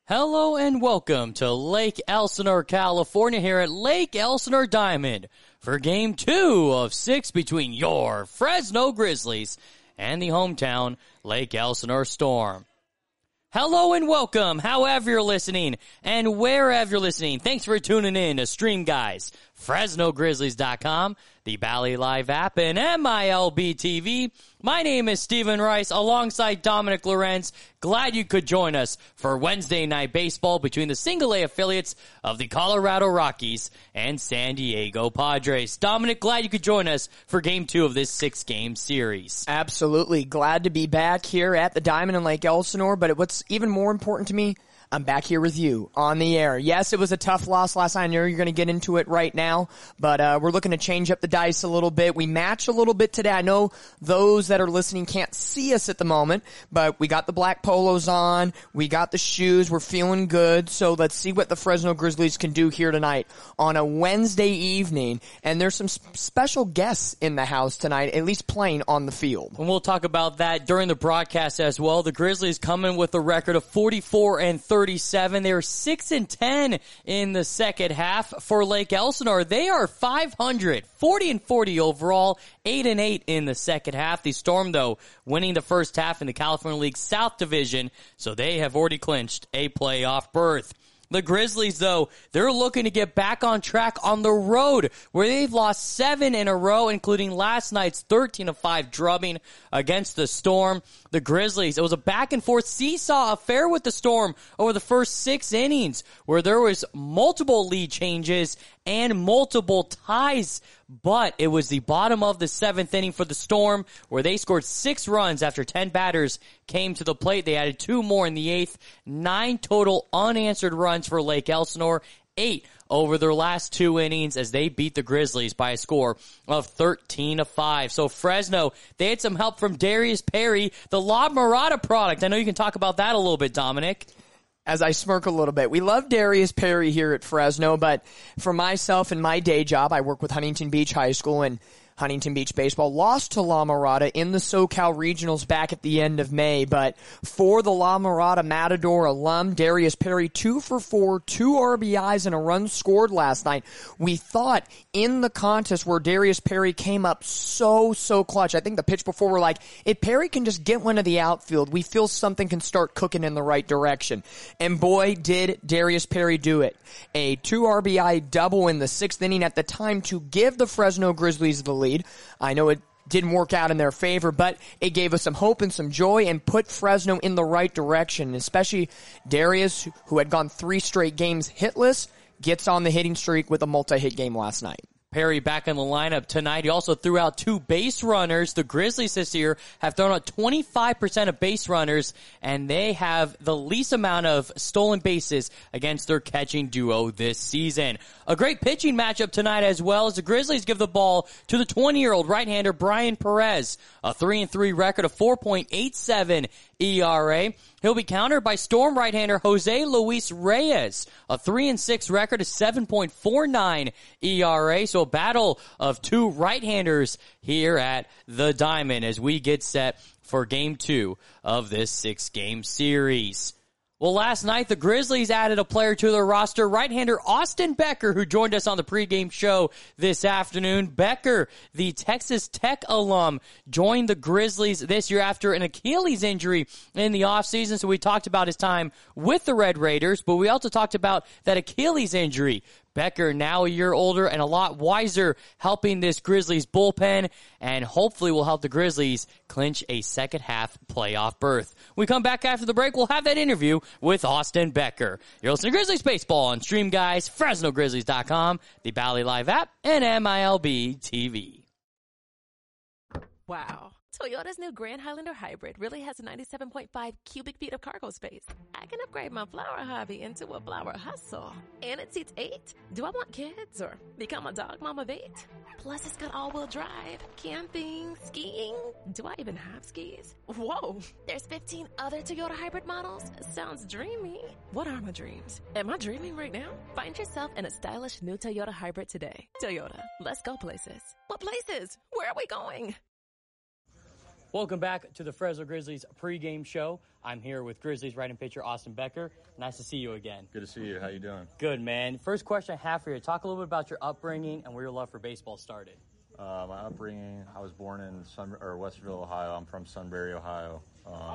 Hello and welcome to Lake Elsinore, California, here at Lake Elsinore Diamond for Game 2 of 6 between your Fresno Grizzlies and the hometown Lake Elsinore Storm. Hello and welcome, however you're listening and wherever you're listening. Thanks for tuning in to Stream Guys, FresnoGrizzlies.com, the Bally Live app, and MILB TV. My name is Stephen Rice, alongside Dominic Lorenz. Glad you could join us for Wednesday Night Baseball between the Single-A affiliates of the Colorado Rockies and San Diego Padres. Dominic, glad you could join us for Game 2 of this 6-game series. Absolutely. Glad to be back here at the Diamond in Lake Elsinore, but what's even more important to me, I'm back here with you on the air. Yes, it was a tough loss last night. I know you're going to get into it right now, but we're looking to change up the dice a little bit. We match a little bit today. I know those that are listening can't see us at the moment, but we got the black polos on. We got the shoes. We're feeling good. So let's see what the Fresno Grizzlies can do here tonight on a Wednesday evening. And there's some special guests in the house tonight, at least playing on the field. And we'll talk about that during the broadcast as well. The Grizzlies coming with a record of 44-37. They were 6-10 in the second half. For Lake Elsinore, they are 500, 40-40 overall, 8-8 in the second half. The Storm, though, winning the first half in the California League South Division, so they have already clinched a playoff berth. The Grizzlies, though, they're looking to get back on track on the road, where they've lost 7 in a row, including last night's 13-5 drubbing against the Storm. The Grizzlies, it was a back-and-forth seesaw affair with the Storm over the first 6 innings, where there was multiple lead changes and multiple ties, but it was the bottom of the 7th inning for the Storm, where they scored 6 runs after 10 batters came to the plate. They added 2 more in the 8th, 9 total unanswered runs for Lake Elsinore, 8 over their last 2 innings as they beat the Grizzlies by a score of 13-5. So Fresno, they had some help from Darius Perry, the La Mirada product. I know you can talk about that a little bit, Dominic. As I smirk a little bit, we love Darius Perry here at Fresno, but for myself and my day job, I work with Huntington Beach High School, and Huntington Beach Baseball lost to La Mirada in the SoCal Regionals back at the end of May. But for the La Mirada Matador alum, Darius Perry, 2 for 4, 2 RBIs and a run scored last night. We thought in the contest where Darius Perry came up so clutch. I think the pitch before we're like, if Perry can just get one to the outfield, we feel something can start cooking in the right direction. And boy, did Darius Perry do it. A 2 RBI double in the 6th inning at the time to give the Fresno Grizzlies the lead. I know it didn't work out in their favor, but it gave us some hope and some joy and put Fresno in the right direction, especially Darius, who had gone 3 straight games hitless, gets on the hitting streak with a multi-hit game last night. Perry back in the lineup tonight. He also threw out 2 base runners. The Grizzlies this year have thrown out 25% of base runners, and they have the least amount of stolen bases against their catching duo this season. A great pitching matchup tonight as well, as the Grizzlies give the ball to the 20-year-old right-hander Brian Perez, a 3-3 record of 4.87 ERA. He'll be countered by Storm right-hander Jose Luis Reyes, a 3-6 record of 7.49 ERA. So a battle of 2 right-handers here at the Diamond as we get set for Game 2 of this 6-game series. Well, last night, the Grizzlies added a player to their roster, right-hander Austin Becker, who joined us on the pregame show this afternoon. Becker, the Texas Tech alum, joined the Grizzlies this year after an Achilles injury in the offseason. So we talked about his time with the Red Raiders, but we also talked about that Achilles injury. Becker, now a year older and a lot wiser, helping this Grizzlies bullpen, and hopefully will help the Grizzlies clinch a second half playoff berth. We come back after the break, we'll have that interview with Austin Becker. You're listening to Grizzlies Baseball on Stream Guys, FresnoGrizzlies.com, the Bally Live app, and MILB TV. Wow. Toyota's new Grand Highlander Hybrid really has 97.5 cubic feet of cargo space. I can upgrade my flower hobby into a flower hustle. And it seats 8. Do I want kids or become a dog mom of 8? Plus, it's got all-wheel drive, camping, skiing. Do I even have skis? Whoa, there's 15 other Toyota hybrid models? Sounds dreamy. What are my dreams? Am I dreaming right now? Find yourself in a stylish new Toyota hybrid today. Toyota, let's go places. What places? Where are we going? Welcome back to the Fresno Grizzlies pregame show. I'm here with Grizzlies writing pitcher Austin Becker. Nice to see you again. Good to see you. How you doing? Good, man. First question I have for you. Talk a little bit about your upbringing and where your love for baseball started. My upbringing, I was born in Westville, Ohio. I'm from Sunbury, Ohio.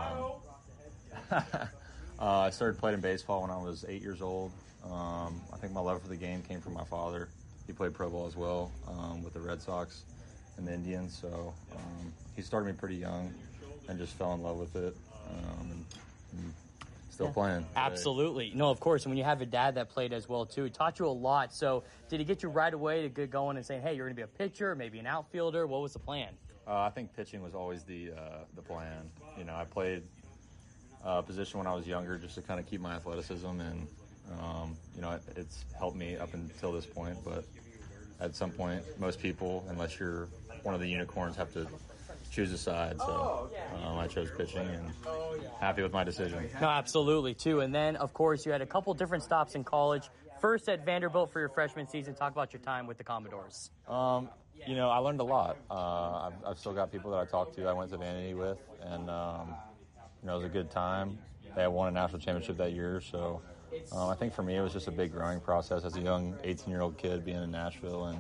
I started playing baseball when I was 8 years old. I think my love for the game came from my father. He played pro ball as well with the Red Sox and the Indians. So he started me pretty young and just fell in love with it. And still playing today. Absolutely. No, of course. And when you have a dad that played as well, too, he taught you a lot. So did he get you right away to get going and saying, hey, you're going to be a pitcher, maybe an outfielder? What was the plan? I think pitching was always the plan. You know, I played a position when I was younger just to kind of keep my athleticism, and you know, it's helped me up until this point. But at some point, most people, unless you're one of the unicorns, have to choose a side. So I chose pitching, and happy with my decision. No, absolutely, too. And then, of course, you had a couple different stops in college. First at Vanderbilt for your freshman season. Talk about your time with the Commodores. You know, I learned a lot. I've still got people that I talk to. I went to Vanity with, and you know, it was a good time. They had won a national championship that year, so I think for me it was just a big growing process as a young 18-year-old kid being in Nashville, and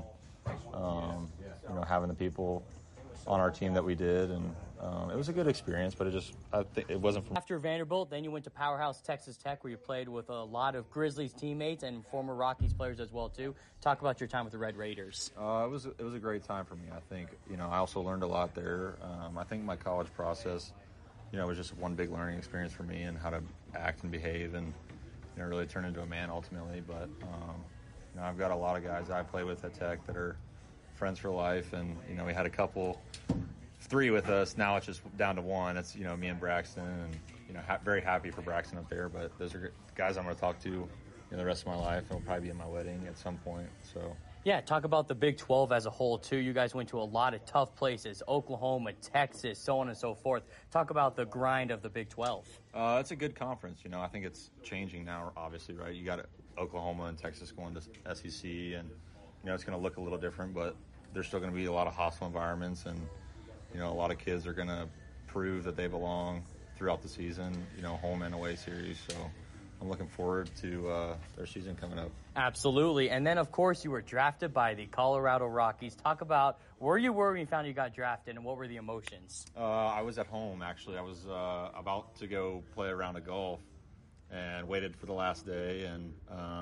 you know, having the people on our team that we did, and it was a good experience, but I think it wasn't for me. After Vanderbilt, then you went to Powerhouse Texas Tech, where you played with a lot of Grizzlies teammates and former Rockies players as well too. Talk about your time with the Red Raiders. It was a great time for me. I think, you know, I also learned a lot there. I think my college process, you know, was just one big learning experience for me, and how to act and behave, and you know, really turn into a man ultimately. But you know, I've got a lot of guys that I play with at Tech that are friends for life, and you know, we had three with us. Now it's just down to one. It's, you know, me and Braxton, and you know, very happy for Braxton up there. But those are guys I'm going to talk to, you know, the rest of my life, and will probably be at my wedding at some point. So yeah, talk about the Big 12 as a whole too. You guys went to a lot of tough places: Oklahoma, Texas, so on and so forth. Talk about the grind of the Big 12. It's a good conference. You know, I think it's changing now. Obviously, right? You got Oklahoma and Texas going to SEC, and you know, it's going to look a little different, but there's still going to be a lot of hostile environments, and you know, a lot of kids are going to prove that they belong throughout the season, you know, home and away series. So I'm looking forward to their season coming up. Absolutely. And then, of course, you were drafted by the Colorado Rockies. Talk about where you were when you found you got drafted, and what were the emotions? I was at home, actually. I was about to go play a round of golf and waited for the last day, and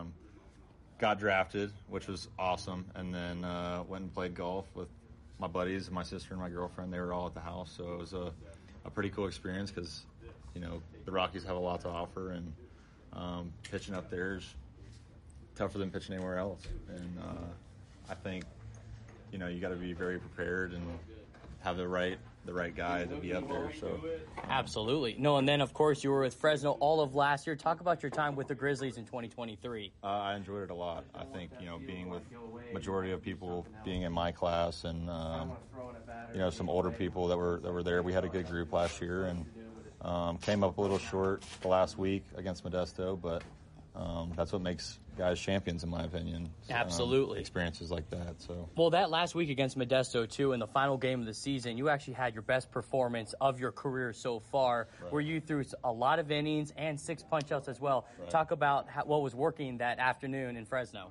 got drafted, which was awesome. And then went and played golf with my buddies, my sister and my girlfriend. They were all at the house, so it was a pretty cool experience, because you know, the Rockies have a lot to offer, and pitching up there is tougher than pitching anywhere else. And I think, you know, you got to be very prepared and have the right guy to be up there. So absolutely. No, and then of course you were with Fresno all of last year. Talk about your time with the Grizzlies in 2023. I enjoyed it a lot. I think, you know, being with majority of people being in my class, and you know, some older people that were there. We had a good group last year, and came up a little short the last week against Modesto, but that's what makes guys champions, in my opinion. Absolutely. Experiences like that. So, well, that last week against Modesto, too, in the final game of the season, you actually had your best performance of your career so far, right, where you threw a lot of innings and 6 punch-outs as well. Right. Talk about what was working that afternoon in Fresno.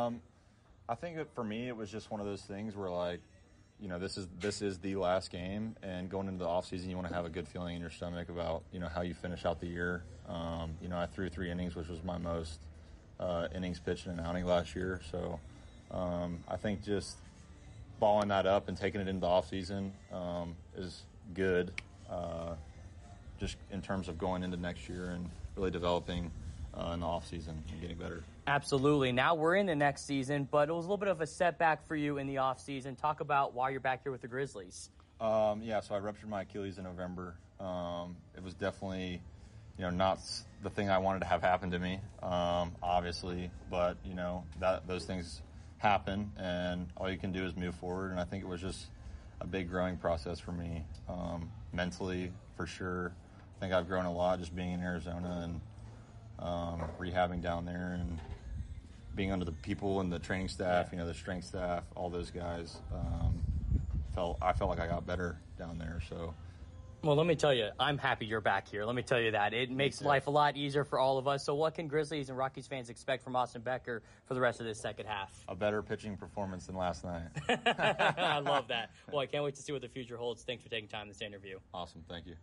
I think that for me, it was just one of those things where, like, you know, this is the last game, and going into the off season, you want to have a good feeling in your stomach about, you know, how you finish out the year. You know, I threw 3 innings, which was my most innings pitched in an outing last year. So I think just balling that up and taking it into the off season is good, just in terms of going into next year and really developing in the off season and getting better. Absolutely. Now we're in the next season, but it was a little bit of a setback for you in the off season. Talk about why you're back here with the Grizzlies. Yeah, so I ruptured my Achilles in November. It was definitely, you know, not the thing I wanted to have happen to me, obviously, but you know, those things happen, and all you can do is move forward. And I think it was just a big growing process for me, mentally, for sure. I think I've grown a lot just being in Arizona and rehabbing down there, and being under the people and the training staff, you know, the strength staff, all those guys. I felt like I got better down there. So Well, let me tell you, I'm happy you're back here. Let me tell you that. It makes life a lot easier for all of us. So what can Grizzlies and Rockies fans expect from Austin Becker for the rest of this second half? A better pitching performance than last night. I love that. Well, I can't wait to see what the future holds. Thanks for taking time in this interview. Awesome. Thank you.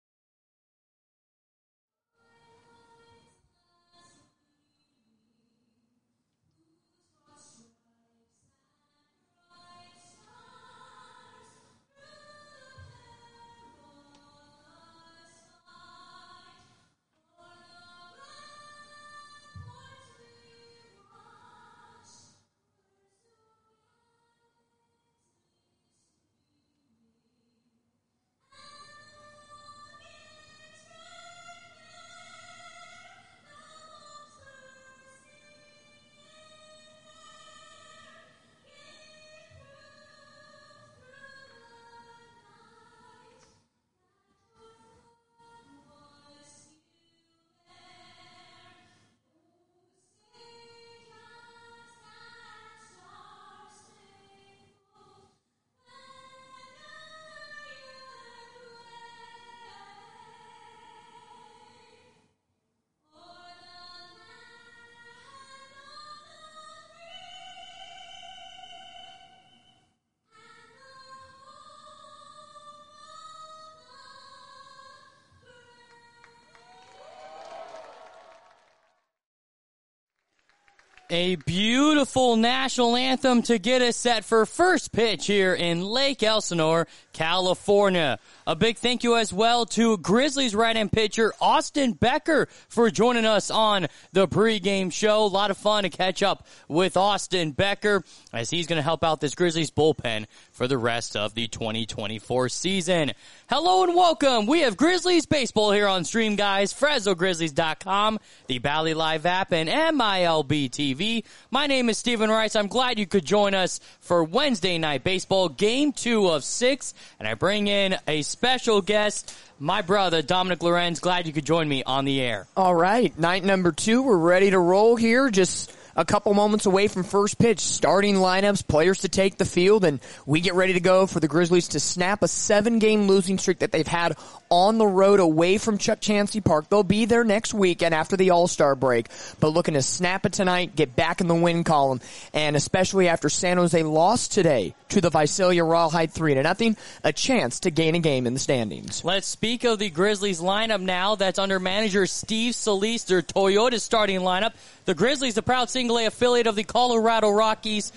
A beautiful national anthem to get us set for first pitch here in Lake Elsinore, California. A big thank you as well to Grizzlies right-hand pitcher Austin Becker for joining us on the pregame show. A lot of fun to catch up with Austin Becker as he's going to help out this Grizzlies bullpen for the rest of the 2024 season. Hello and welcome. We have Grizzlies baseball here on Stream, guys. FresnoGrizzlies.com, the Bally Live app, and MILB TV. My name is Stephen Rice. I'm glad you could join us for Wednesday Night Baseball, Game 2 of 6. And I bring in a special guest, my brother, Dominic Lorenz. Glad you could join me on the air. All right, night number 2. We're ready to roll here. Just a couple moments away from first pitch, starting lineups, players to take the field, and we get ready to go for the Grizzlies to snap a 7-game losing streak that they've had on the road away from Chuck Chansey Park. They'll be there next weekend after the All-Star break, but looking to snap it tonight, get back in the win column, and especially after San Jose lost today to the Visalia Rawhide 3-0, a chance to gain a game in the standings. Let's speak of the Grizzlies lineup now. That's under manager Steve Solis, their Toyota starting lineup. The Grizzlies, the proud single-A affiliate of the Colorado Rockies,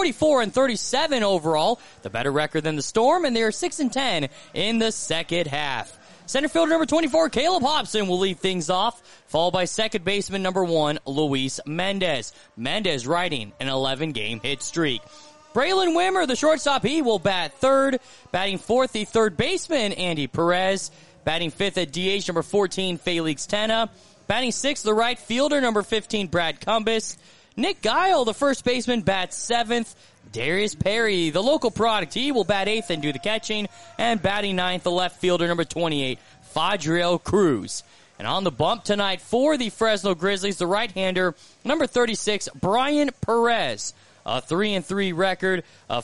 44-37 overall, the better record than the Storm, and they are 6-10 in the second half. Center fielder number 24, Caleb Hobson, will lead things off, followed by second baseman number 1, Luis Mendez. Mendez riding an 11-game hit streak. Braylon Wimmer, the shortstop, he will bat third. Batting fourth, the third baseman, Andy Perez. Batting fifth at DH, number 14, Felix Tena. Batting sixth, the right fielder, number 15, Brad Cumbas. Nick Guile, the first baseman, bats seventh. Darius Perry, the local product, he will bat eighth and do the catching. And batting ninth, the left fielder, number 28, Fadriel Cruz. And on the bump tonight for the Fresno Grizzlies, the right-hander, number 36, Brian Perez. A 3-3 record, a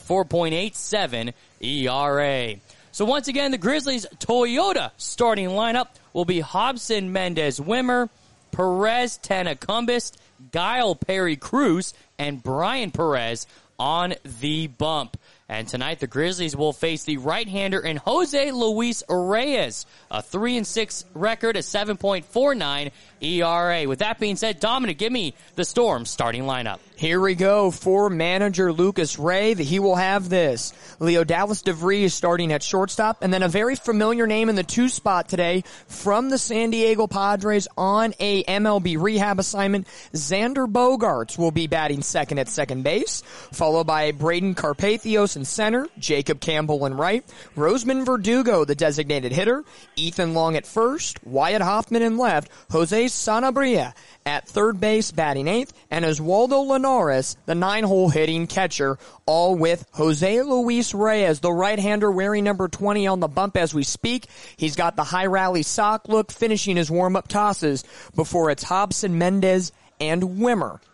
4.87 ERA. So once again, the Grizzlies' Toyota starting lineup will be Hobson, Mendez, Wimmer, Perez, Tena, Cumbas, Guile, Perry, Cruz, and Brian Perez on the bump. And tonight, the Grizzlies will face the right-hander in Jose Luis Reyes, a 3-6 record, a 7.49 ERA. With that being said, Dominic, give me the Storm starting lineup. Here we go for manager Lucas Ray. He will have this. Leo Dallas DeVries is starting at shortstop, and then a very familiar name in the 2 spot today from the San Diego Padres on a MLB rehab assignment. Xander Bogaerts will be batting second at second base, followed by Braden Carpathios in center, Jacob Campbell in right, Roseman Verdugo, the designated hitter, Ethan Long at first, Wyatt Hoffman in left, Jose Sanabria at third base, batting eighth, and Oswaldo Linares, the 9-hole hitting catcher, all with Jose Luis Reyes, the right-hander wearing number 20 on the bump as we speak. He's got the high rally sock look, finishing his warm-up tosses before it's Hobson, Mendez, and Wimmer.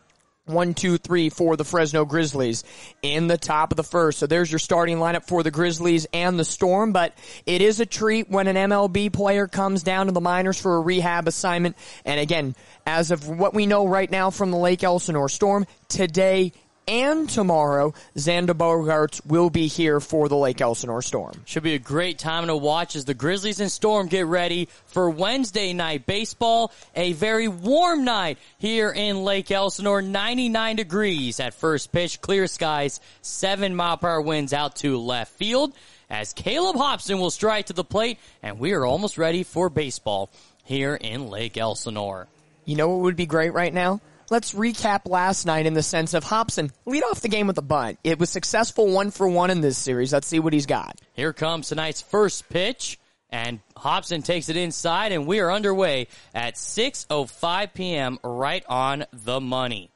1, 2, 3 for the Fresno Grizzlies in the top of the first. So there's your starting lineup for the Grizzlies and the Storm, but it is a treat when an MLB player comes down to the minors for a rehab assignment. And again, as of what we know right now from the Lake Elsinore Storm, today and tomorrow, Xander Bogaerts will be here for the Lake Elsinore Storm. Should be a great time to watch as the Grizzlies and Storm get ready for Wednesday night baseball. A very warm night here in Lake Elsinore, 99 degrees at first pitch, clear skies, 7-mile-per-hour winds out to left field as Caleb Hobson will strike to the plate, and we are almost ready for baseball here in Lake Elsinore. You know what would be great right now? Let's recap last night in the sense of Hobson lead off the game with a bunt. It was successful 1-for-1 in this series. Let's see what he's got. Here comes tonight's first pitch, and Hobson takes it inside, and we are underway at 6:05 p.m. right on the money.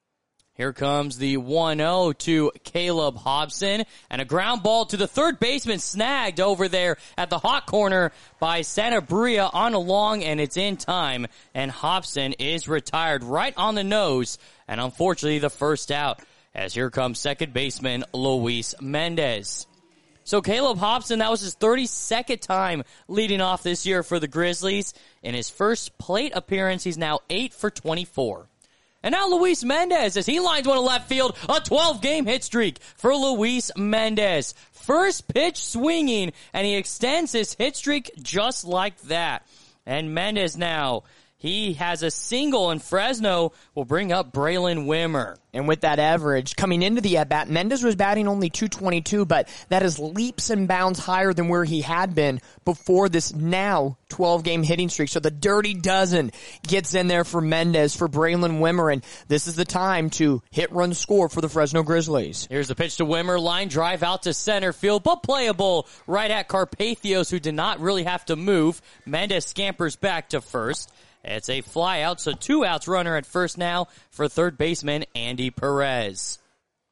Here comes the 1-0 to Caleb Hobson, and a ground ball to the third baseman snagged over there at the hot corner by Sanabria on a long, and it's in time, and Hobson is retired right on the nose, and unfortunately the first out, as here comes second baseman Luis Mendez. So Caleb Hobson, that was his 32nd time leading off this year for the Grizzlies. In his first plate appearance, he's now 8 for 24. And now Luis Mendez, as he lines one to left field, a 12-game hit streak for Luis Mendez. First pitch swinging, and he extends his hit streak just like that. And Mendez now, he has a single, and Fresno will bring up Braylon Wimmer. And with that average, coming into the at-bat, Mendez was batting only .222, but that is leaps and bounds higher than where he had been before this now 12-game hitting streak. So the dirty dozen gets in there for Mendez, for Braylon Wimmer, and this is the time to hit, run, score for the Fresno Grizzlies. Here's the pitch to Wimmer, line drive out to center field, but playable right at Carpathios, who did not really have to move. Mendez scampers back to first. It's a fly out, so 2 outs, runner at first now for third baseman Andy Perez.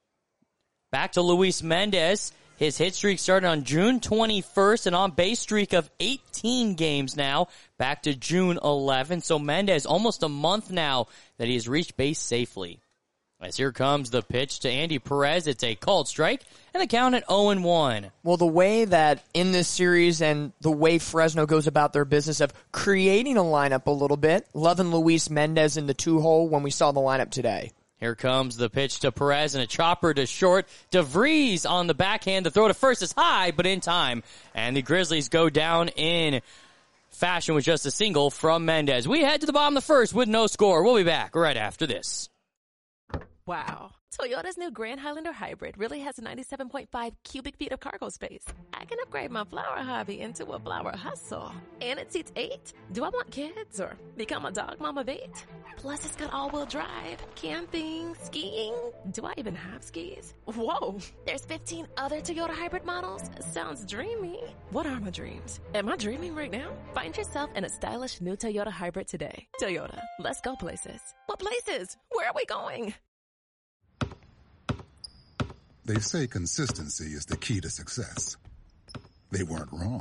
Back to Luis Mendez. His hit streak started on June 21st, an on-base streak of 18 games now, back to June 11th. So Mendez, almost a month now that he has reached base safely. As here comes the pitch to Andy Perez, it's a called strike, and the count at 0-1. Well, the way that in this series and the way Fresno goes about their business of creating a lineup a little bit, loving Luis Mendez in the 2-hole when we saw the lineup today. Here comes the pitch to Perez and a chopper to short. DeVries on the backhand. The throw to first is high, but in time. And the Grizzlies go down in fashion with just a single from Mendez. We head to the bottom of the first with no score. We'll be back right after this. Wow. Toyota's new Grand Highlander Hybrid really has 97.5 cubic feet of cargo space. I can upgrade my flower hobby into a flower hustle. And it seats 8. Do I want kids or become a dog mom of 8? Plus, it's got all-wheel drive, camping, skiing. Do I even have skis? Whoa. There's 15 other Toyota hybrid models. Sounds dreamy. What are my dreams? Am I dreaming right now? Find yourself in a stylish new Toyota hybrid today. Toyota, let's go places. What places? Where are we going? They say consistency is the key to success. They weren't wrong.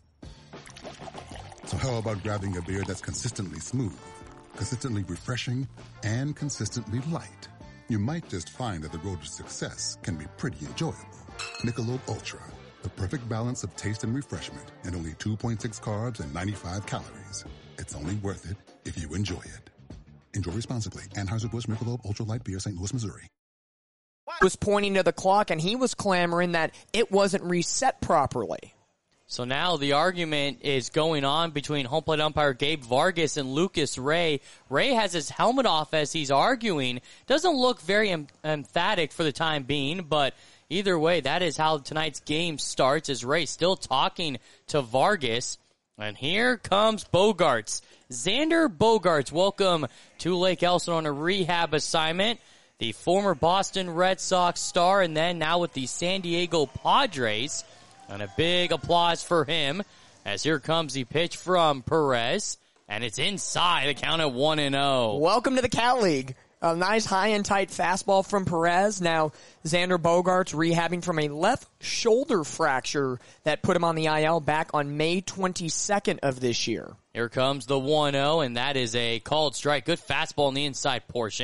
So how about grabbing a beer that's consistently smooth, consistently refreshing, and consistently light? You might just find that the road to success can be pretty enjoyable. Michelob Ultra, the perfect balance of taste and refreshment, and only 2.6 carbs and 95 calories. It's only worth it if you enjoy it. Enjoy responsibly. Anheuser-Busch Michelob Ultra Light Beer, St. Louis, Missouri. Was pointing to the clock, and he was clamoring that it wasn't reset properly. So now the argument is going on between home plate umpire Gabe Vargas and Lucas Ray. Ray has his helmet off as he's arguing. Doesn't look very emphatic for the time being, but either way, that is how tonight's game starts, as Ray still talking to Vargas. And here comes Bogaerts. Xander Bogaerts, welcome to Lake Elsinore on a rehab assignment. The former Boston Red Sox star, and then now with the San Diego Padres. And a big applause for him, as here comes the pitch from Perez, and it's inside, the count at 1-0. Welcome to the Cal League. A nice high and tight fastball from Perez. Now Xander Bogaerts rehabbing from a left shoulder fracture that put him on the IL back on May 22nd of this year. Here comes the 1-0, and that is a called strike. Good fastball in the inside portion.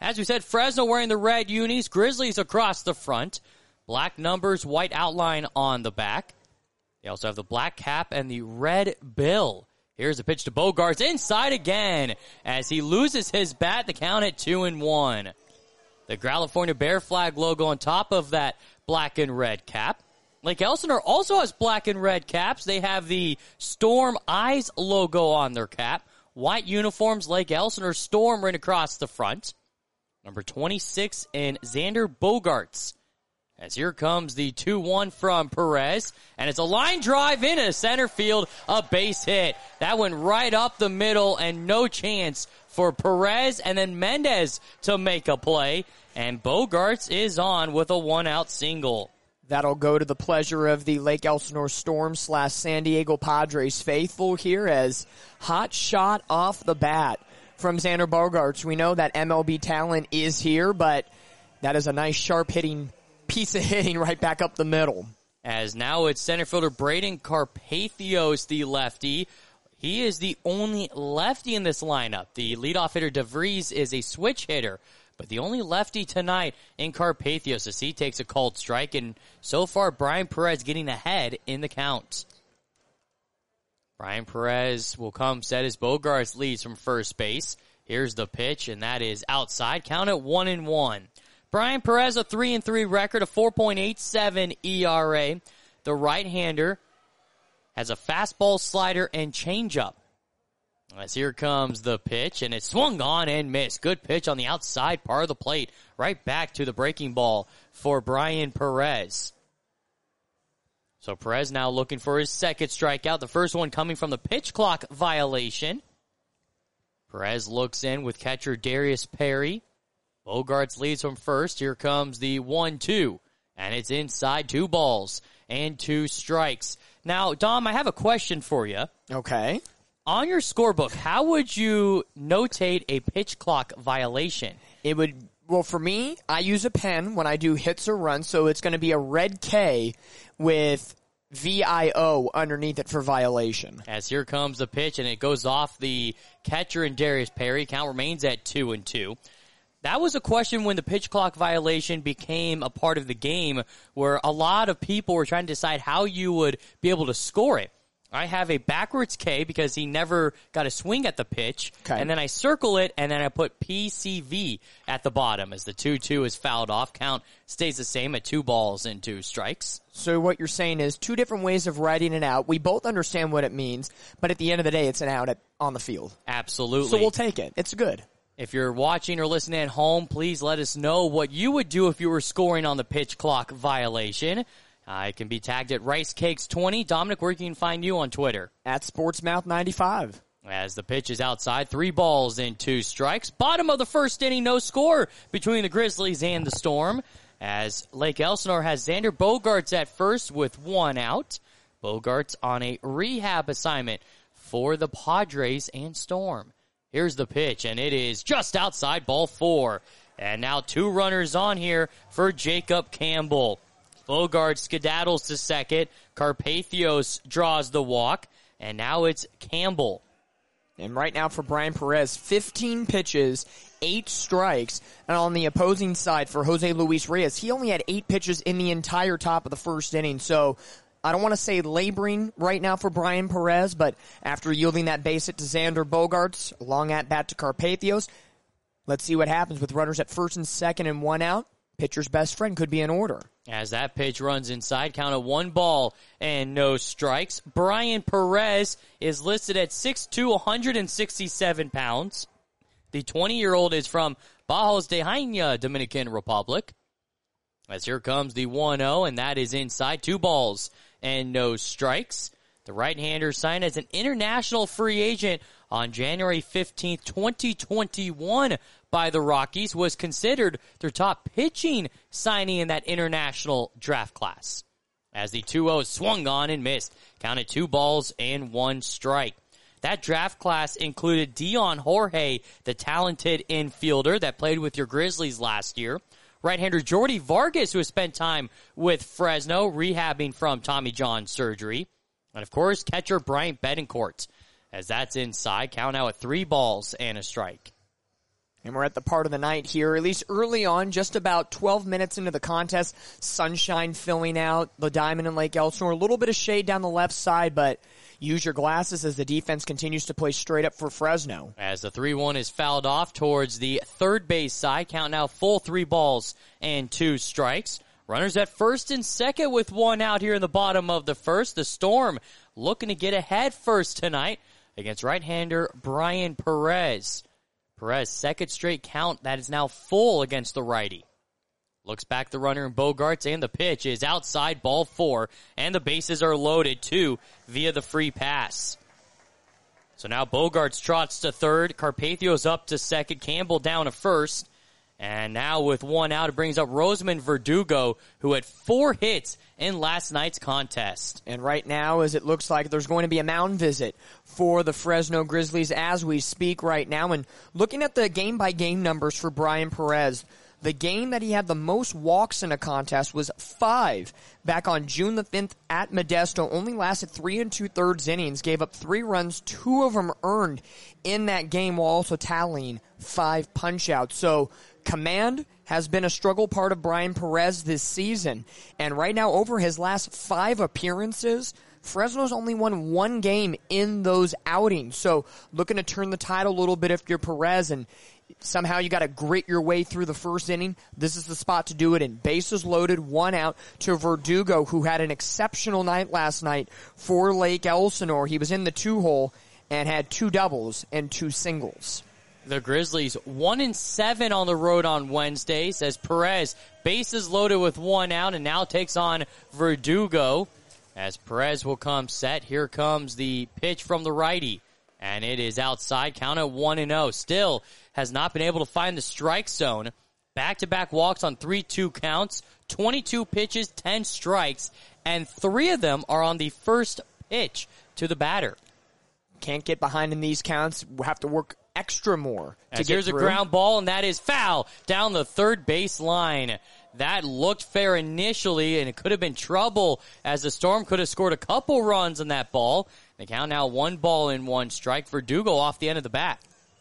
As we said, Fresno wearing the red unis, Grizzlies across the front. Black numbers, white outline on the back. They also have the black cap and the red bill. Here's a pitch to Bogaerts, inside again, as he loses his bat, the count at 2-1. The California Bear flag logo on top of that black and red cap. Lake Elsinore also has black and red caps. They have the Storm Eyes logo on their cap. White uniforms, Lake Elsinore, Storm right across the front. Number 26 in Xander Bogaerts. As here comes the 2-1 from Perez, and it's a line drive into center field, a base hit. That went right up the middle, and no chance for Perez and then Mendez to make a play. And Bogaerts is on with a 1-out single. That'll go to the pleasure of the Lake Elsinore Storm / San Diego Padres faithful here, as hot shot off the bat from Xander Bogaerts. We know that MLB talent is here, but that is a nice sharp piece of hitting right back up the middle. As now it's center fielder Braden Carpathos, the lefty. He is the only lefty in this lineup. The leadoff hitter DeVries is a switch hitter, but the only lefty tonight in Carpathos as he takes a called strike, and so far Brian Perez getting ahead in the count. Brian Perez will come set as Bogaerts leads from first base. Here's the pitch, and that is outside. Count at 1-1. Brian Perez, a 3-3 record, a 4.87 ERA. The right-hander has a fastball, slider, and changeup. As here comes the pitch, and it's swung on and missed. Good pitch on the outside part of the plate. Right back to the breaking ball for Brian Perez. So Perez now looking for his second strikeout. The first one coming from the pitch clock violation. Perez looks in with catcher Darius Perry. Bogaerts leads from first. Here comes the 1-2. And it's inside, 2 balls and 2 strikes. Now, Dom, I have a question for you. Okay. On your scorebook, how would you notate a pitch clock violation? It would, well, for me, I use a pen when I do hits or runs, so it's going to be a red K with VIO underneath it for violation. As here comes the pitch, and it goes off the catcher and Darius Perry. Count remains at 2-2. That was a question when the pitch clock violation became a part of the game, where a lot of people were trying to decide how you would be able to score it. I have a backwards K because he never got a swing at the pitch, okay. And then I circle it, and then I put PCV at the bottom as the 2-2 is fouled off. Count stays the same at 2 balls and 2 strikes. So what you're saying is 2 different ways of writing it out. We both understand what it means, but at the end of the day, it's an out on the field. Absolutely. So we'll take it. It's good. If you're watching or listening at home, please let us know what you would do if you were scoring on the pitch clock violation. It can be tagged at RiceCakes20. Dominic, where can you find you on Twitter? At SportsMouth95. As the pitch is outside, 3 balls and 2 strikes. Bottom of the first inning, no score between the Grizzlies and the Storm. As Lake Elsinore has Xander Bogaerts at first with 1 out. Bogaerts on a rehab assignment for the Padres and Storm. Here's the pitch, and it is just outside, ball 4. And now 2 runners on here for Jacob Campbell. Bogaerts skedaddles to second. Carpathos draws the walk, and now it's Campbell. And right now for Brian Perez, 15 pitches, 8 strikes. And on the opposing side for Jose Luis Reyes, he only had 8 pitches in the entire top of the first inning. So I don't want to say laboring right now for Brian Perez, but after yielding that base hit to Xander Bogaerts, long at bat to Carpathos, let's see what happens with runners at first and second and 1 out. Pitcher's best friend could be in order. As that pitch runs inside, count of 1 ball and no strikes. Brian Perez is listed at 6'2", 167 pounds. The 20-year-old is from Bajos de Jaina, Dominican Republic. As here comes the 1-0, and that is inside, 2 balls and no strikes. The right-hander signed as an international free agent on January 15th, 2021 by the Rockies, was considered their top pitching signing in that international draft class. As the 2-0 swung on and missed, counted 2 balls and 1 strike. That draft class included Dion Jorge, the talented infielder that played with your Grizzlies last year. Right-hander Jordy Vargas, who has spent time with Fresno, rehabbing from Tommy John surgery. And, of course, catcher Bryant Betancourt. As that's inside, count now at 3 balls and a strike. And we're at the part of the night here, at least early on, just about 12 minutes into the contest. Sunshine filling out the diamond in Lake Elsinore. A little bit of shade down the left side, but use your glasses as the defense continues to play straight up for Fresno. As the 3-1 is fouled off towards the third base side. Count now full 3 balls and 2 strikes. Runners at first and second with 1 out here in the bottom of the first. The Storm looking to get ahead first tonight against right-hander Brian Perez. Perez, second straight count that is now full against the righty. Looks back the runner in Bogaerts, and the pitch is outside, ball 4, and the bases are loaded too via the free pass. So now Bogaerts trots to third, Carpathio's up to second, Campbell down to first, and now with 1 out, it brings up Roseman Verdugo, who had 4 hits in last night's contest. And right now, as it looks like there's going to be a mound visit for the Fresno Grizzlies as we speak right now. And looking at the game-by-game numbers for Brian Perez, the game that he had the most walks in a contest was 5 back on June the 5th at Modesto. Only lasted 3 2/3 innings, gave up 3 runs, 2 of them earned in that game while also tallying 5 punch-outs. So command has been a struggle part of Brian Perez this season. And right now, over his last 5 appearances, Fresno's only won 1 game in those outings. So looking to turn the tide a little bit if you're Perez, and somehow you got to grit your way through the first inning. This is the spot to do it in. Bases loaded, 1 out to Verdugo, who had an exceptional night last night for Lake Elsinore. He was in the 2-hole and had 2 doubles and 2 singles. The Grizzlies 1-7 on the road on Wednesdays as Perez bases loaded with 1 out and now takes on Verdugo. As Perez will come set, here comes the pitch from the righty. And it is outside, count at 1-0. Still has not been able to find the strike zone. Back-to-back walks on 3-2 counts, 22 pitches, 10 strikes, and 3 of them are on the first pitch to the batter. Can't get behind in these counts. We'll have to work extra more to get here's through. A ground ball, and that is foul down the third base line. That looked fair initially, and it could have been trouble as the Storm could have scored a couple runs on that ball. They count now 1 ball and 1 strike. Verdugo off the end of the bat.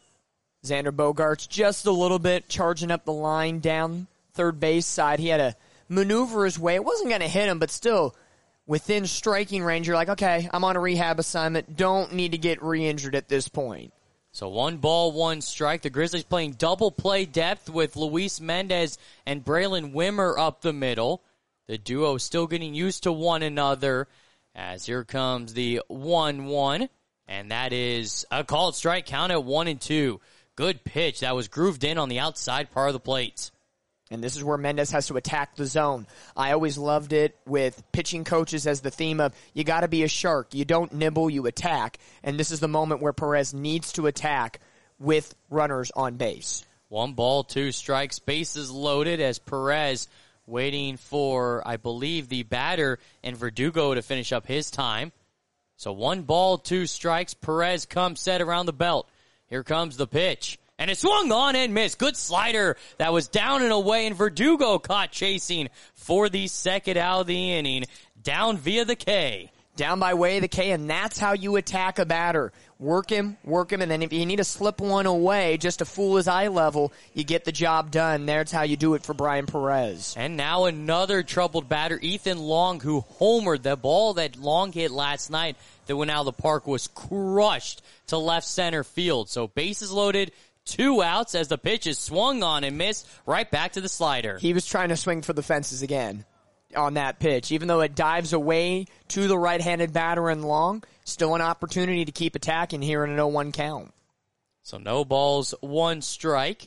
Xander Bogaerts just a little bit charging up the line down third base side. He had to maneuver his way. It wasn't going to hit him, but still within striking range. You're like, okay, I'm on a rehab assignment. Don't need to get re-injured at this point. So 1 ball, 1 strike. The Grizzlies playing double play depth with Luis Mendez and Braylon Wimmer up the middle. The duo still getting used to one another as here comes the 1-1. And that is a called strike, count at 1-2. Good pitch. That was grooved in on the outside part of the plate. And this is where Mendez has to attack the zone. I always loved it with pitching coaches as the theme of, you got to be a shark. You don't nibble, you attack. And this is the moment where Perez needs to attack with runners on base. 1 ball, 2 strikes, bases loaded as Perez waiting for, I believe, the batter and Verdugo to finish up his time. So 1 ball, 2 strikes. Perez comes set around the belt. Here comes the pitch. And it swung on and missed. Good slider that was down and away, and Verdugo caught chasing for the second out of the inning. Down via the K. Down by way of the K, and that's how you attack a batter. Work him, and then if you need to slip one away just to fool his eye level, you get the job done. That's how you do it for Brian Perez. And now another troubled batter, Ethan Long, who homered. The ball that Long hit last night that went out of the park was crushed to left center field. So bases loaded, 2 outs as the pitch is swung on and missed right back to the slider. He was trying to swing for the fences again on that pitch. Even though it dives away to the right-handed batter and Long, still an opportunity to keep attacking here in an 0-1 count. So no balls, 1 strike.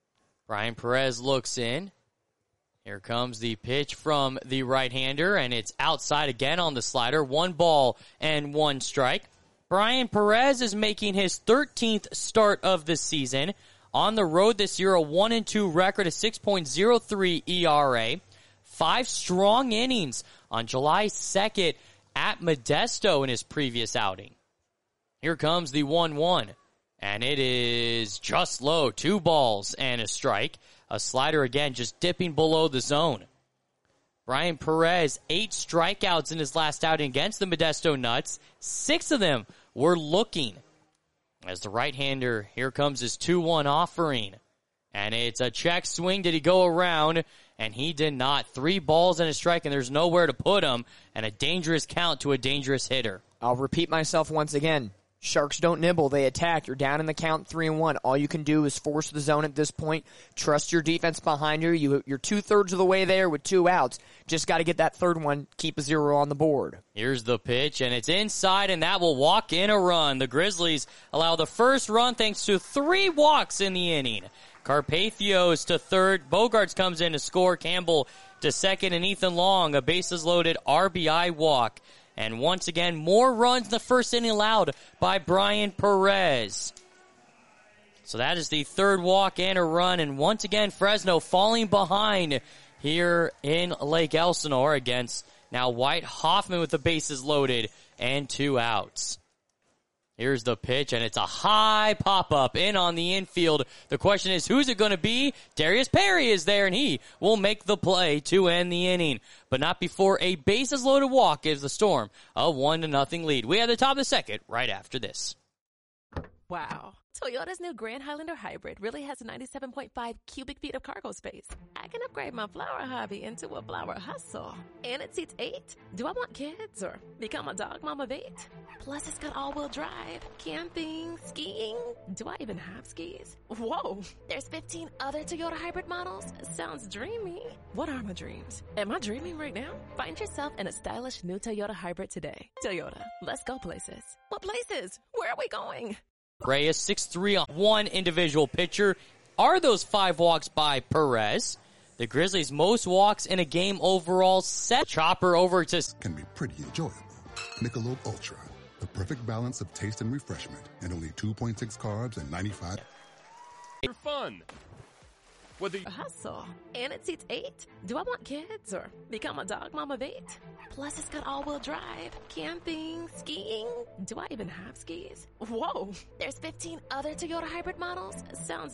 Brian Perez looks in. Here comes the pitch from the right-hander, and it's outside again on the slider. 1 ball and 1 strike. Brian Perez is making his 13th start of the season. On the road this year, a 1-2 record, a 6.03 ERA. 5 strong innings on July 2nd at Modesto in his previous outing. Here comes the 1-1, and it is just low. 2 balls and a strike. A slider again just dipping below the zone. Brian Perez, 8 strikeouts in his last outing against the Modesto Nuts. 6 of them were looking. As the right-hander, here comes his 2-1 offering. And it's a check swing. Did he go around? And he did not. 3 balls and a strike, and there's nowhere to put him. And a dangerous count to a dangerous hitter. I'll repeat myself once again. Sharks don't nibble. They attack. You're down in the count 3-1. All you can do is force the zone at this point. Trust your defense behind you. You're 2/3 of the way there with 2 outs. Just got to get that third one. Keep a 0 on the board. Here's the pitch, and it's inside, and that will walk in a run. The Grizzlies allow the first run thanks to 3 walks in the inning. Carpathio's to third. Bogaerts comes in to score. Campbell to second, and Ethan Long, a bases-loaded RBI walk. And once again, more runs in the first inning allowed by Brian Perez. So that is the third walk and a run. And once again, Fresno falling behind here in Lake Elsinore against now White Hoffman with the bases loaded and 2 outs. Here's the pitch, and it's a high pop-up in on the infield. The question is, who's it going to be? Darius Perry is there, and he will make the play to end the inning. But not before a bases-loaded walk gives the Storm a 1-0 lead. We have the top of the second right after this. Wow. Toyota's new Grand Highlander Hybrid really has 97.5 cubic feet of cargo space. I can upgrade my flower hobby into a flower hustle. And it seats 8. Do I want kids or become a dog mom of 8? Plus, it's got all-wheel drive, camping, skiing. Do I even have skis? Whoa. There's 15 other Toyota hybrid models. Sounds dreamy. What are my dreams? Am I dreaming right now? Find yourself in a stylish new Toyota hybrid today. Toyota, let's go places. What places? Where are we going? Reyes, 6'3", 1 individual pitcher. Are those 5 walks by Perez? The Grizzlies' most walks in a game overall. Set chopper over to... Can be pretty enjoyable. Michelob Ultra, the perfect balance of taste and refreshment, and only 2.6 carbs and 95... For fun. A hustle. And it seats 8. Do I want kids or become a dog mom of 8? Plus, it's got all-wheel drive, camping, skiing. Do I even have skis? Whoa. There's 15 other Toyota hybrid models. Sounds...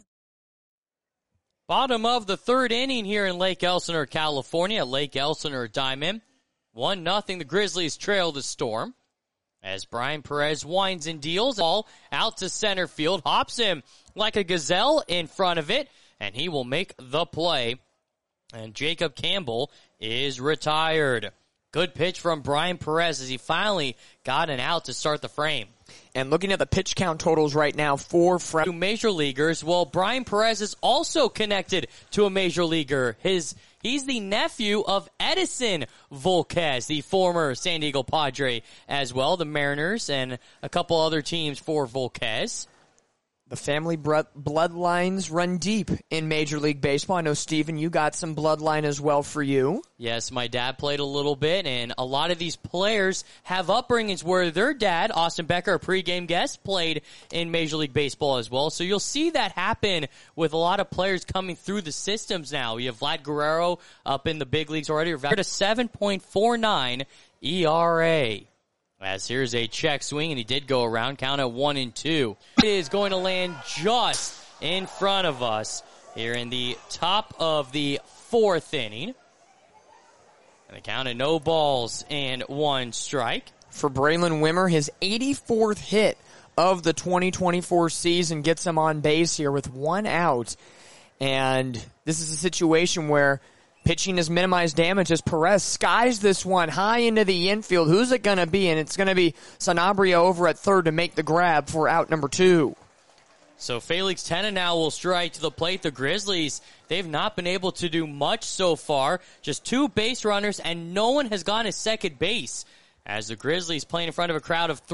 Bottom of the third inning here in Lake Elsinore, California. Lake Elsinore Diamond. 1-0. The Grizzlies trail the Storm. As Brian Perez winds and deals. Ball out to center field. Hops him like a gazelle in front of it. And he will make the play. And Jacob Campbell is retired. Good pitch from Brian Perez as he finally got an out to start the frame. And looking at the pitch count totals right now for Two major leaguers. Well, Brian Perez is also connected to a major leaguer. He's the nephew of Edison Volquez, the former San Diego Padre as well, the Mariners and a couple other teams for Volquez. The family bloodlines run deep in Major League Baseball. I know, Steven, you got some bloodline as well for you. Yes, my dad played a little bit, and a lot of these players have upbringings where their dad, Austin Becker, a pregame guest, played in Major League Baseball as well. So you'll see that happen with a lot of players coming through the systems now. You have Vlad Guerrero up in the big leagues already. We're at a 7.49 ERA. As here's a check swing, and he did go around, count at 1-2. It is going to land just in front of us here in the top of the fourth inning. And the count at no balls and 1 strike. For Braylon Wimmer, his 84th hit of the 2024 season gets him on base here with 1 out. And this is a situation where pitching has minimized damage as Perez skies this one high into the infield. Who's it going to be? And it's going to be Sanabria over at third to make the grab for out number 2. So Felix Tena now will strike to the plate. The Grizzlies, they've not been able to do much so far. Just 2 base runners, and no one has gone to second base. As the Grizzlies playing in front of a crowd of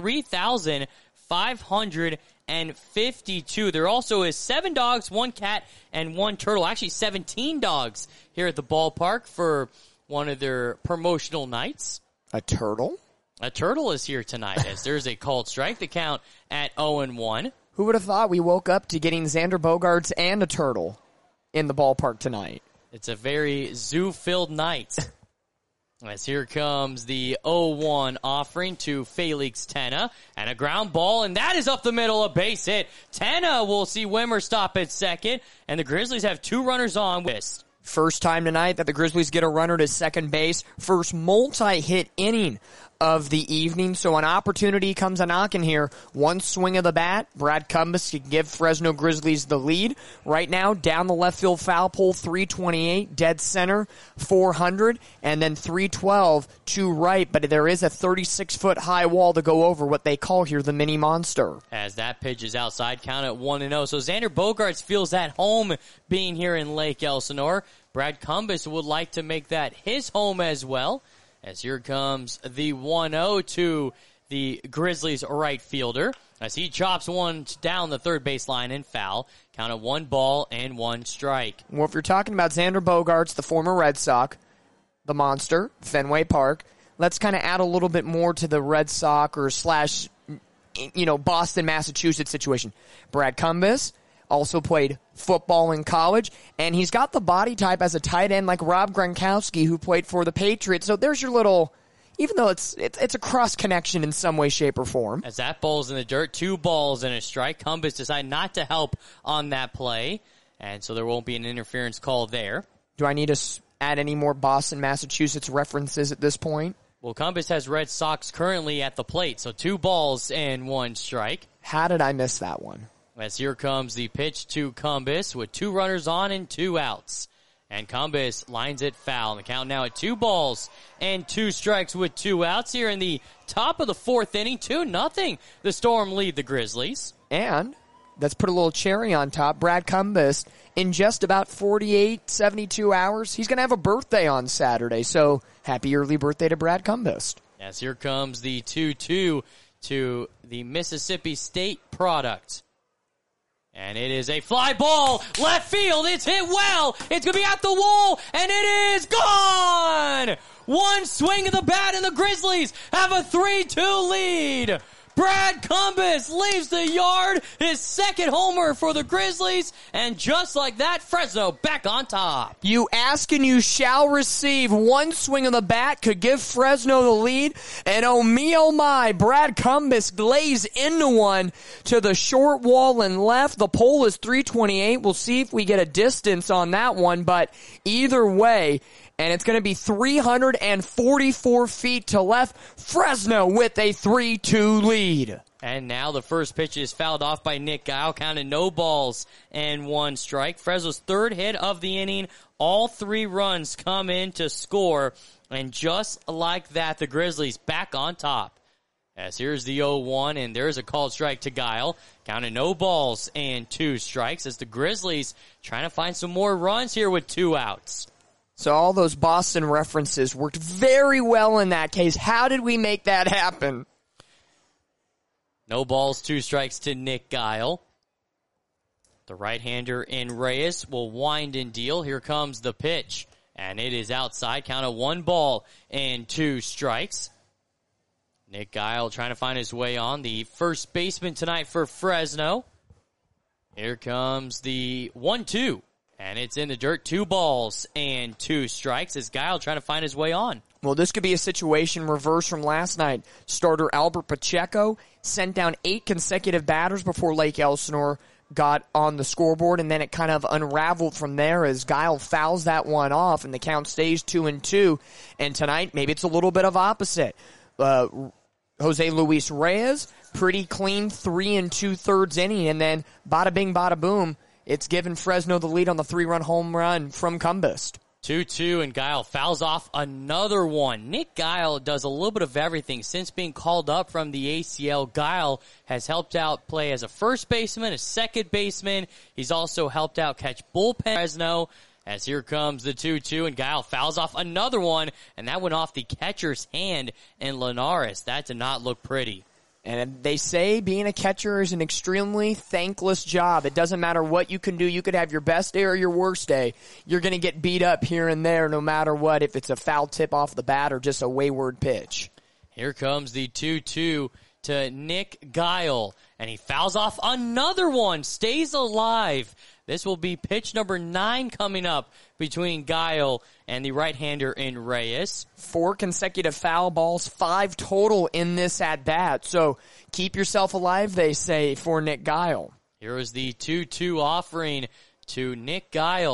3,552. There also is 7 dogs, 1 cat, and 1 turtle. Actually, 17 dogs here at the ballpark for one of their promotional nights. A turtle? A turtle is here tonight as there's a called strike. The count at 0-1. Who would have thought we woke up to getting Xander Bogaerts and a turtle in the ballpark tonight? It's a very zoo-filled night. As here comes the 0-1 offering to Felix Tena. And a ground ball, and that is up the middle, a base hit. Tena will see Wimmer stop at second, and the Grizzlies have 2 runners on. First time tonight that the Grizzlies get a runner to second base. First multi-hit inning of the evening. So an opportunity comes a knocking here. One swing of the bat, Brad Cumbest can give Fresno Grizzlies the lead. Right now, down the left field foul pole, 328, dead center, 400, and then 312 to right. But there is a 36-foot high wall to go over, what they call here the mini monster. As that pitch is outside, count at 1-0. So Xander Bogaerts feels at home being here in Lake Elsinore. Brad Cumbest would like to make that his home as well. As here comes the 1-0 to the Grizzlies right fielder. As he chops one down the third baseline and foul. Count at 1 ball and 1 strike. Well, if you're talking about Xander Bogaerts, the former Red Sox, the monster, Fenway Park, let's kind of add a little bit more to the Red Sox or slash, Boston, Massachusetts situation. Brad Cumbest also played football in college, and he's got the body type as a tight end like Rob Gronkowski, who played for the Patriots. So there's your little, even though it's a cross connection in some way, shape, or form. As that ball's in the dirt, 2 balls and a strike. Cumbest decided not to help on that play, and so there won't be an interference call there. Do I need to add any more Boston, Massachusetts references at this point? Well, Cumbest has Red Sox currently at the plate, so 2 balls and 1 strike. How did I miss that one? As here comes the pitch to Cumbest with 2 runners on and 2 outs. And Cumbest lines it foul. The count now at 2 balls and 2 strikes with 2 outs here in the top of the 4th inning. 2-0. The Storm lead the Grizzlies. And let's put a little cherry on top. Brad Cumbest, in just about 48, 72 hours, he's going to have a birthday on Saturday. So happy early birthday to Brad Cumbest. As here comes the 2-2 to the Mississippi State product. And it is a fly ball, left field, it's hit well, it's gonna be at the wall, and it is gone! One swing of the bat and the Grizzlies have a 3-2 lead! Brad Cumbest leaves the yard, his second homer for the Grizzlies, and just like that, Fresno back on top. You ask and you shall receive. One swing of the bat could give Fresno the lead, and oh me, oh my, Brad Cumbest glaze into one to the short wall and left. The pole is 328. We'll see if we get a distance on that one, but either way, and it's going to be 344 feet to left. Fresno with a 3-2 lead. And now the first pitch is fouled off by Nick Guile, counted no balls and 1 strike. Fresno's 3rd hit of the inning. All 3 runs come in to score. And just like that, the Grizzlies back on top. As here's the 0-1, and there's a called strike to Guile. Counted no balls and 2 strikes as the Grizzlies trying to find some more runs here with 2 outs. So all those Boston references worked very well in that case. How did we make that happen? No balls, 2 strikes to Nick Guile. The right-hander in Reyes will wind and deal. Here comes the pitch, and it is outside. Count of 1 ball and 2 strikes. Nick Guile trying to find his way on, the first baseman tonight for Fresno. Here comes the 1-2. And it's in the dirt, 2 balls and 2 strikes as Guile trying to find his way on. Well, this could be a situation reversed from last night. Starter Albert Pacheco sent down 8 consecutive batters before Lake Elsinore got on the scoreboard, and then it kind of unraveled from there as Guile fouls that one off, and the count stays 2-2. And tonight, maybe it's a little bit of opposite. Jose Luis Reyes, pretty clean 3 2/3 inning, and then bada bing, bada boom. It's given Fresno the lead on the 3-run home run from Cumbest. 2-2, and Guile fouls off another one. Nick Guile does a little bit of everything. Since being called up from the ACL, Guile has helped out play as a first baseman, a second baseman. He's also helped out catch bullpen Fresno. As here comes the 2-2, and Guile fouls off another one, and that went off the catcher's hand in Linares. That did not look pretty. And they say being a catcher is an extremely thankless job. It doesn't matter what you can do. You could have your best day or your worst day. You're going to get beat up here and there no matter what, if it's a foul tip off the bat or just a wayward pitch. Here comes the 2-2 to Nick Guile, and he fouls off another one, stays alive. This will be pitch number 9 coming up between Guile and the right-hander in Reyes. 4 consecutive foul balls, 5 total in this at-bat. So keep yourself alive, they say, for Nick Guile. Here is the 2-2 offering to Nick Guile.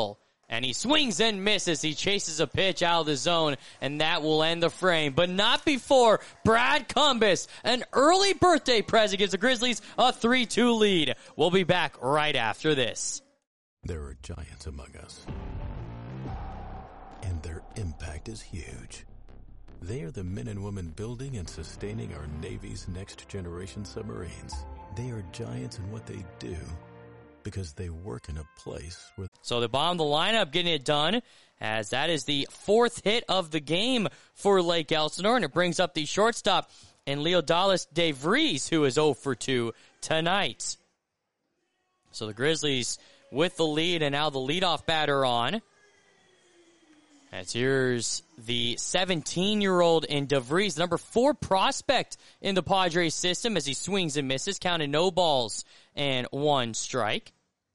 And he swings and misses. He chases a pitch out of the zone, and that will end the frame. But not before Brad Cumbus, an early birthday present, gives the Grizzlies a 3-2 lead. We'll be back right after this. There are giants among us, and their impact is huge. They are the men and women building and sustaining our Navy's next-generation submarines. They are giants in what they do, because they work in a place where... So the bottom of the lineup getting it done, as that is the 4th hit of the game for Lake Elsinore, and it brings up the shortstop in Leodalis De Vries, who is 0 for 2 tonight. So the Grizzlies with the lead, and now the leadoff batter on. As here's the 17-year-old in De Vries, the number 4 prospect in the Padres system, as he swings and misses, counting no balls and 1 strike.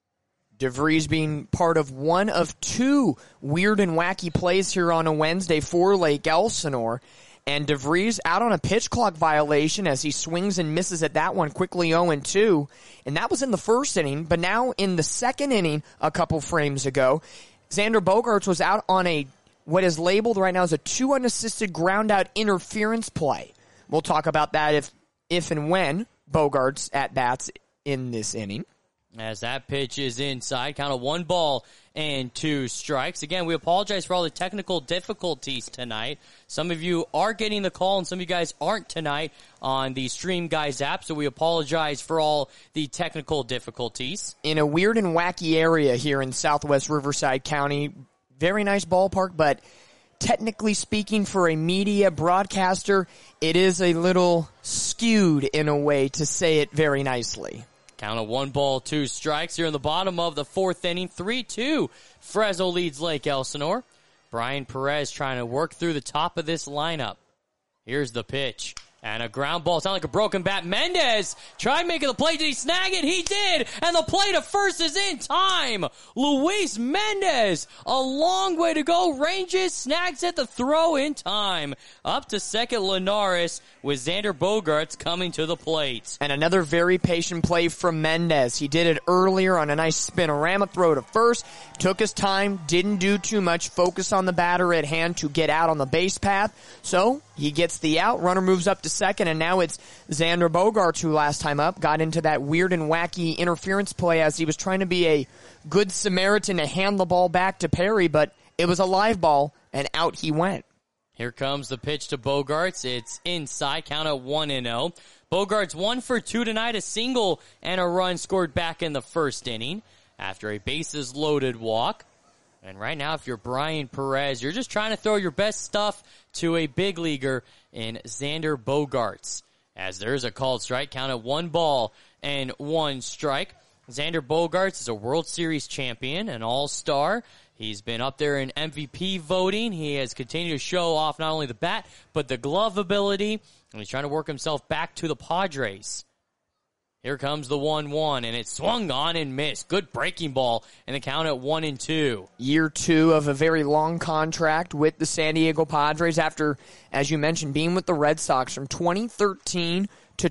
De Vries being part of one of 2 weird and wacky plays here on a Wednesday for Lake Elsinore. And De Vries out on a pitch clock violation as he swings and misses at that one, quickly 0-2. And that was in the first inning, but now in the second inning a couple frames ago, Xander Bogaerts was out on what is labeled right now as a 2 unassisted ground out interference play. We'll talk about that if and when Bogaerts at bats in this inning. As that pitch is inside, count of 1 ball and 2 strikes. Again, we apologize for all the technical difficulties tonight. Some of you are getting the call, and some of you guys aren't tonight on the Stream Guys app, so we apologize for all the technical difficulties. In a weird and wacky area here in southwest Riverside County, very nice ballpark, but technically speaking, for a media broadcaster, it is a little skewed in a way, to say it very nicely. Count of 1 ball, 2 strikes here in the bottom of the 4th inning. 3-2. Fresno leads Lake Elsinore. Brian Perez trying to work through the top of this lineup. Here's the pitch. And a ground ball. Sound like a broken bat. Mendez tried making the play. Did he snag it? He did. And the play to first is in time. Luis Mendez, a long way to go. Ranges, snags it, the throw in time. Up to second, Linares, with Xander Bogaerts coming to the plate. And another very patient play from Mendez. He did it earlier on a nice spinorama throw to first. Took his time, didn't do too much. Focus on the batter at hand to get out on the base path. So he gets the out. Runner moves up to second, and now it's Xander Bogaerts, who last time up got into that weird and wacky interference play as he was trying to be a good Samaritan to hand the ball back to Perry, but it was a live ball, and out he went. Here comes the pitch to Bogaerts. It's inside, count at 1-0. Bogaerts 1 for 2 tonight, a single and a run scored back in the first inning after a bases loaded walk. And right now, if you're Brian Perez, you're just trying to throw your best stuff to a big leaguer in Xander Bogaerts. As there's a called strike, count at 1 ball and 1 strike. Xander Bogaerts is a World Series champion, an all-star. He's been up there in MVP voting. He has continued to show off not only the bat, but the glove ability. And he's trying to work himself back to the Padres. Here comes the 1-1, and it's swung on and missed. Good breaking ball, and the count at 1-2. Year 2 of a very long contract with the San Diego Padres after, as you mentioned, being with the Red Sox from 2013 to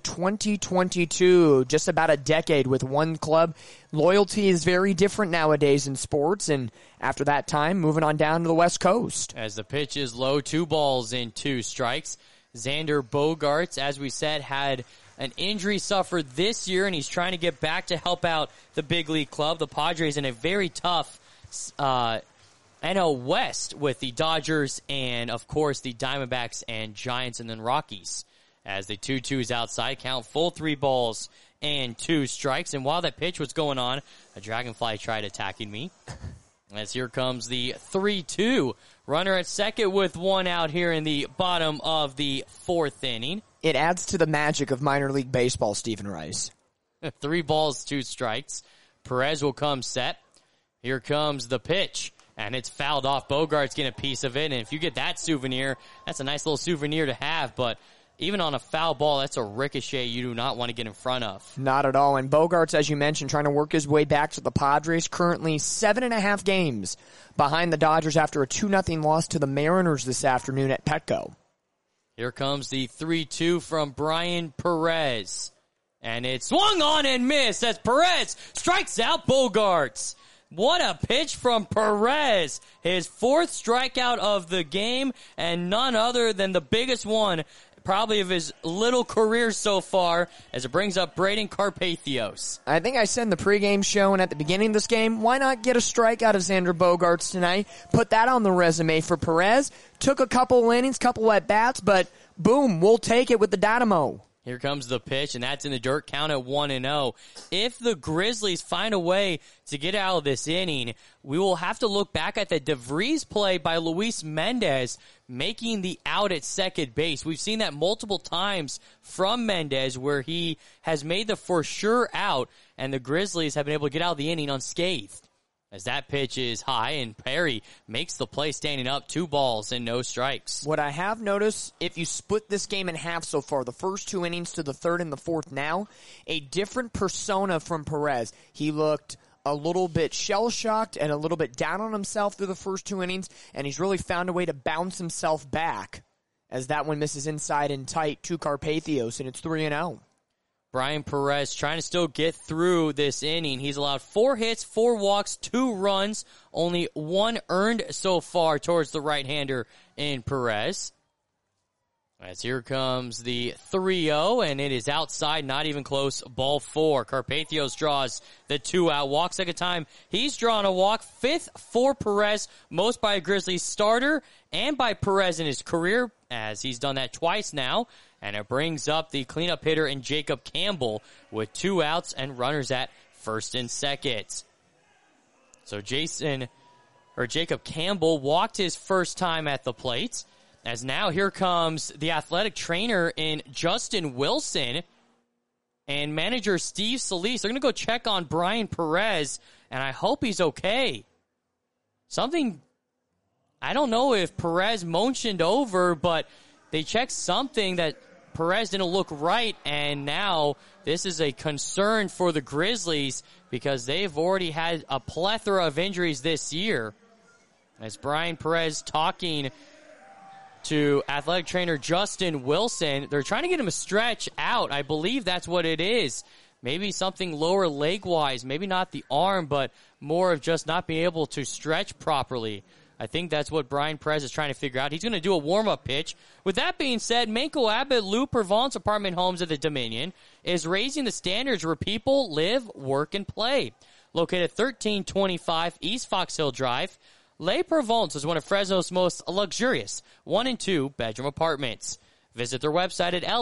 2022. Just about a decade with one club. Loyalty is very different nowadays in sports, and after that time, moving on down to the West Coast. As the pitch is low, 2 balls and 2 strikes. Xander Bogaerts, as we said, had an injury suffered this year, and he's trying to get back to help out the big league club. The Padres in a very tough NL West with the Dodgers and, of course, the Diamondbacks and Giants and then Rockies. As the 2-2 is outside, count full 3 balls and 2 strikes. And while that pitch was going on, a dragonfly tried attacking me. As here comes the 3-2. Runner at second with 1 out here in the bottom of the 4th inning. It adds to the magic of minor league baseball, Stephen Rice. 3 balls, 2 strikes. Perez will come set. Here comes the pitch, and it's fouled off. Bogaerts getting a piece of it, and if you get that souvenir, that's a nice little souvenir to have, but even on a foul ball, that's a ricochet you do not want to get in front of. Not at all. And Bogaerts, as you mentioned, trying to work his way back to the Padres, currently 7.5 games behind the Dodgers after a 2-0 loss to the Mariners this afternoon at Petco. Here comes the 3-2 from Brian Perez. And it's swung on and missed as Perez strikes out Bogaerts. What a pitch from Perez. His 4th strikeout of the game, and none other than the biggest one probably of his little career so far, as it brings up Braden Carpathios. I think I said in the pregame show and at the beginning of this game, why not get a strikeout of Xander Bogaerts tonight? Put that on the resume for Perez. Took a couple innings, couple at-bats, but boom, we'll take it with the Dynamo. Here comes the pitch, and that's in the dirt, count at 1-0. If the Grizzlies find a way to get out of this inning, we will have to look back at the DeVries play by Luis Mendez, making the out at second base. We've seen that multiple times from Mendez, where he has made the for sure out, and the Grizzlies have been able to get out of the inning unscathed. As that pitch is high, and Perry makes the play standing up, 2 balls and no strikes. What I have noticed, if you split this game in half so far, the first 2 innings to the 3rd and the 4th now, a different persona from Perez. He looked a little bit shell-shocked and a little bit down on himself through the first 2 innings, and he's really found a way to bounce himself back as that one misses inside and tight to Carpathios, and it's 3-0. Brian Perez trying to still get through this inning. He's allowed 4 hits, 4 walks, 2 runs, only 1 earned so far towards the right-hander in Perez. As here comes the 3-0, and it is outside, not even close, ball 4. Carpathios draws the 2-out walk. Second time he's drawn a walk, 5th for Perez, most by a Grizzlies starter and by Perez in his career, as he's done that twice now. And it brings up the cleanup hitter in Jacob Campbell with 2 outs and runners at first and second. So Jacob Campbell walked his first time at the plate. As now here comes the athletic trainer in Justin Wilson and manager Steve Solis. They're going to go check on Brian Perez, and I hope he's okay. I don't know if Perez motioned over, but they checked something that Perez didn't look right, and now this is a concern for the Grizzlies because they've already had a plethora of injuries this year. As Brian Perez talking to athletic trainer Justin Wilson, they're trying to get him a stretch out. I believe that's what it is. Maybe something lower leg-wise, maybe not the arm, but more of just not being able to stretch properly. I think that's what Brian Perez is trying to figure out. He's going to do a warm-up pitch. With that being said, Manco Abbott Lou Provence Apartment Homes at the Dominion is raising the standards where people live, work, and play. Located 1325 East Fox Hill Drive, Les Provence is one of Fresno's most luxurious 1- and 2-bedroom apartments. Visit their website at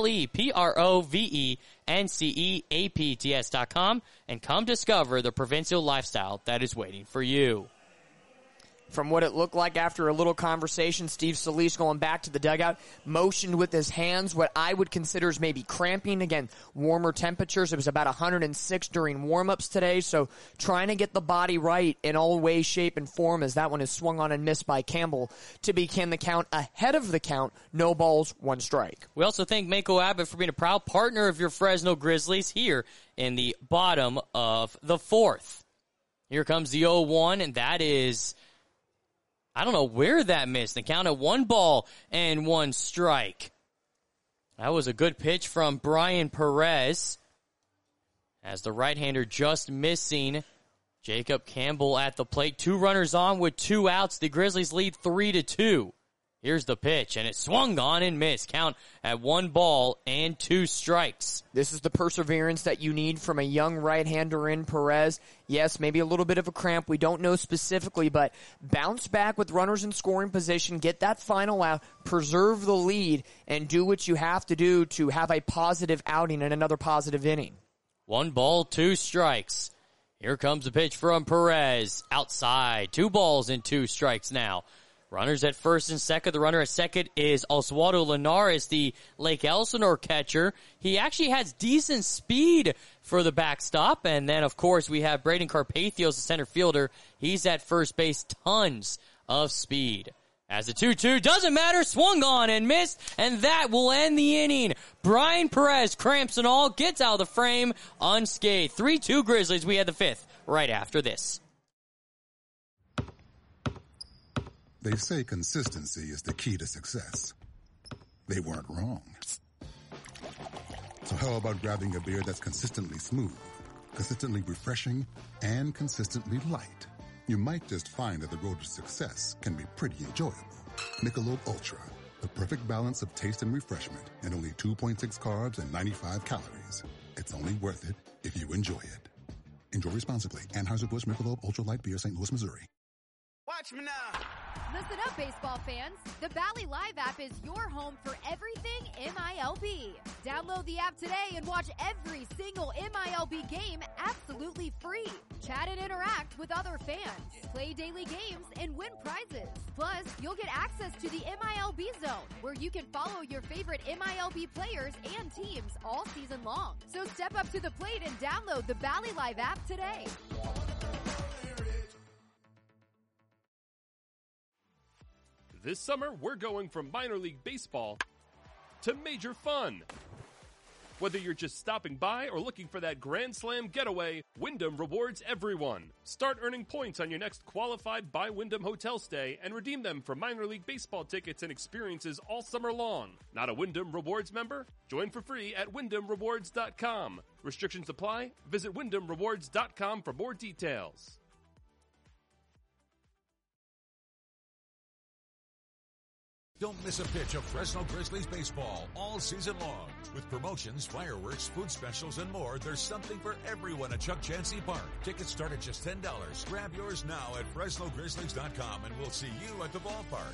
LeProvenceapts.com and come discover the provincial lifestyle that is waiting for you. From what it looked like after a little conversation, Steve Solis going back to the dugout, motioned with his hands, what I would consider is maybe cramping. Again, warmer temperatures. It was about 106 during warm-ups today, so trying to get the body right in all ways, shape, and form as that one is swung on and missed by Campbell to begin the count ahead of the count. No balls, 1 strike. We also thank Manco Abbott for being a proud partner of your Fresno Grizzlies here in the bottom of the 4th. Here comes the 0-1, and that is... I don't know where that missed. The count of 1 ball and 1 strike. That was a good pitch from Brian Perez. As the right-hander just missing. Jacob Campbell at the plate. 2 runners on with 2 outs. The Grizzlies lead 3-2. Here's the pitch, and it swung on and missed. Count at 1 ball and 2 strikes. This is the perseverance that you need from a young right-hander in Perez. Yes, maybe a little bit of a cramp. We don't know specifically, but bounce back with runners in scoring position, get that final out, preserve the lead, and do what you have to do to have a positive outing and another positive inning. 1 ball, 2 strikes. Here comes the pitch from Perez. Outside. 2 balls and 2 strikes now. Runners at first and second. The runner at second is Oswaldo Linares, the Lake Elsinore catcher. He actually has decent speed for the backstop. And then, of course, we have Braden Carpathios, the center fielder. He's at first base. Tons of speed. As the 2-2 doesn't matter, swung on and missed, and that will end the inning. Brian Perez, cramps and all, gets out of the frame unscathed. 3-2 Grizzlies. We had the 5th right after this. They say consistency is the key to success. They weren't wrong. So how about grabbing a beer that's consistently smooth, consistently refreshing, and consistently light? you might just find that the road to success can be pretty enjoyable. Michelob Ultra, the perfect balance of taste and refreshment, and only 2.6 carbs and 95 calories. It's only worth it if you enjoy it. Enjoy responsibly. Anheuser-Busch Michelob Ultra Light Beer, St. Louis, Missouri. Watch me now. Listen up, baseball fans. The Bally Live app is your home for everything MILB. Download the app today and watch every single MILB game absolutely free. Chat and interact with other fans. Play daily games and win prizes. Plus, you'll get access to the MILB Zone, where you can follow your favorite MILB players and teams all season long. So step up to the plate and download the Bally Live app today. This summer, we're going from minor league baseball to major fun. Whether you're just stopping by or looking for that Grand Slam getaway, Wyndham rewards everyone. Start earning points on your next qualified by Wyndham hotel stay and redeem them for minor league baseball tickets and experiences all summer long. Not a Wyndham Rewards member? Join for free at WyndhamRewards.com. Restrictions apply. Visit WyndhamRewards.com for more details. Don't miss a pitch of Fresno Grizzlies baseball all season long. With promotions, fireworks, food specials, and more, there's something for everyone at Chuck Chansey Park. Tickets start at just $10. Grab yours now at FresnoGrizzlies.com, and we'll see you at the ballpark.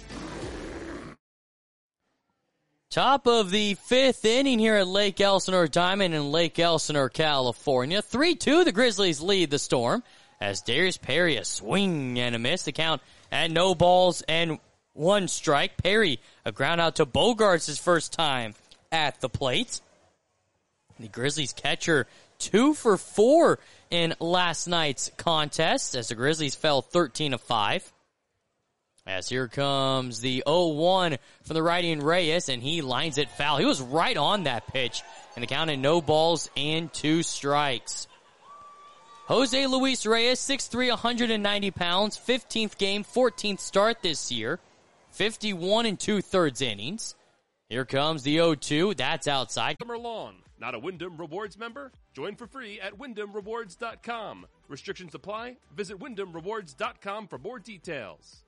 Top of the fifth inning here at Lake Elsinore Diamond in Lake Elsinore, California. 3-2, the Grizzlies lead the Storm as Darius Perry a swing and a miss. The count at no balls and one strike. Perry, a ground out to Bogaerts his first time at the plate. The Grizzlies catcher 2 for 4 in last night's contest as the Grizzlies fell 13-5. As here comes the 0-1 from the righty in Reyes, and he lines it foul. He was right on that pitch, and the count at no balls and 2 strikes. Jose Luis Reyes, 6'3", 190 pounds, 15th game, 14th start this year. 51 2/3 innings. Here comes the 0-2. That's outside. Summer long. Not a Wyndham Rewards member? Join for free at WyndhamRewards.com. Restrictions apply. Visit WyndhamRewards.com for more details.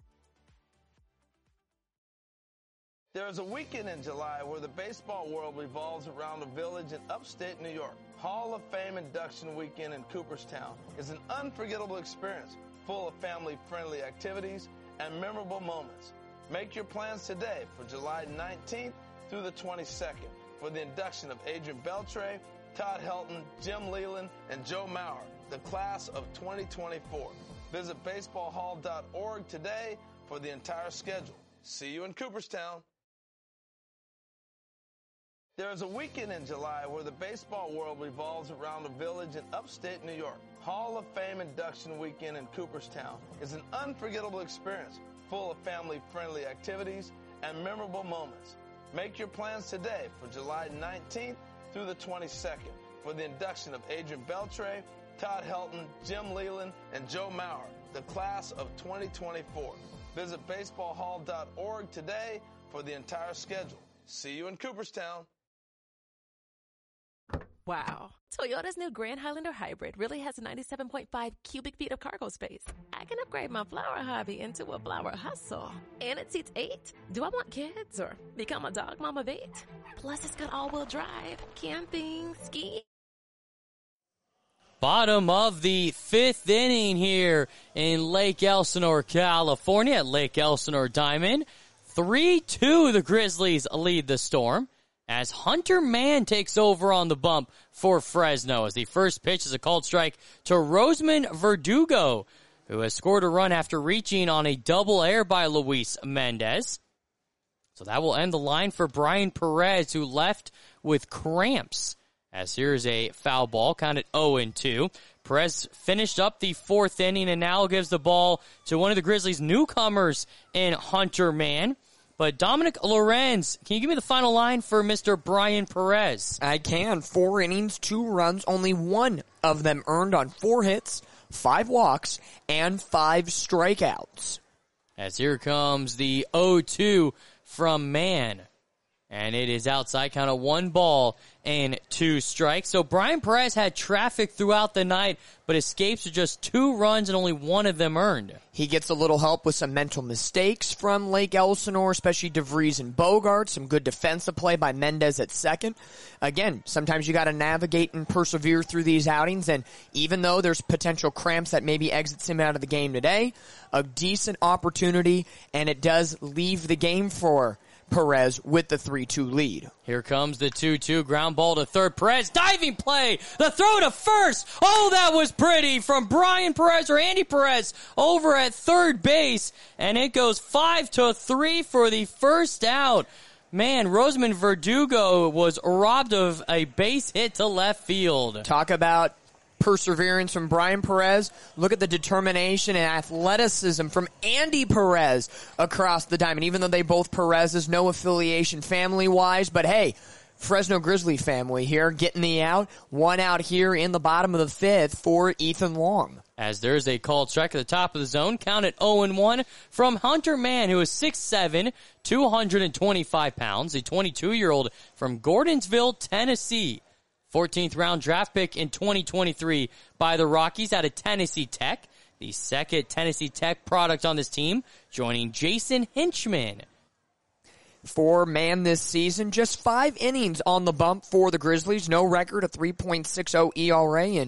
There is a weekend in July where the baseball world revolves around a village in upstate New York. Hall of Fame induction weekend in Cooperstown is an unforgettable experience full of family-friendly activities and memorable moments. Make your plans today for July 19th through the 22nd for the induction of Adrian Beltre, Todd Helton, Jim Leland, and Joe Mauer, the class of 2024. Visit baseballhall.org today for the entire schedule. See you in Cooperstown. There is a weekend in July where the baseball world revolves around a village in upstate New York. Hall of Fame induction weekend in Cooperstown is an unforgettable experience full of family-friendly activities and memorable moments. Make your plans today for July 19th through the 22nd for the induction of Adrian Beltre, Todd Helton, Jim Leland, and Joe Mauer, the class of 2024. Visit baseballhall.org today for the entire schedule. See you in Cooperstown. Wow. Toyota's new Grand Highlander Hybrid really has 97.5 cubic feet of cargo space. I can upgrade my flower hobby into a flower hustle. And it seats 8. Do I want kids or become a dog mom of 8? Plus, it's got all-wheel drive, camping, skiing. Bottom of the fifth inning here in Lake Elsinore, California at Lake Elsinore Diamond. 3-2, the Grizzlies lead the Storm as Hunter Mann takes over on the bump for Fresno as the first pitch is a called strike to Roseman Verdugo, who has scored a run after reaching on a double air by Luis Mendez. So that will end the line for Brian Perez, who left with cramps. As here's a foul ball, counted 0-2. Perez finished up the fourth inning and now gives the ball to one of the Grizzlies' newcomers in Hunter Mann. But Dominic Lorenz, can you give me the final line for Mr. Brian Perez? I can. 4 innings, 2 runs, only 1 of them earned on 4 hits, 5 walks, and 5 strikeouts. As here comes the 0-2 from Mann. And it is outside, count of 1 ball and 2 strikes. So Brian Perez had traffic throughout the night, but escapes with just 2 runs and only 1 of them earned. He gets a little help with some mental mistakes from Lake Elsinore, especially DeVries and Bogart. Some good defensive play by Mendez at second. Again, sometimes you got to navigate and persevere through these outings, and even though there's potential cramps that maybe exits him out of the game today, a decent opportunity, and it does leave the game for Perez with the 3-2 lead. Here comes the 2-2 ground ball to third. Perez diving play. The throw to first. Oh, that was pretty from Brian Perez or Andy Perez over at third base. And it goes 5-3 for the first out. Man, Rosamond Verdugo was robbed of a base hit to left field. Talk about perseverance from Brian Perez. Look at the determination and athleticism from Andy Perez across the diamond. Even though they both Perez's, no affiliation family-wise, but hey, Fresno Grizzly family here getting the out. 1 out here in the bottom of the 5th for Ethan Long. As there's a called strike at the top of the zone, count at 0-1 from Hunter Mann, who is 6'7", 225 pounds, a 22-year-old from Gordonsville, Tennessee. 14th round draft pick in 2023 by the Rockies out of Tennessee Tech. The second Tennessee Tech product on this team, joining Jason Hinchman. For Mann this season, just 5 innings on the bump for the Grizzlies. No record, a 3.60 ERA in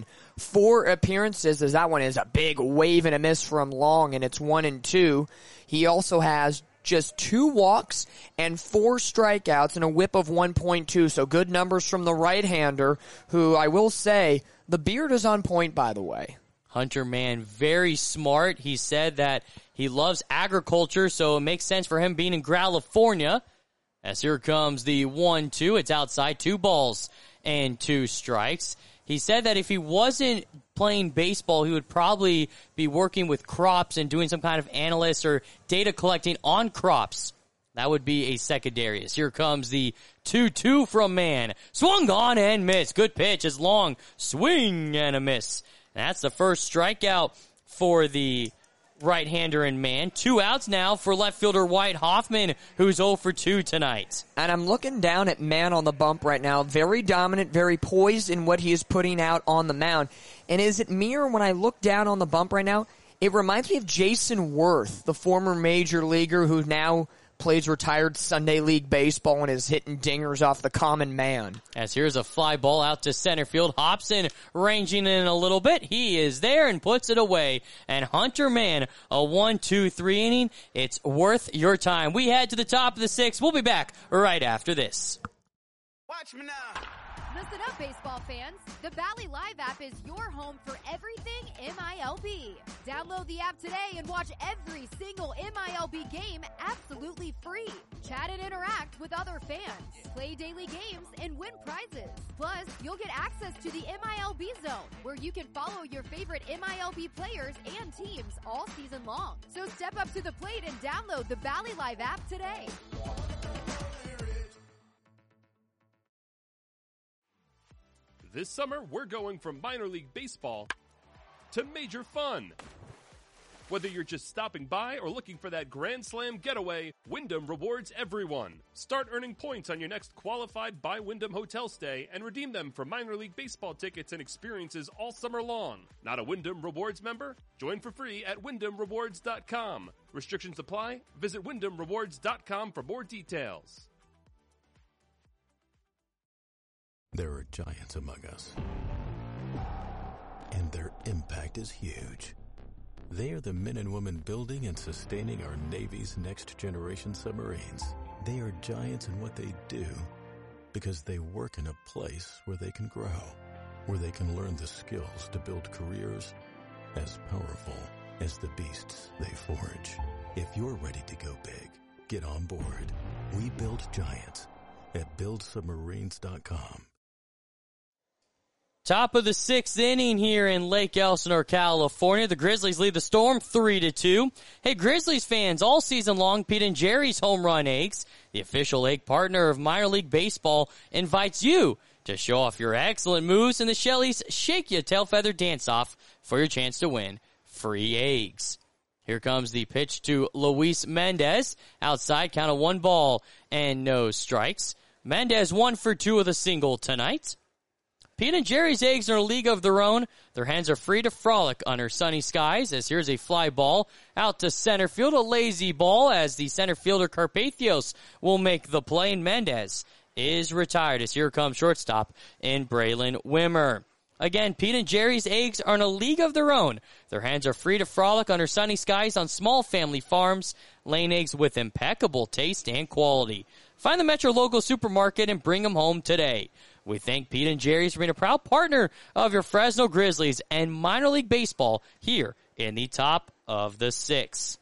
4 appearances, as that one is a big wave and a miss from Long, and it's 1-2. He also has just 2 walks and 4 strikeouts and a whip of 1.2. So good numbers from the right-hander, who I will say, the beard is on point, by the way. Hunter Mann, very smart. He said that he loves agriculture, so it makes sense for him being in California. As here comes the 1-2. It's outside, 2 balls and 2 strikes. He said that if he wasn't playing baseball, he would probably be working with crops and doing some kind of analyst or data collecting on crops. That would be a secondary. Here comes the 2-2 from Mann. Swung on and missed. Good pitch as Long. Swing and a miss. And that's the first strikeout for the right-hander in Mann. 2 outs now for left fielder White Hoffman, who's 0 for 2 tonight. And I'm looking down at Mann on the bump right now. Very dominant, very poised in what he is putting out on the mound. And is it me, or when I look down on the bump right now, it reminds me of Jason Worth, the former major leaguer who now plays retired Sunday League baseball and is hitting dingers off the common man. As here's a fly ball out to center field. Hobson ranging in a little bit. He is there and puts it away. And Hunter Mann, a 1-2-3 inning. It's worth your time. We head to the top of the 6th. We'll be back right after this. Watch me now. Listen up, baseball fans. The Valley Live app is your home for everything MILB. Download the app today and watch every single MILB game absolutely free. Chat and interact with other fans. Play daily games and win prizes. Plus, you'll get access to the MILB Zone, where you can follow your favorite MILB players and teams all season long. So step up to the plate and download the Valley Live app today. This summer, we're going from minor league baseball to major fun. Whether you're just stopping by or looking for that Grand Slam getaway, Wyndham rewards everyone. Start earning points on your next qualified by Wyndham hotel stay and redeem them for minor league baseball tickets and experiences all summer long. Not a Wyndham Rewards member? Join for free at WyndhamRewards.com. Restrictions apply. Visit WyndhamRewards.com for more details. There are giants among us, and their impact is huge. They are the men and women building and sustaining our Navy's next-generation submarines. They are giants in what they do because they work in a place where they can grow, where they can learn the skills to build careers as powerful as the beasts they forge. If you're ready to go big, get on board. We build giants at buildsubmarines.com. Top of the 6th inning here in Lake Elsinore, California. The Grizzlies lead the Storm 3-2. Hey, Grizzlies fans, all season long, Pete and Jerry's Home Run Eggs, the official egg partner of minor league baseball, invites you to show off your excellent moves in the Shelley's Shake Ya Tail Feather Dance-Off for your chance to win free eggs. Here comes the pitch to Luis Mendez. Outside, count of 1 ball and no strikes. Mendez 1 for 2 with a single tonight. Pete and Jerry's Eggs are a league of their own. Their hands are free to frolic under sunny skies, as here's a fly ball out to center field. A lazy ball as the center fielder Carpathios will make the play, and Mendez is retired as here comes shortstop in Braylon Wimmer. Again, Pete and Jerry's Eggs are in a league of their own. Their hands are free to frolic under sunny skies on small family farms, laying eggs with impeccable taste and quality. Find the Metro local supermarket and bring them home today. We thank Pete and Jerry's for being a proud partner of your Fresno Grizzlies and minor league baseball here in the top of the 6th.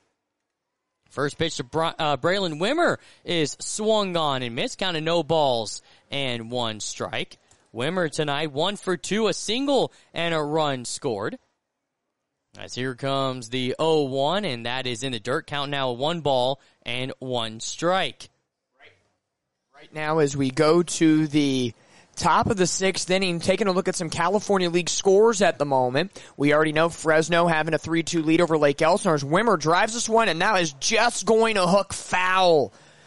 First pitch to Braylon Wimmer is swung on and missed, count of no balls and 1 strike. Wimmer tonight 1 for 2, a single and a run scored. As here comes the 0-1, and that is in the dirt. Count now 1 ball and 1 strike. Right now as we go to the top of the 6th inning, taking a look at some California League scores at the moment. We already know Fresno having a 3-2 lead over Lake Elsinore. Wimmer drives this one, and now is just going to hook foul.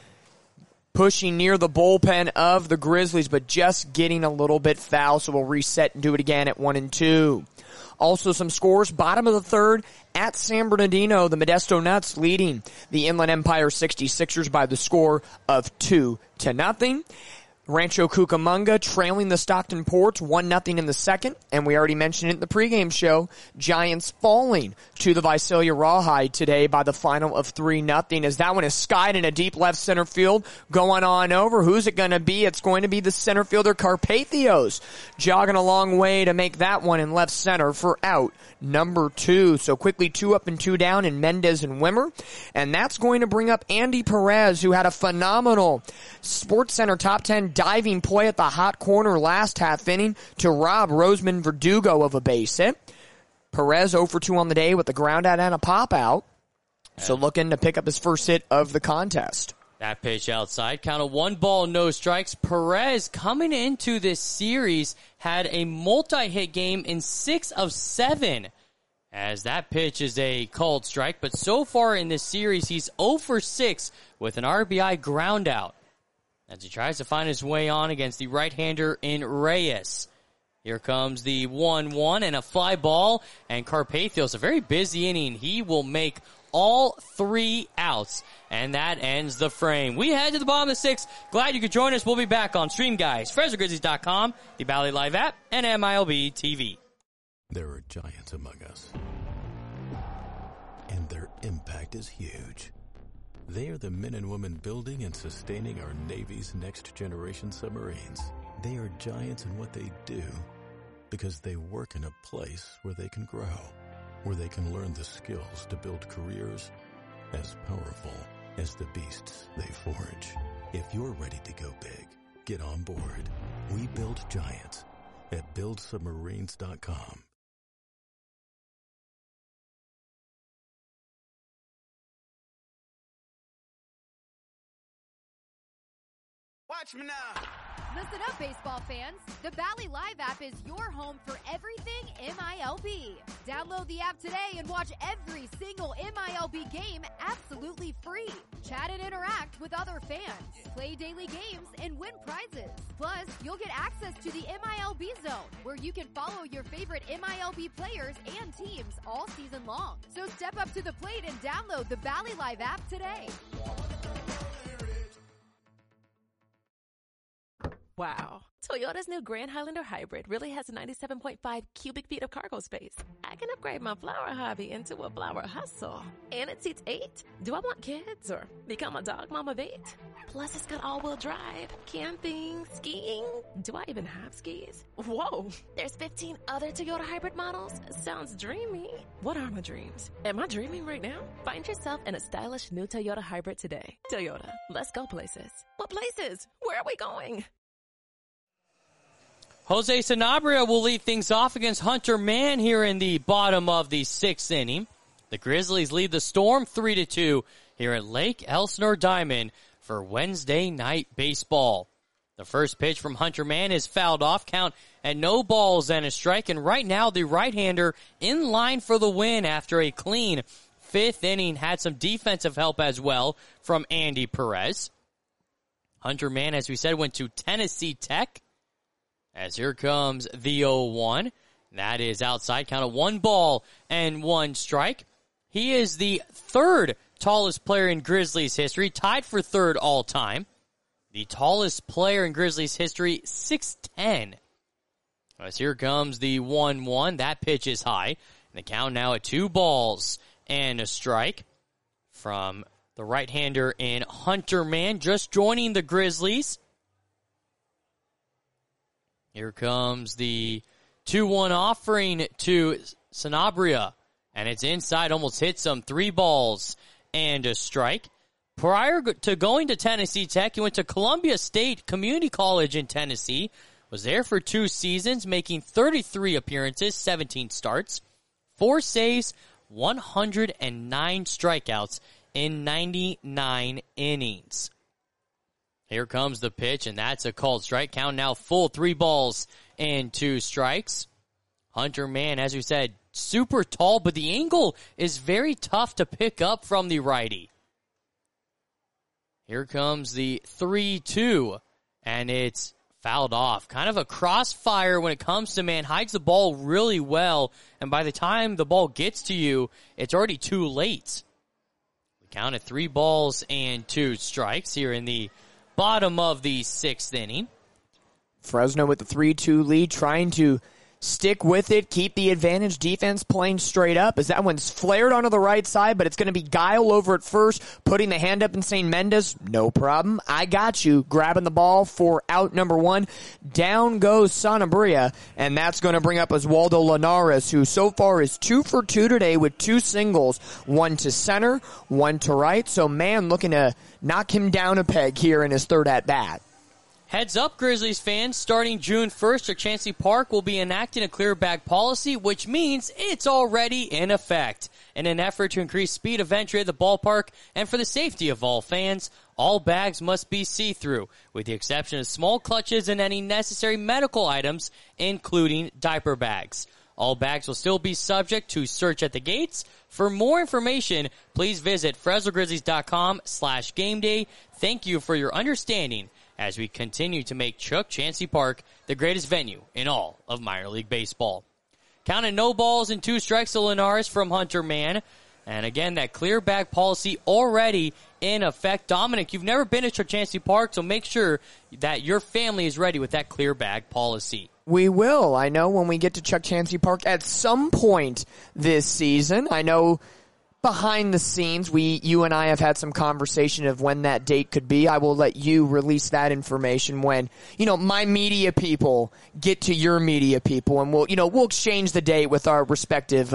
Pushing near the bullpen of the Grizzlies, but just getting a little bit foul, so we'll reset and do it again at 1-2. Also some scores, bottom of the 3rd, at San Bernardino, the Modesto Nuts leading the Inland Empire 66ers by the score of 2-0. Rancho Cucamonga trailing the Stockton Ports 1-0 in the 2nd, and we already mentioned it in the pregame show, Giants falling to the Visalia Rawhide today by the final of 3-0, as that one is skied in a deep left center field, going on over. Who's it going to be? It's going to be the center fielder Carpathios, jogging a long way to make that one in left center for out number 2. So quickly 2 up and 2 down in Mendez and Wimmer, and that's going to bring up Andy Perez, who had a phenomenal SportsCenter top 10 diving play at the hot corner last half inning to rob Roseman Verdugo of a base hit. Perez 0 for 2 on the day with a ground out and a pop out. So looking to pick up his first hit of the contest. That pitch outside, count of 1 ball, no strikes. Perez coming into this series had a multi-hit game in 6 of 7. As that pitch is a called strike, but so far in this series, he's 0 for 6 with an RBI ground out, as he tries to find his way on against the right-hander in Reyes. Here comes the 1-1 and a fly ball, and Carpathios, a very busy inning. He will make all 3 outs, and that ends the frame. We head to the bottom of the 6th. Glad you could join us. We'll be back on Stream Guys, FresnoGrizzlies.com, the Bally Live app, and MILB TV. There are giants among us, and their impact is huge. They are the men and women building and sustaining our Navy's next-generation submarines. They are giants in what they do because they work in a place where they can grow, where they can learn the skills to build careers as powerful as the beasts they forge. If you're ready to go big, get on board. We build giants at buildsubmarines.com. Watch me now. Listen up, baseball fans. The Bally Live app is your home for everything MILB. Download the app today and watch every single MILB game absolutely free. Chat and interact with other fans. Play daily games and win prizes. Plus, you'll get access to the MILB Zone, where you can follow your favorite MILB players and teams all season long. So step up to the plate and download the Bally Live app today. Wow. Toyota's new Grand Highlander Hybrid really has 97.5 cubic feet of cargo space. I can upgrade my flower hobby into a flower hustle. And it seats 8. Do I want kids or become a dog mom of 8? Plus, it's got all-wheel drive, camping, skiing. Do I even have skis? Whoa. There's 15 other Toyota hybrid models? Sounds dreamy. What are my dreams? Am I dreaming right now? Find yourself in a stylish new Toyota hybrid today. Toyota, let's go places. What places? Where are we going? Jose Sanabria will lead things off against Hunter Mann here in the bottom of the 6th inning. The Grizzlies lead the Storm 3-2 here at Lake Elsinore Diamond for Wednesday night baseball. The first pitch from Hunter Mann is fouled off, count at no balls and a strike, and right now the right-hander in line for the win after a clean fifth inning had some defensive help as well from Andy Perez. Hunter Mann, as we said, went to Tennessee Tech. As here comes the 0-1. That is outside. Count of 1 ball and 1 strike. He is the third tallest player in Grizzlies history, tied for third all time. The tallest player in Grizzlies history, 6'10". As here comes the 1-1. That pitch is high. And the count now at 2 balls and a strike from the right-hander in Hunter Mann, just joining the Grizzlies. Here comes the 2-1 offering to Sanabria. And it's inside, almost hits him. 3 balls and a strike. Prior to going to Tennessee Tech, he went to Columbia State Community College in Tennessee. Was there for 2 seasons, making 33 appearances, 17 starts, 4 saves, 109 strikeouts in 99 innings. Here comes the pitch, and that's a called strike. Count now full, 3 balls and 2 strikes. Hunter Mann, as we said, super tall, but the angle is very tough to pick up from the righty. Here comes the 3-2, and it's fouled off. Kind of a crossfire when it comes to Mann. Hides the ball really well, and by the time the ball gets to you, it's already too late. We count at 3 balls and 2 strikes here in the bottom of the 6th inning. Fresno with the 3-2 lead, trying to stick with it, keep the advantage. Defense playing straight up as that one's flared onto the right side, but it's going to be Guile over at first, putting the hand up and saying, Mendez, no problem, I got you. Grabbing the ball for out number 1. Down goes Sanabria, and that's going to bring up Oswaldo Linares, who so far is 2 for 2 today with 2 singles, 1 to center, 1 to right. So Mann looking to knock him down a peg here in his 3rd at-bat. Heads up, Grizzlies fans, starting June 1st, Chauncey Park will be enacting a clear bag policy, which means it's already in effect. In an effort to increase speed of entry at the ballpark and for the safety of all fans, all bags must be see-through, with the exception of small clutches and any necessary medical items, including diaper bags. All bags will still be subject to search at the gates. For more information, please visit FresnoGrizzlies.com/gameday. Thank you for your understanding as we continue to make Chuck Chauncey Park the greatest venue in all of minor league baseball. Counted no balls and 2 strikes to Linares from Hunter Mann. And again, that clear bag policy already in effect. Dominic, you've never been to Chuck Chauncey Park, so make sure that your family is ready with that clear bag policy. We will. I know when we get to Chuck Chauncey Park at some point this season. I know behind the scenes, you and I have had some conversation of when that date could be. I will let you release that information when, my media people get to your media people, and we'll exchange the date with our respective,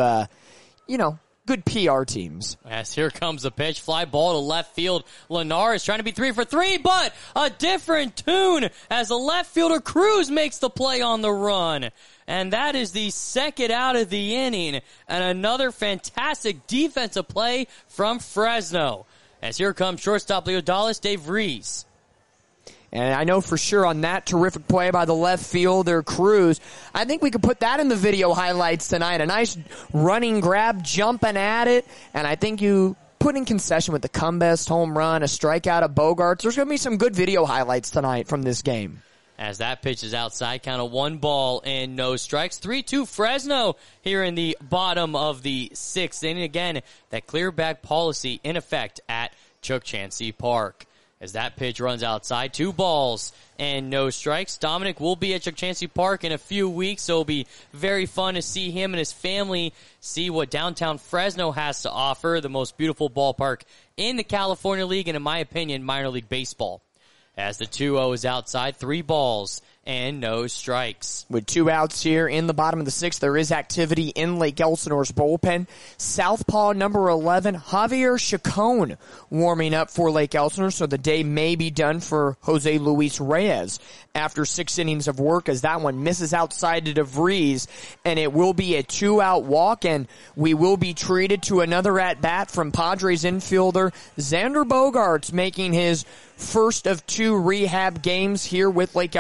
good PR teams. Yes, here comes the pitch. Fly ball to left field. Linares trying to be 3 for 3, but a different tune as the left fielder Cruz makes the play on the run. And that is the 2nd out of the inning. And another fantastic defensive play from Fresno. As here comes shortstop Leo Dallas, Dave Reese. And I know for sure on that terrific play by the left fielder, Cruz, I think we could put that in the video highlights tonight. A nice running grab, jumping at it. And I think you put in concession with the Cumbest home run, a strikeout of Bogaerts. There's going to be some good video highlights tonight from this game. As that pitch is outside, count of 1 ball and no strikes. 3-2 Fresno here in the bottom of the 6th inning. Again, that clear bag policy in effect at Chuck Chauncey Park. As that pitch runs outside, 2 balls and no strikes. Dominic will be at Chuck Chauncey Park in a few weeks, so it'll be very fun to see him and his family see what downtown Fresno has to offer, the most beautiful ballpark in the California League and, in my opinion, minor league baseball. As the 2-0 is outside, 3 balls and no strikes. With 2 outs here in the bottom of the 6th, there is activity in Lake Elsinore's bullpen. Southpaw number 11, Javier Chacon, warming up for Lake Elsinore, so the day may be done for Jose Luis Reyes after 6 innings of work, as that one misses outside to DeVries, and it will be a 2-out walk, and we will be treated to another at-bat from Padres infielder Xander Bogaerts, making his first of 2 rehab games here with Lake Elsinore.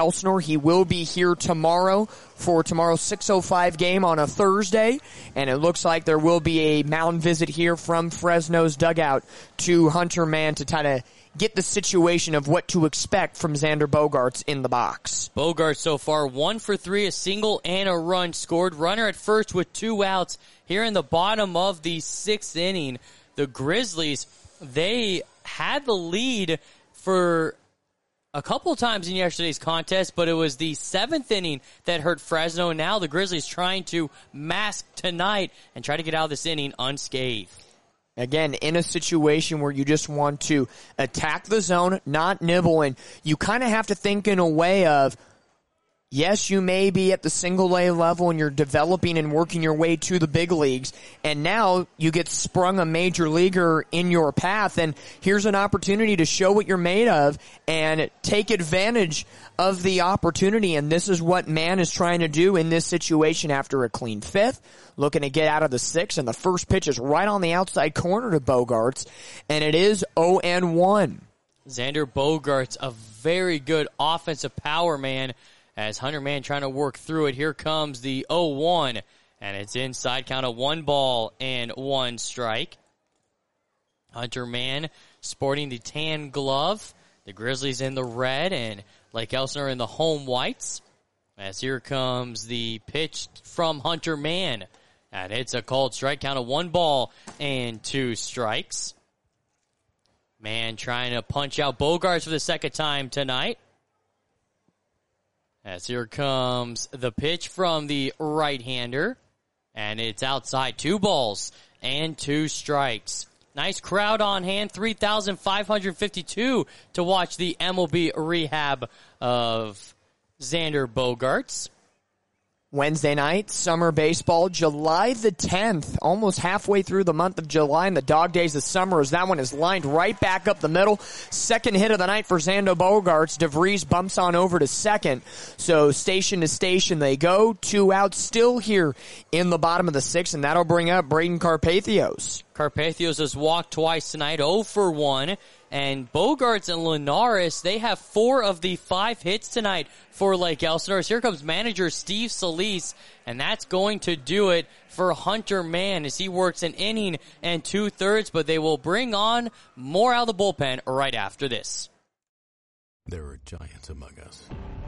He will be here tomorrow for tomorrow's 6:05 game on a Thursday, and it looks like there will be a mound visit here from Fresno's dugout to Hunter Mann to try to get the situation of what to expect from Xander Bogaerts in the box. Bogaerts so far 1 for 3, a single and a run scored. Runner at first with 2 outs here in the bottom of the 6th inning. The Grizzlies, they had the lead for a couple times in yesterday's contest, but it was the 7th inning that hurt Fresno. Now the Grizzlies trying to mask tonight and try to get out of this inning unscathed. Again, in a situation where you just want to attack the zone, not nibble, and you kind of have to think in a way of, yes, you may be at the single A level and you're developing and working your way to the big leagues, and now you get sprung a major leaguer in your path, and here's an opportunity to show what you're made of and take advantage of the opportunity, and this is what Mann is trying to do in this situation after a clean 5th, looking to get out of the 6th, and the first pitch is right on the outside corner to Bogaerts, and it is 0-1. Xander Bogaerts, a very good offensive power man, as Hunter Mann trying to work through it. Here comes the 0-1, and it's inside, count of 1 ball and 1 strike. Hunter Mann sporting the tan glove. The Grizzlies in the red, and Lake Elsinore in the home whites. As here comes the pitch from Hunter Mann. And it's a called strike, count of 1 ball and 2 strikes. Mann trying to punch out Bogaerts for the second time tonight. As here comes the pitch from the right-hander. And it's outside, 2 balls and 2 strikes. Nice crowd on hand, 3,552 to watch the MLB rehab of Xander Bogaerts. Wednesday night, summer baseball, July the 10th, almost halfway through the month of July and the dog days of summer, as that one is lined right back up the middle. Second hit of the night for Xander Bogaerts. DeVries bumps on over to second. So station to station they go. 2 outs still here in the bottom of the 6th, and that'll bring up Braden Carpathios. Carpathios has walked twice tonight, 0 for 1. And Bogaerts and Linares, they have 4 of the 5 hits tonight for Lake Elsinore. Here comes manager Steve Solis, and that's going to do it for Hunter Mann as he works an inning and 2/3, but they will bring on more out of the bullpen right after this. There are giants among us,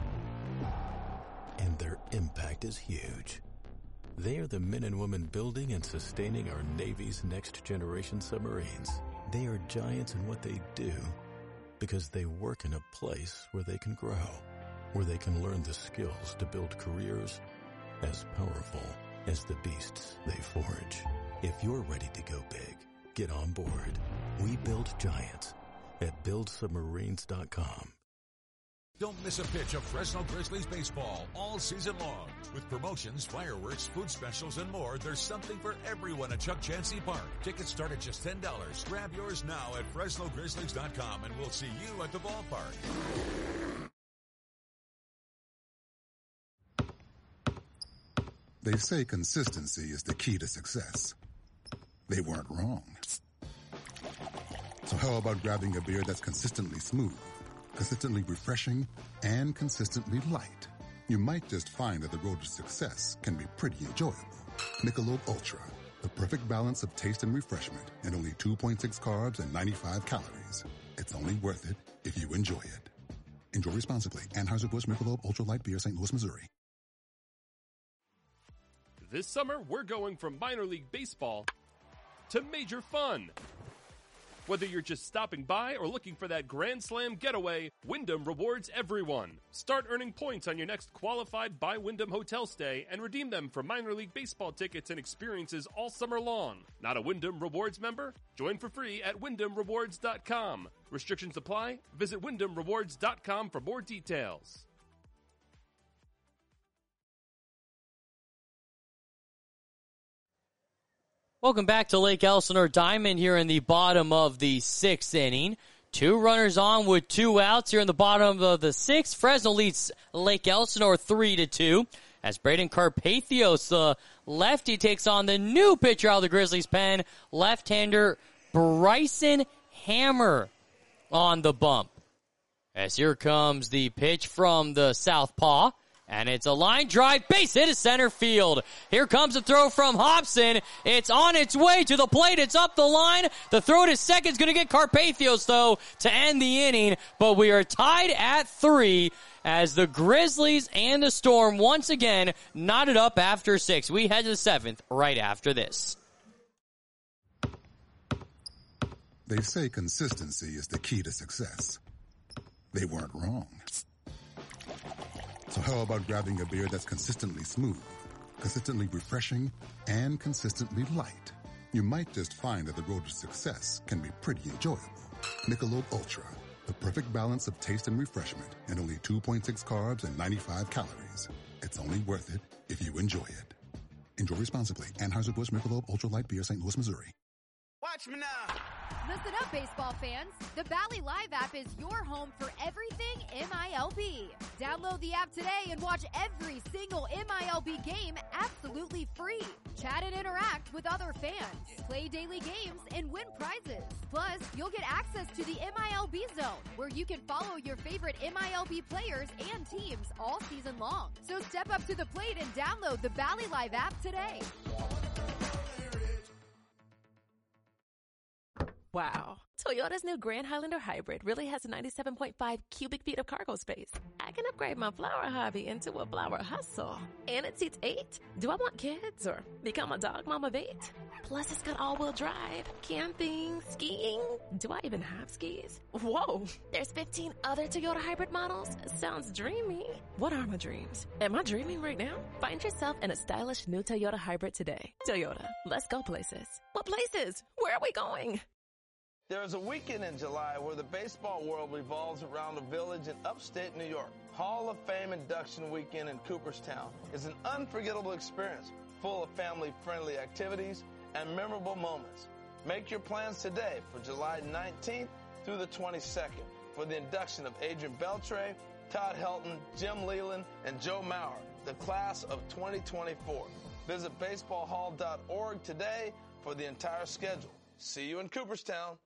and their impact is huge. They are the men and women building and sustaining our Navy's next generation submarines. They are giants in what they do because they work in a place where they can grow, where they can learn the skills to build careers as powerful as the beasts they forge. If you're ready to go big, get on board. We build giants at buildsubmarines.com. Don't miss a pitch of Fresno Grizzlies baseball all season long. With promotions, fireworks, food specials, and more, there's something for everyone at Chuck Chansey Park. Tickets start at just $10. Grab yours now at FresnoGrizzlies.com, and we'll see you at the ballpark. They say consistency is the key to success. They weren't wrong. So how about grabbing a beer that's consistently smooth, consistently refreshing, and consistently light? You might just find that the road to success can be pretty enjoyable. Michelob Ultra, the perfect balance of taste and refreshment, and only 2.6 carbs and 95 calories. It's only worth it if you enjoy it. Enjoy responsibly. Anheuser-Busch Michelob Ultra Light Beer, St. Louis, Missouri. This summer, we're going from minor league baseball to major fun. Whether you're just stopping by or looking for that Grand Slam getaway, Wyndham rewards everyone. Start earning points on your next qualified by Wyndham hotel stay and redeem them for minor league baseball tickets and experiences all summer long. Not a Wyndham Rewards member? Join for free at WyndhamRewards.com. Restrictions apply. Visit WyndhamRewards.com for more details. Welcome back to Lake Elsinore Diamond here in the bottom of the 6th inning. 2 runners on with 2 outs here in the bottom of the 6th. Fresno leads Lake Elsinore 3-2 as Braden Carpathios, the lefty, takes on the new pitcher out of the Grizzlies' pen, left-hander Bryson Hammer on the bump. As here comes the pitch from the southpaw. And it's a line drive, base hit to center field. Here comes a throw from Hobson. It's on its way to the plate. It's up the line. The throw to second is going to get Carpathios, though, to end the inning. But we are tied at 3 as the Grizzlies and the Storm once again knotted up after 6. We head to the 7th right after this. They say consistency is the key to success. They weren't wrong. So how about grabbing a beer that's consistently smooth, consistently refreshing, and consistently light? You might just find that the road to success can be pretty enjoyable. Michelob Ultra, the perfect balance of taste and refreshment, and only 2.6 carbs and 95 calories. It's only worth it if you enjoy it. Enjoy responsibly. Anheuser-Busch Michelob Ultra Light Beer, St. Louis, Missouri. Watch me now. Listen up, baseball fans. The Bally Live app is your home for everything MILB. Download the app today and watch every single MILB game absolutely free. Chat and interact with other fans. Play daily games and win prizes. Plus, you'll get access to the MILB Zone, where you can follow your favorite MILB players and teams all season long. So step up to the plate and download the Bally Live app today. Wow. Toyota's new Grand Highlander Hybrid really has 97.5 cubic feet of cargo space. I can upgrade my flower hobby into a flower hustle. And it seats 8. Do I want kids or become a dog mom of 8? Plus, it's got all-wheel drive, camping, skiing. Do I even have skis? Whoa. There's 15 other Toyota hybrid models? Sounds dreamy. What are my dreams? Am I dreaming right now? Find yourself in a stylish new Toyota hybrid today. Toyota, let's go places. What places? Where are we going? There's a weekend in July where the baseball world revolves around a village in upstate New York. Hall of Fame induction weekend in Cooperstown is an unforgettable experience full of family-friendly activities and memorable moments. Make your plans today for July 19th through the 22nd for the induction of Adrian Beltre, Todd Helton, Jim Leland, and Joe Mauer, the class of 2024. Visit baseballhall.org today for the entire schedule. See you in Cooperstown.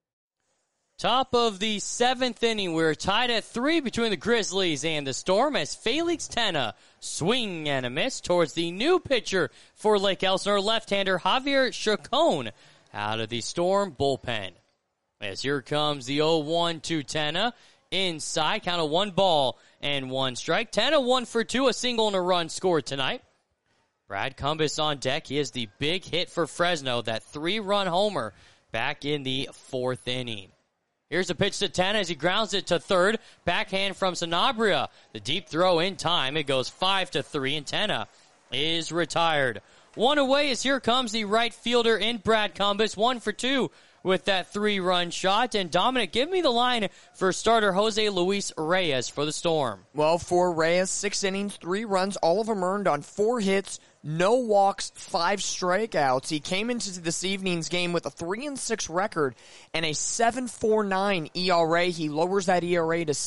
Top of the 7th inning, we're tied at 3 between the Grizzlies and the Storm as Felix Tena swing and a miss towards the new pitcher for Lake Elsinore, left-hander Javier Chacon out of the Storm bullpen. As here comes the 0-1 to Tena inside, count of 1 ball and 1 strike. Tena 1 for 2, a single and a run scored tonight. Brad Cumbas on deck. He has the big hit for Fresno, that 3-run homer back in the 4th inning. Here's a pitch to Tena as he grounds it to third. Backhand from Sanabria. The deep throw in time. It goes 5-3, and Tena is retired. 1 away as here comes the right fielder in Brad Cumbas. 1 for 2 with that 3-run shot. And Dominic, give me the line for starter Jose Luis Reyes for the Storm. Well, for Reyes, 6 innings, 3 runs, all of them earned on 4 hits, no walks, 5 strikeouts. He came into this evening's game with a 3-6 record and a 7.49 ERA. He lowers that ERA to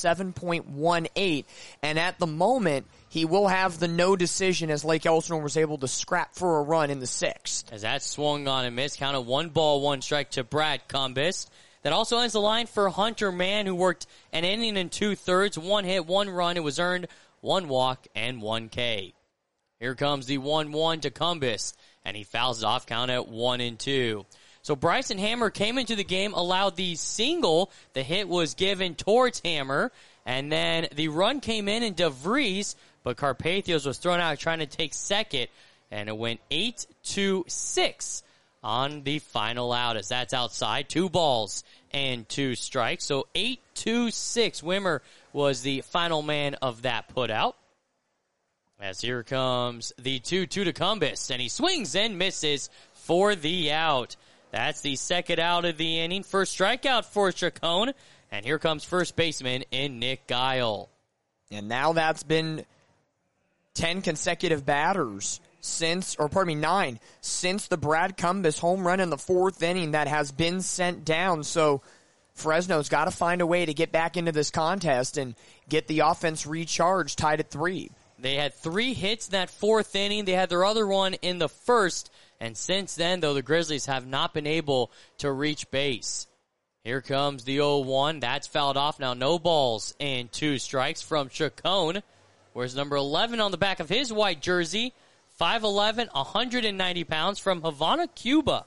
7.18. And at the moment, he will have the no decision as Lake Elsinore was able to scrap for a run in the 6th. As that swung on and missed, count of 1 ball, 1 strike to Brad Cumbas. That also ends the line for Hunter Mann, who worked an inning and 2/3, 1 hit, 1 run. It was earned, 1 walk, and 1 K. Here comes the 1-1 to Cumbas, and he fouls it off, count at 1-2. So Bryson Hammer came into the game, allowed the single. The hit was given towards Hammer, and then the run came in DeVries, but Carpathios was thrown out trying to take second, and it went 8-6 on the final out, as that's outside. 2 balls and 2 strikes. So 8-6. Wimmer was the final man of that putout. As here comes the 2-2 to Cumbas, and he swings and misses for the out. That's the second out of the inning. First strikeout for Chacon, and here comes first baseman in Nick Guile. And now that's been 10 consecutive batters since the Brad Cumbas home run in the 4th inning that has been sent down. So Fresno's got to find a way to get back into this contest and get the offense recharged, tied at 3. They had 3 hits in that 4th inning. They had their other one in the 1st. And since then, though, the Grizzlies have not been able to reach base. Here comes the 0-1. That's fouled off. Now no balls and 2 strikes from Chacon. Where's number 11 on the back of his white jersey? 5'11", 190 pounds from Havana, Cuba.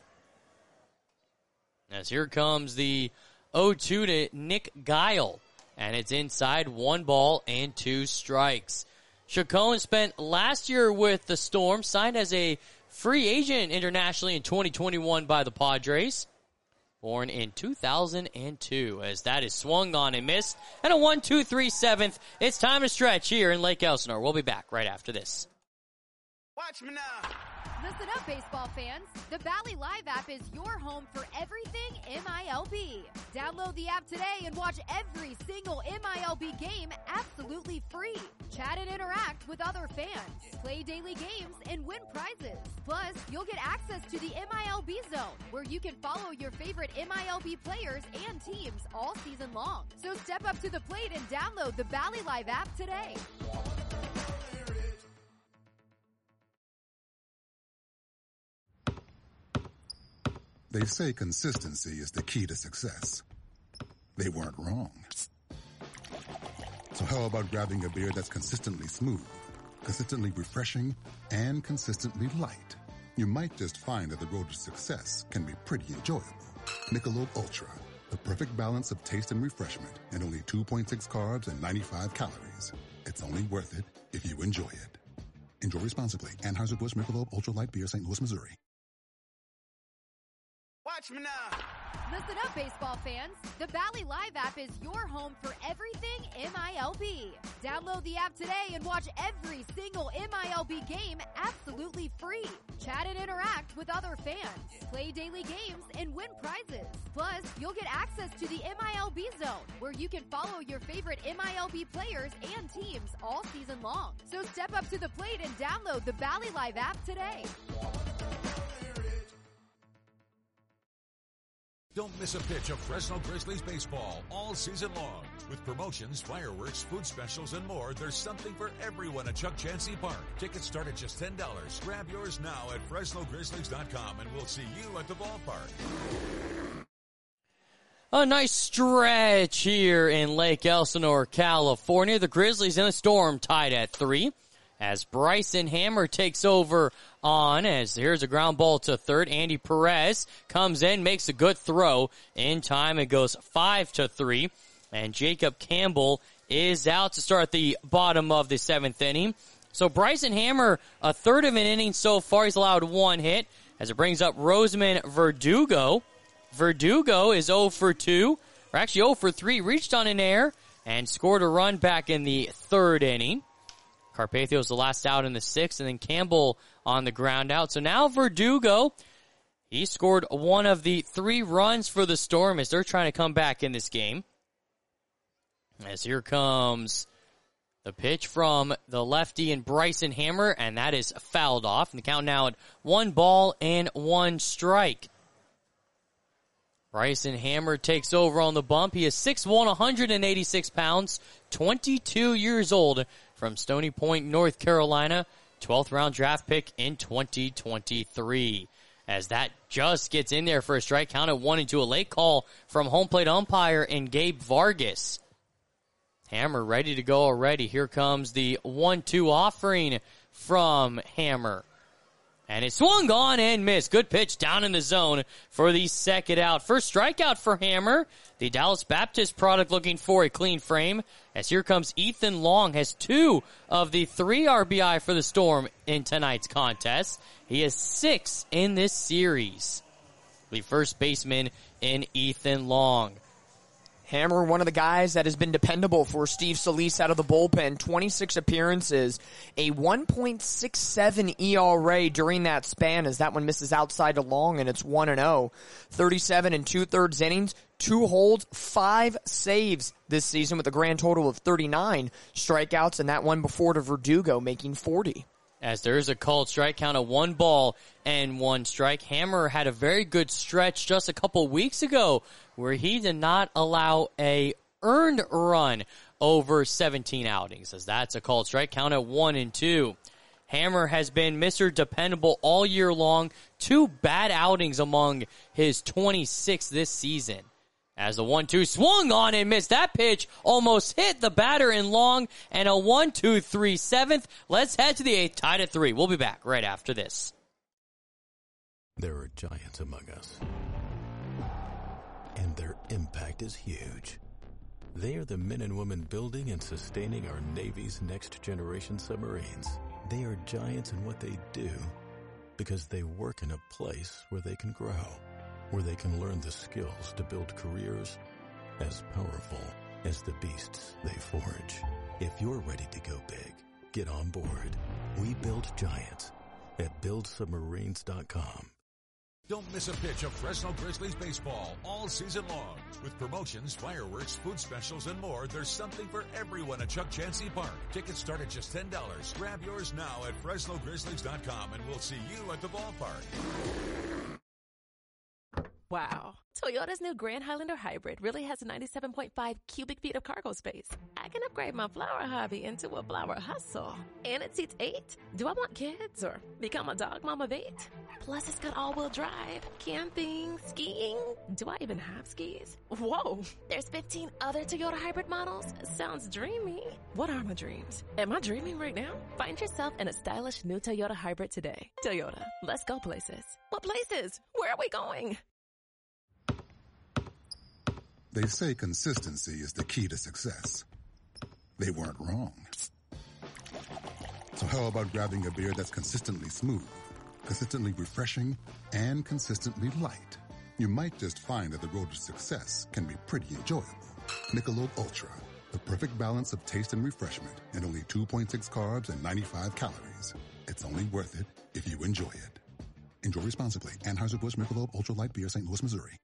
As here comes the 0-2 to Nick Guile. And it's inside, 1 ball and 2 strikes. Chacon spent last year with the Storm, signed as a free agent internationally in 2021 by the Padres. Born in 2002, as that is swung on and missed. And a 1-2-3 7th. It's time to stretch here in Lake Elsinore. We'll be back right after this. Watch me now. Listen up, baseball fans. The Bally Live app is your home for everything MILB. Download the app today and watch every single MILB game absolutely free. Chat and interact with other fans. Play daily games and win prizes. Plus, you'll get access to the MILB Zone, where you can follow your favorite MILB players and teams all season long. So step up to the plate and download the Bally Live app today. They say consistency is the key to success. They weren't wrong. So how about grabbing a beer that's consistently smooth, consistently refreshing, and consistently light? You might just find that the road to success can be pretty enjoyable. Michelob Ultra, the perfect balance of taste and refreshment, and only 2.6 carbs and 95 calories. It's only worth it if you enjoy it. Enjoy responsibly. Anheuser-Busch Michelob Ultra Light Beer, St. Louis, Missouri. Watch me now. Listen up, baseball fans. The Bally Live app is your home for everything MILB. Download the app today and watch every single MILB game absolutely free. Chat and interact with other fans. Play daily games and win prizes. Plus, you'll get access to the MILB Zone, where you can follow your favorite MILB players and teams all season long. So step up to the plate and download the Bally Live app today. Don't miss a pitch of Fresno Grizzlies baseball all season long. With promotions, fireworks, food specials, and more, there's something for everyone at Chuck Chansey Park. Tickets start at just $10. Grab yours now at FresnoGrizzlies.com, and we'll see you at the ballpark. A nice stretch here in Lake Elsinore, California. The Grizzlies in a storm tied at 3. As Bryson Hammer takes over on, as here's a ground ball to third. Andy Perez comes in, makes a good throw. In time, it goes 5-3. And Jacob Campbell is out to start the bottom of the 7th inning. So Bryson Hammer, a third of an inning so far. He's allowed 1 hit, as it brings up Roseman Verdugo. Verdugo is 0 for 2, or actually 0 for 3, reached on an error and scored a run back in the 3rd inning. Carpathio's the last out in the 6th, and then Campbell on the ground out. So now Verdugo, he scored 1 of the 3 runs for the Storm as they're trying to come back in this game. As here comes the pitch from the lefty and Bryson Hammer, and that is fouled off. And the count now at 1 ball and 1 strike. Bryson Hammer takes over on the bump. He is 6'1", 186 pounds, 22 years old, from Stony Point, North Carolina, 12th round draft pick in 2023. As that just gets in there for a strike, count at 1 into a late call from home plate umpire and Gabe Vargas. Hammer ready to go already. Here comes the 1-2 offering from Hammer. And it swung on and missed. Good pitch down in the zone for the 2nd out. First strikeout for Hammer. The Dallas Baptist product looking for a clean frame. As here comes Ethan Long, has 2 of the 3 RBI for the Storm in tonight's contest. He is 6 in this series. The first baseman in Ethan Long. Hammer, one of the guys that has been dependable for Steve Solis out of the bullpen. 26 appearances, a 1.67 ERA during that span as that one misses outside to Long, and it's 1-0. 37 2/3 innings, 2 holds, 5 saves this season with a grand total of 39 strikeouts, and that one before to Verdugo making 40. As there's a called strike count of 1 ball and 1 strike. Hammer had a very good stretch just a couple weeks ago where he did not allow a earned run over 17 outings, as that's a called strike count at 1 and 2. Hammer has been Mr. Dependable all year long. 2 bad outings among his 26 this season. As the 1-2 swung on and missed. That pitch almost hit the batter in long, and a 1-2-3 7th. Let's head to the 8th, tied at 3. We'll be back right after this. There are giants among us, and their impact is huge. They are the men and women building and sustaining our Navy's next generation submarines. They are giants in what they do because they work in a place where they can grow, where they can learn the skills to build careers as powerful as the beasts they forge. If you're ready to go big, get on board. We build giants at buildsubmarines.com. Don't miss a pitch of Fresno Grizzlies baseball all season long. With promotions, fireworks, food specials, and more, there's something for everyone at Chuck Chansey Park. Tickets start at just $10. Grab yours now at FresnoGrizzlies.com, and we'll see you at the ballpark. Wow. Toyota's new Grand Highlander Hybrid really has 97.5 cubic feet of cargo space. I can upgrade my flower hobby into a flower hustle. And it seats 8. Do I want kids or become a dog mom of 8? Plus, it's got all-wheel drive, camping, skiing. Do I even have skis? Whoa, there's 15 other Toyota hybrid models? Sounds dreamy. What are my dreams? Am I dreaming right now? Find yourself in a stylish new Toyota hybrid today. Toyota, let's go places. What places? Where are we going? They say consistency is the key to success. They weren't wrong. So how about grabbing a beer that's consistently smooth, consistently refreshing, and consistently light? You might just find that the road to success can be pretty enjoyable. Michelob Ultra, the perfect balance of taste and refreshment, and only 2.6 carbs and 95 calories. It's only worth it if you enjoy it. Enjoy responsibly. Anheuser-Busch Michelob Ultra Light Beer, St. Louis, Missouri.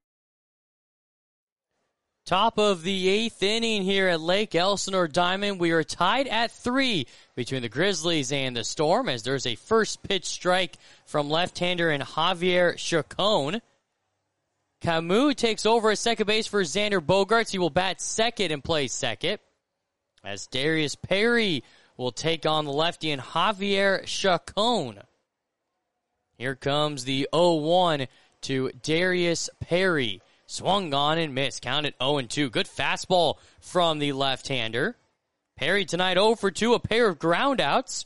Top of the 8th inning here at Lake Elsinore Diamond. We are tied at 3 between the Grizzlies and the Storm as there's a first pitch strike from left-hander and Javier Chacon. Camus takes over at second base for Xander Bogaerts. He will bat second and play second. As Darius Perry will take on the lefty and Javier Chacon. Here comes the 0-1 to Darius Perry. Swung on and missed. Counted 0-2. Good fastball from the left-hander. Perry tonight 0 for 2. A pair of groundouts.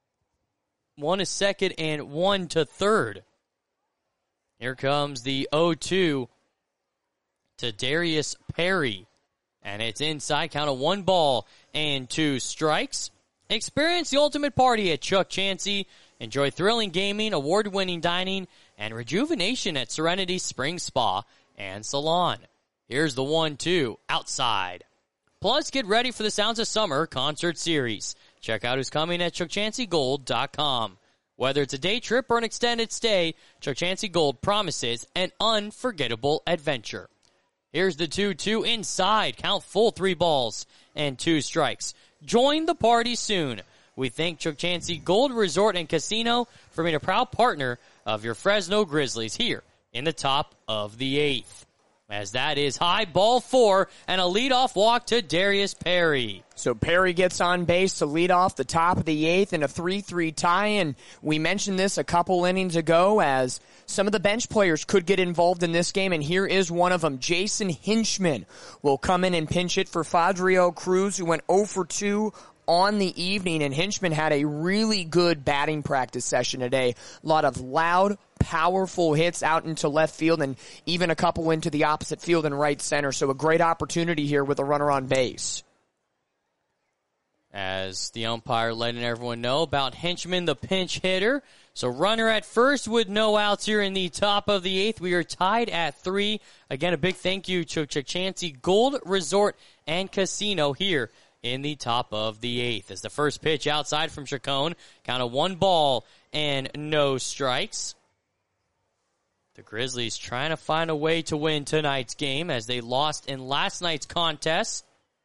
1 to second and 1 to third. Here comes the 0-2 to Darius Perry. And it's inside. Count of 1 ball and 2 strikes. Experience the ultimate party at Chuck Chansey. Enjoy thrilling gaming, award-winning dining, and rejuvenation at Serenity Spring Spa and Salon. Here's the 1-2 outside. Plus, get ready for the Sounds of Summer concert series. Check out who's coming at ChuckChanseyGold.com. Whether it's a day trip or an extended stay, Chuck Chansey Gold promises an unforgettable adventure. Here's the 2-2 inside. Count full 3 balls and 2 strikes. Join the party soon. We thank Chuck Chansey Gold Resort and Casino for being a proud partner of your Fresno Grizzlies here in the top of the 8th. As that is high, ball 4, and a leadoff walk to Darius Perry. So Perry gets on base to lead off the top of the 8th in a 3-3 tie, and we mentioned this a couple innings ago as some of the bench players could get involved in this game, and here is one of them. Jason Hinchman will come in and pinch it for Fadriel Cruz, who went 0 for 2 on the evening, and Hinchman had a really good batting practice session today. A lot of loud, powerful hits out into left field and even a couple into the opposite field and right center. So a great opportunity here with a runner on base. As the umpire letting everyone know about Hinchman, the pinch hitter. So runner at first with no outs here in the top of the 8th. We are tied at 3. Again, a big thank you to Chuck Chansey Gold Resort and Casino here in the top of the 8th. As the first pitch outside from Chacon, count of 1 ball and no strikes. The Grizzlies trying to find a way to win tonight's game as they lost in last night's contest.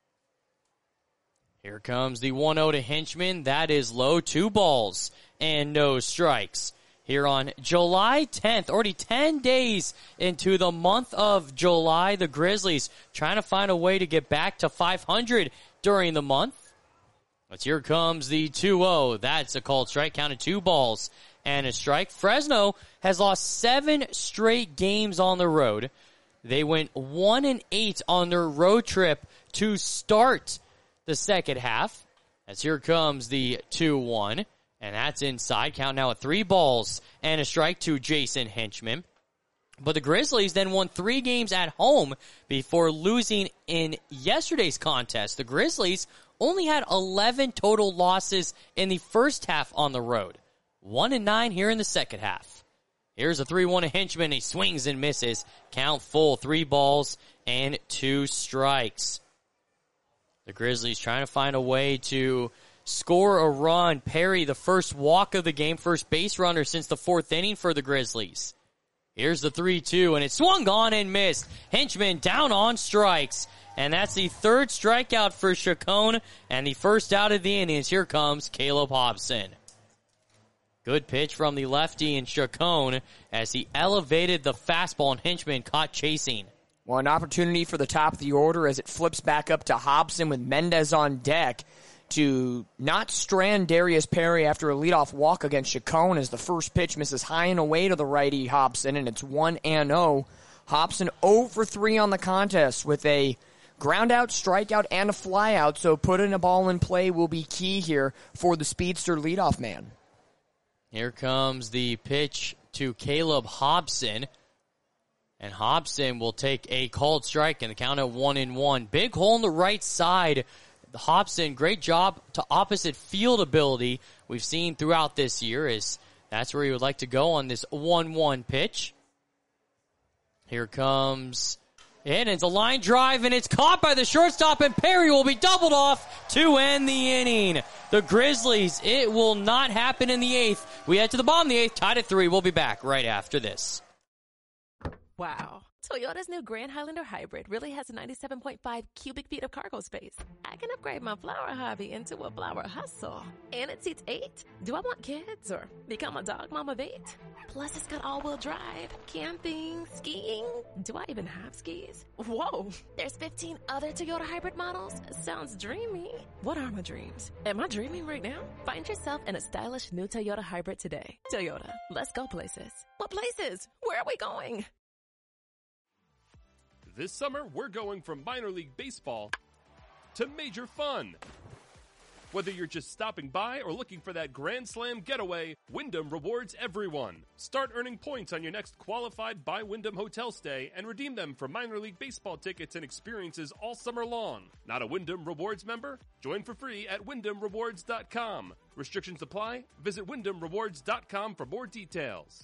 Here comes the 1-0 to Hinchman. That is low. 2 balls and no strikes. Here on July 10th, already 10 days into the month of July, the Grizzlies trying to find a way to get back to 500 during the month. But here comes the 2-0. That's a called strike. Counted 2 balls and a strike. Fresno has lost 7 straight games on the road. They went 1-8 on their road trip to start the second half. As here comes the 2-1, and that's inside. Count now at 3 balls and a strike to Jason Hinchman. But the Grizzlies then won 3 games at home before losing in yesterday's contest. The Grizzlies only had 11 total losses in the first half on the road. 1-9 here in the second half. Here's a 3-1 to Hinchman. He swings and misses. Count full. 3 balls and 2 strikes. The Grizzlies trying to find a way to score a run. Perry, the first walk of the game, first base runner since the 4th inning for the Grizzlies. Here's the 3-2, and it swung on and missed. Hinchman down on strikes. And that's the 3rd strikeout for Chacon, and the first out of the innings. Here comes Caleb Hobson. Good pitch from the lefty in Chacon as he elevated the fastball, and Hinchman caught chasing. Well, an opportunity for the top of the order as it flips back up to Hobson with Mendez on deck to not strand Darius Perry after a leadoff walk against Chacon as the first pitch misses high and away to the righty Hobson, and it's 1-0. Hobson 0 for 3 on the contest with a ground out, strikeout, and a fly out, so putting a ball in play will be key here for the speedster leadoff man. Here comes the pitch to Caleb Hobson. And Hobson will take a called strike and the count at 1-1. Big hole in the right side. Hobson, great job to opposite field ability we've seen throughout this year. Is that's where he would like to go on this 1-1 pitch. Here comes it. It's a line drive, and it's caught by the shortstop, and Perry will be doubled off to end the inning. The Grizzlies, it will not happen in the 8th. We head to the bottom of the 8th, tied at 3. We'll be back right after this. Wow. Toyota's new Grand Highlander Hybrid really has 97.5 cubic feet of cargo space. I can upgrade my flower hobby into a flower hustle. And it seats 8. Do I want kids or become a dog mom of 8? Plus, it's got all-wheel drive, camping, skiing. Do I even have skis? Whoa. There's 15 other Toyota hybrid models. Sounds dreamy. What are my dreams? Am I dreaming right now? Find yourself in a stylish new Toyota hybrid today. Toyota, let's go places. What places? Where are we going? This summer, we're going from minor league baseball to major fun. Whether you're just stopping by or looking for that Grand Slam getaway, Wyndham rewards everyone. Start earning points on your next qualified by Wyndham hotel stay and redeem them for minor league baseball tickets and experiences all summer long. Not a Wyndham Rewards member? Join for free at WyndhamRewards.com. Restrictions apply. Visit WyndhamRewards.com for more details.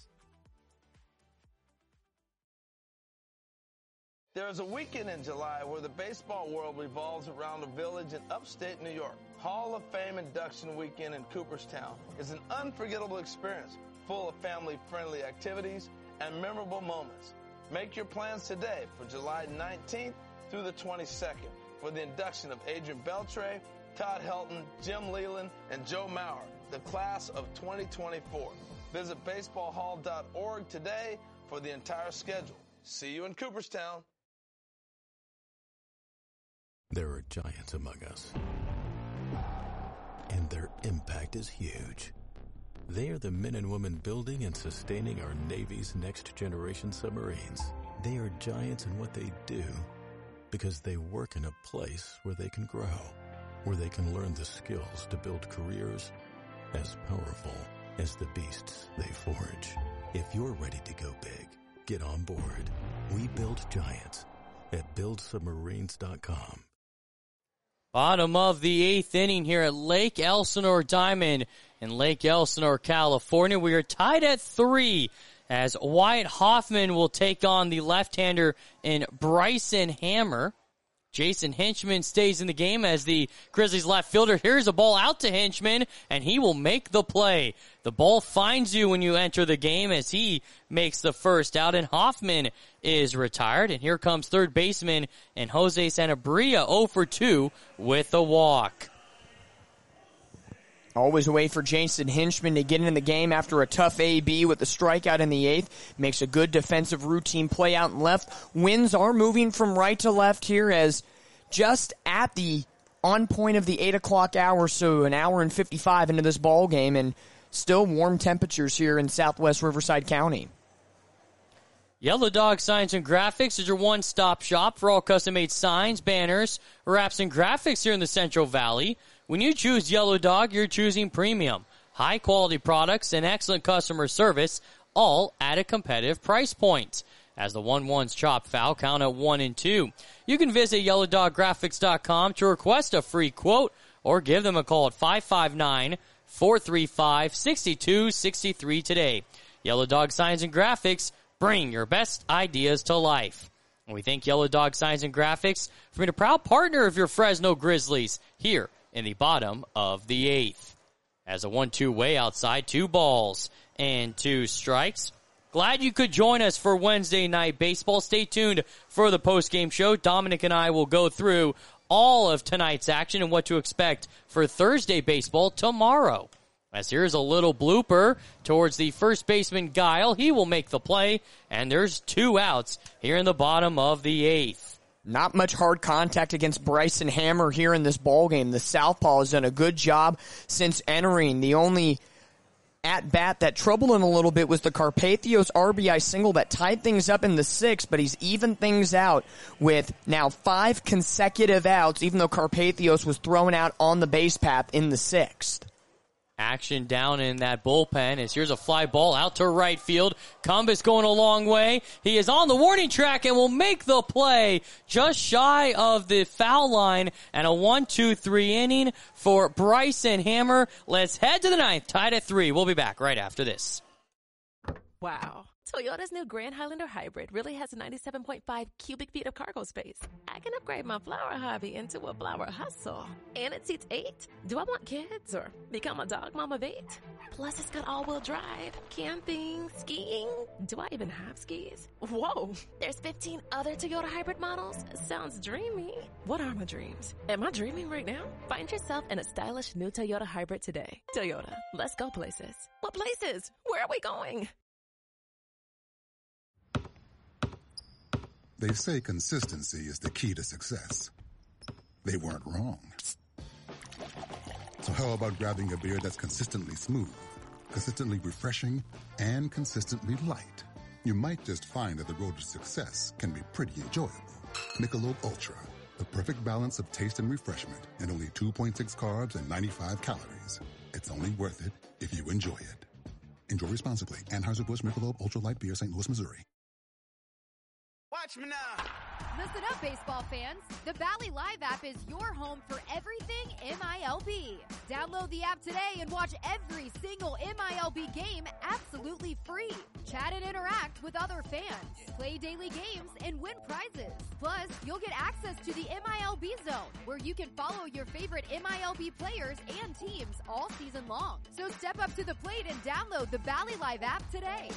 There's a weekend in July where the baseball world revolves around a village in upstate New York. Hall of Fame Induction Weekend in Cooperstown is an unforgettable experience full of family-friendly activities and memorable moments. Make your plans today for July 19th through the 22nd for the induction of Adrian Beltre, Todd Helton, Jim Leland, and Joe Mauer, the class of 2024. Visit baseballhall.org today for the entire schedule. See you in Cooperstown. There are giants among us, and their impact is huge. They are the men and women building and sustaining our Navy's next-generation submarines. They are giants in what they do because they work in a place where they can grow, where they can learn the skills to build careers as powerful as the beasts they forge. If you're ready to go big, get on board. We build giants at buildsubmarines.com. Bottom of the 8th inning here at Lake Elsinore Diamond in Lake Elsinore, California. We are tied at 3 as Wyatt Hoffman will take on the left-hander in Bryson Hammer. Jason Hinchman stays in the game as the Grizzlies left fielder. Here's a ball out to Hinchman, and he will make the play. The ball finds you when you enter the game as he makes the first out, and Hoffman is retired. And here comes third baseman and Jose Sanabria 0 for 2 with a walk. Always a way for Jason Hinchman to get into the game after a tough AB with the strikeout in the 8th. Makes a good defensive routine play out and left. Winds are moving from right to left here as just at the on point of the 8 o'clock hour, so an hour and 55 into this ball game, and still warm temperatures here in southwest Riverside County. Yellow Dog Signs and Graphics is your one-stop shop for all custom-made signs, banners, wraps, and graphics here in the Central Valley. When you choose Yellow Dog, you're choosing premium, high-quality products, and excellent customer service, all at a competitive price point. As the 1-1's chopped foul count at 1 and 2. You can visit YellowDogGraphics.com to request a free quote or give them a call at 559-435-6263 today. Yellow Dog Signs and Graphics, bring your best ideas to life. And we thank Yellow Dog Signs and Graphics for being a proud partner of your Fresno Grizzlies here in the bottom of the 8th. As a 1-2 way outside, 2 balls and 2 strikes. Glad you could join us for Wednesday Night Baseball. Stay tuned for the post-game show. Dominic and I will go through all of tonight's action and what to expect for Thursday baseball tomorrow. As here's a little blooper towards the first baseman, Guile. He will make the play, and there's 2 outs here in the bottom of the 8th. Not much hard contact against Bryson Hammer here in this ballgame. The southpaw has done a good job since entering. The only at-bat that troubled him a little bit was the Carpathios RBI single that tied things up in the 6th, but he's evened things out with now 5 consecutive outs, even though Carpathios was thrown out on the base path in the 6th. Action down in that bullpen as here's a fly ball out to right field. Cumbus going a long way. He is on the warning track and will make the play just shy of the foul line, and a 1-2-3 inning for Bryson Hammer. Let's head to the 9th, tied at 3. We'll be back right after this. Wow. Toyota's new Grand Highlander Hybrid really has 97.5 cubic feet of cargo space. I can upgrade my flower hobby into a flower hustle. And it seats 8. Do I want kids or become a dog mom of 8? Plus, it's got all-wheel drive, camping, skiing. Do I even have skis? Whoa, there's 15 other Toyota hybrid models? Sounds dreamy. What are my dreams? Am I dreaming right now? Find yourself in a stylish new Toyota hybrid today. Toyota, let's go places. What places? Where are we going? They say consistency is the key to success. They weren't wrong. So how about grabbing a beer that's consistently smooth, consistently refreshing, and consistently light? You might just find that the road to success can be pretty enjoyable. Michelob Ultra, the perfect balance of taste and refreshment, and only 2.6 carbs and 95 calories. It's only worth it if you enjoy it. Enjoy responsibly. Anheuser-Busch Michelob Ultra Light Beer, St. Louis, Missouri. Watch me now. Listen up, baseball fans. The Valley Live app is your home for everything MILB. Download the app today and watch every single MILB game absolutely free. Chat and interact with other fans. Play daily games and win prizes. Plus, you'll get access to the MILB Zone, where you can follow your favorite MILB players and teams all season long. So step up to the plate and download the Valley Live app today.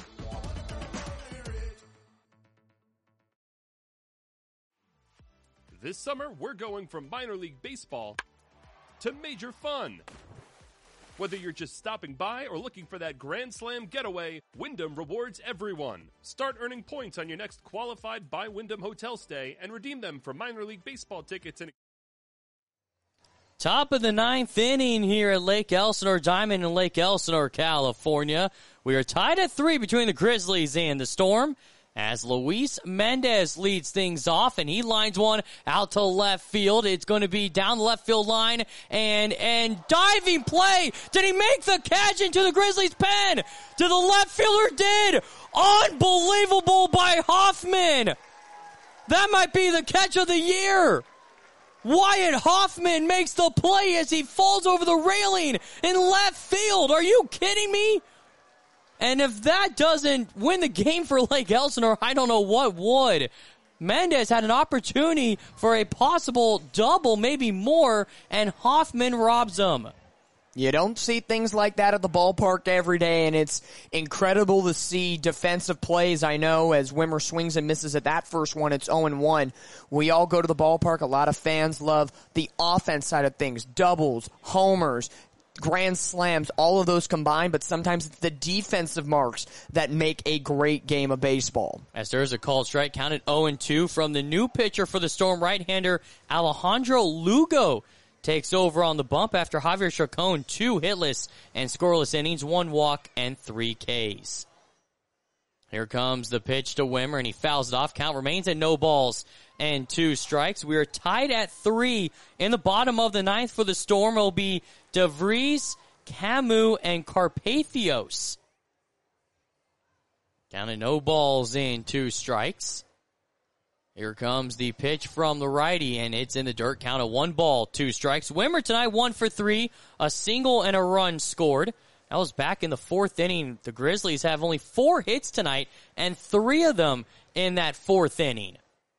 This summer, we're going from minor league baseball to major fun. Whether you're just stopping by or looking for that Grand Slam getaway, Wyndham rewards everyone. Start earning points on your next qualified by Wyndham hotel stay and redeem them for minor league baseball tickets and Top of the 9th inning here at Lake Elsinore Diamond in Lake Elsinore, California. We are tied at 3 between the Grizzlies and the Storm, as Luis Mendez leads things off, and he lines one out to left field. It's going to be down the left field line, and diving play. Did he make the catch into the Grizzlies' pen? The left fielder did. Unbelievable by Hoffman. That might be the catch of the year. Wyatt Hoffman makes the play as he falls over the railing in left field. Are you kidding me? And if that doesn't win the game for Lake Elsinore, I don't know what would. Mendez had an opportunity for a possible double, maybe more, and Hoffman robs him. You don't see things like that at the ballpark every day, and it's incredible to see defensive plays. I know as Wimmer swings and misses at that first one, it's 0-1. We all go to the ballpark. A lot of fans love the offense side of things, doubles, homers, grand slams, all of those combined, but sometimes it's the defensive marks that make a great game of baseball. As there's a called strike, counted 0-2 from the new pitcher for the Storm, right-hander Alejandro Lugo. Takes over on the bump after Javier Chacon, 2 hitless and scoreless innings, 1 walk, and 3 Ks. Here comes the pitch to Wimmer, and he fouls it off. Count remains at no balls and 2 strikes. We are tied at 3 in the bottom of the 9th for the Storm. It'll be DeVries, Camus, and Carpathios. Down at no balls in 2 strikes. Here comes the pitch from the righty, and it's in the dirt. Count of 1 ball, 2 strikes. Wimmer tonight 1 for 3, a single and a run scored. That was back in the 4th inning. The Grizzlies have only 4 hits tonight, and 3 of them in that 4th inning.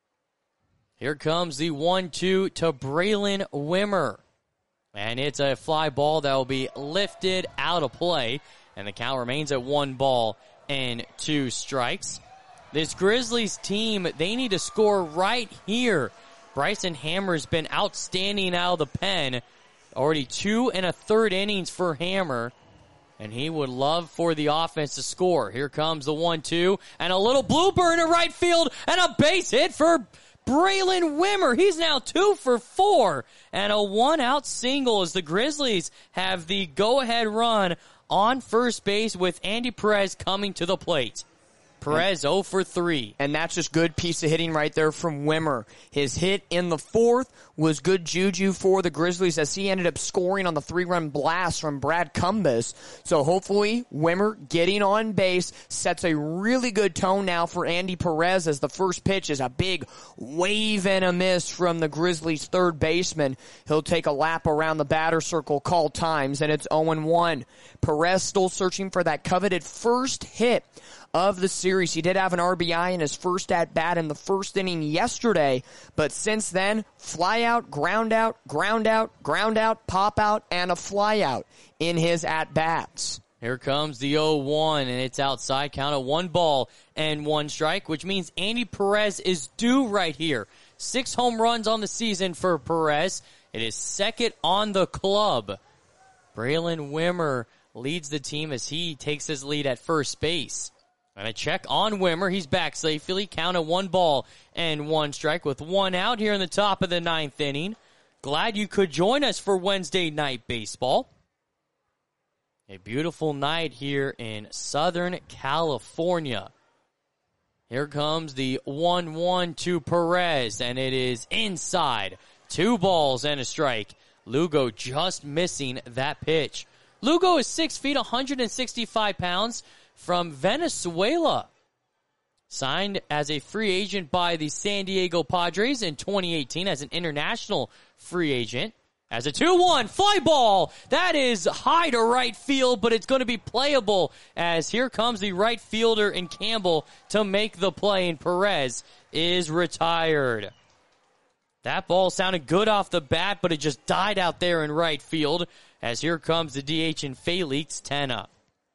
Here comes the 1-2 to Braylon Wimmer. And it's a fly ball that will be lifted out of play, and the count remains at 1 ball and 2 strikes. This Grizzlies team, they need to score right here. Bryson Hammer's been outstanding out of the pen. Already 2 1/3 innings for Hammer. And he would love for the offense to score. Here comes the 1-2, and a little blue bird in right field, and a base hit for Braylon Wimmer. He's now 2 for 4, and a 1-out single as the Grizzlies have the go-ahead run on first base with Andy Perez coming to the plate. Perez 0 for 3. And that's just good piece of hitting right there from Wimmer. His hit in the 4th was good juju for the Grizzlies as he ended up scoring on the 3-run blast from Brad Cumbas. So hopefully Wimmer getting on base sets a really good tone now for Andy Perez as the first pitch is a big wave and a miss from the Grizzlies' third baseman. He'll take a lap around the batter circle, call times, and it's 0-1. Perez still searching for that coveted first hit of the series. He did have an RBI in his first at-bat in the 1st inning yesterday, but since then, fly out, ground out, ground out, ground out, pop out, and a fly out in his at-bats. Here comes the 0-1, and it's outside. Count of 1 ball and 1 strike, which means Andy Perez is due right here. 6 home runs on the season for Perez. It is 2nd on the club. Braylon Wimmer leads the team as he takes his lead at first base. And a check on Wimmer. He's back safely. Count of 1 ball and 1 strike with 1 out here in the top of the 9th inning. Glad you could join us for Wednesday night baseball. A beautiful night here in Southern California. Here comes the 1-1 to Perez, and it is inside. 2 balls and a strike. Lugo just missing that pitch. Lugo is 6 feet, 165 pounds. From Venezuela. Signed as a free agent by the San Diego Padres in 2018 as an international free agent. As a 2-1 fly ball. That is high to right field, but it's going to be playable as here comes the right fielder in Campbell to make the play, and Perez is retired. That ball sounded good off the bat, but it just died out there in right field as here comes the DH in Felix Tena.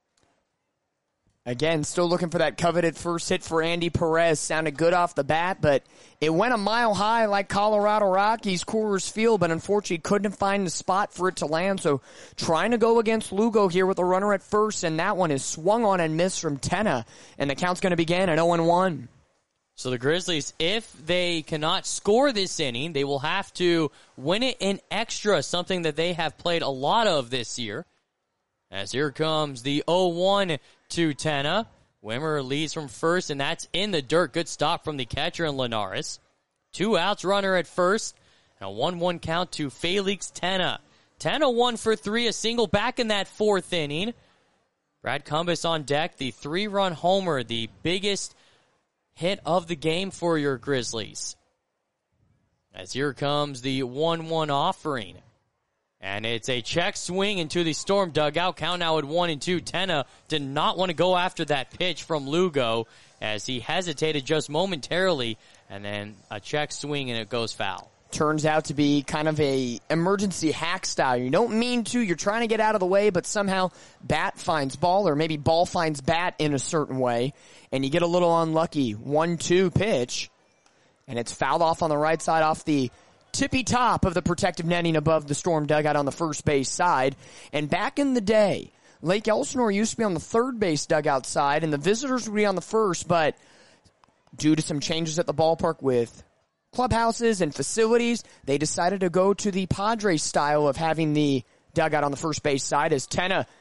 Again, still looking for that coveted first hit for Andy Perez. Sounded good off the bat, but it went a mile high like Colorado Rockies, Coors Field, but unfortunately couldn't find the spot for it to land. So trying to go against Lugo here with a runner at first, and that one is swung on and missed from Tena, and the count's going to begin at 0-1. So the Grizzlies, if they cannot score this inning, they will have to win it in extra, something that they have played a lot of this year. As here comes the 0-1 to Tena. Wimmer leads from first, and that's in the dirt. Good stop from the catcher in Linares. 2 outs, runner at first, and a 1-1 count to Felix Tena. Tena 1 for 3, a single back in that 4th inning. Brad Cumbas on deck, the 3-run homer, the biggest hit of the game for your Grizzlies. As here comes the 1-1 offering. And it's a check swing into the Storm dugout. Count now at 1-2. Tena did not want to go after that pitch from Lugo as he hesitated just momentarily. And then a check swing and it goes foul. Turns out to be kind of a emergency hack style. You don't mean to. You're trying to get out of the way, but somehow bat finds ball, or maybe ball finds bat in a certain way. And you get a little unlucky. 1-2 pitch. And it's fouled off on the right side off the tippy top of the protective netting above the Storm dugout on the first base side. And back in the day, Lake Elsinore used to be on the third base dugout side, and the visitors would be on the first, but due to some changes at the ballpark with clubhouses and facilities, they decided to go to the Padres style of having the dugout on the first base side as Tena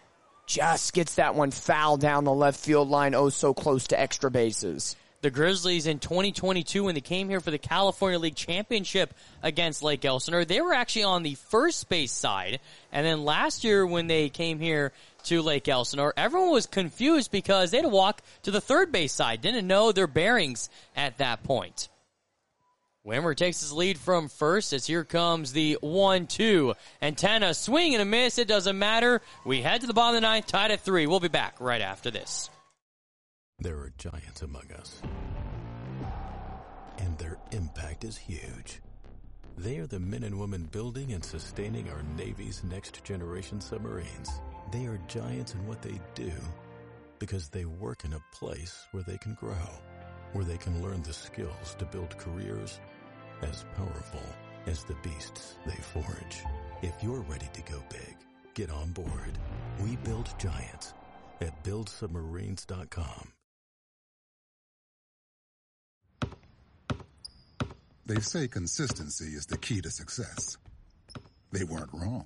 just gets that one foul down the left field line, oh so close to extra bases. The Grizzlies in 2022, when they came here for the California League Championship against Lake Elsinore, they were actually on the first base side. And then last year when they came here to Lake Elsinore, everyone was confused because they had to walk to the third base side, didn't know their bearings at that point. Wimmer takes his lead from first as here comes the 1-2. Antenna, swing and a miss. It doesn't matter. We head to the bottom of the ninth, tied at 3. We'll be back right after this. There are giants among us, and their impact is huge. They are the men and women building and sustaining our Navy's next-generation submarines. They are giants in what they do because they work in a place where they can grow, where they can learn the skills to build careers as powerful as the beasts they forge. If you're ready to go big, get on board. We build giants at buildsubmarines.com. They say consistency is the key to success. They weren't wrong.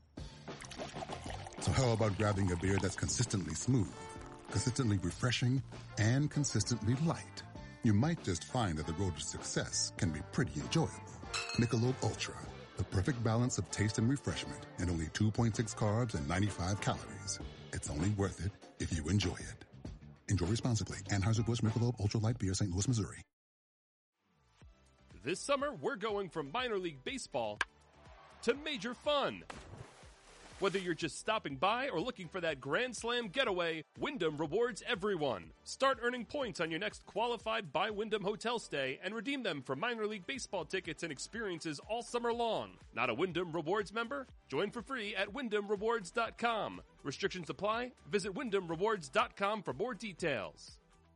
So how about grabbing a beer that's consistently smooth, consistently refreshing, and consistently light? You might just find that the road to success can be pretty enjoyable. Michelob Ultra, the perfect balance of taste and refreshment, and only 2.6 carbs and 95 calories. It's only worth it if you enjoy it. Enjoy responsibly. Anheuser-Busch Michelob Ultra Light Beer, St. Louis, Missouri. This summer, we're going from minor league baseball to major fun. Whether you're just stopping by or looking for that Grand Slam getaway, Wyndham rewards everyone. Start earning points on your next qualified by Wyndham hotel stay and redeem them for minor league baseball tickets and experiences all summer long. Not a Wyndham Rewards member? Join for free at WyndhamRewards.com. Restrictions apply. Visit WyndhamRewards.com for more details.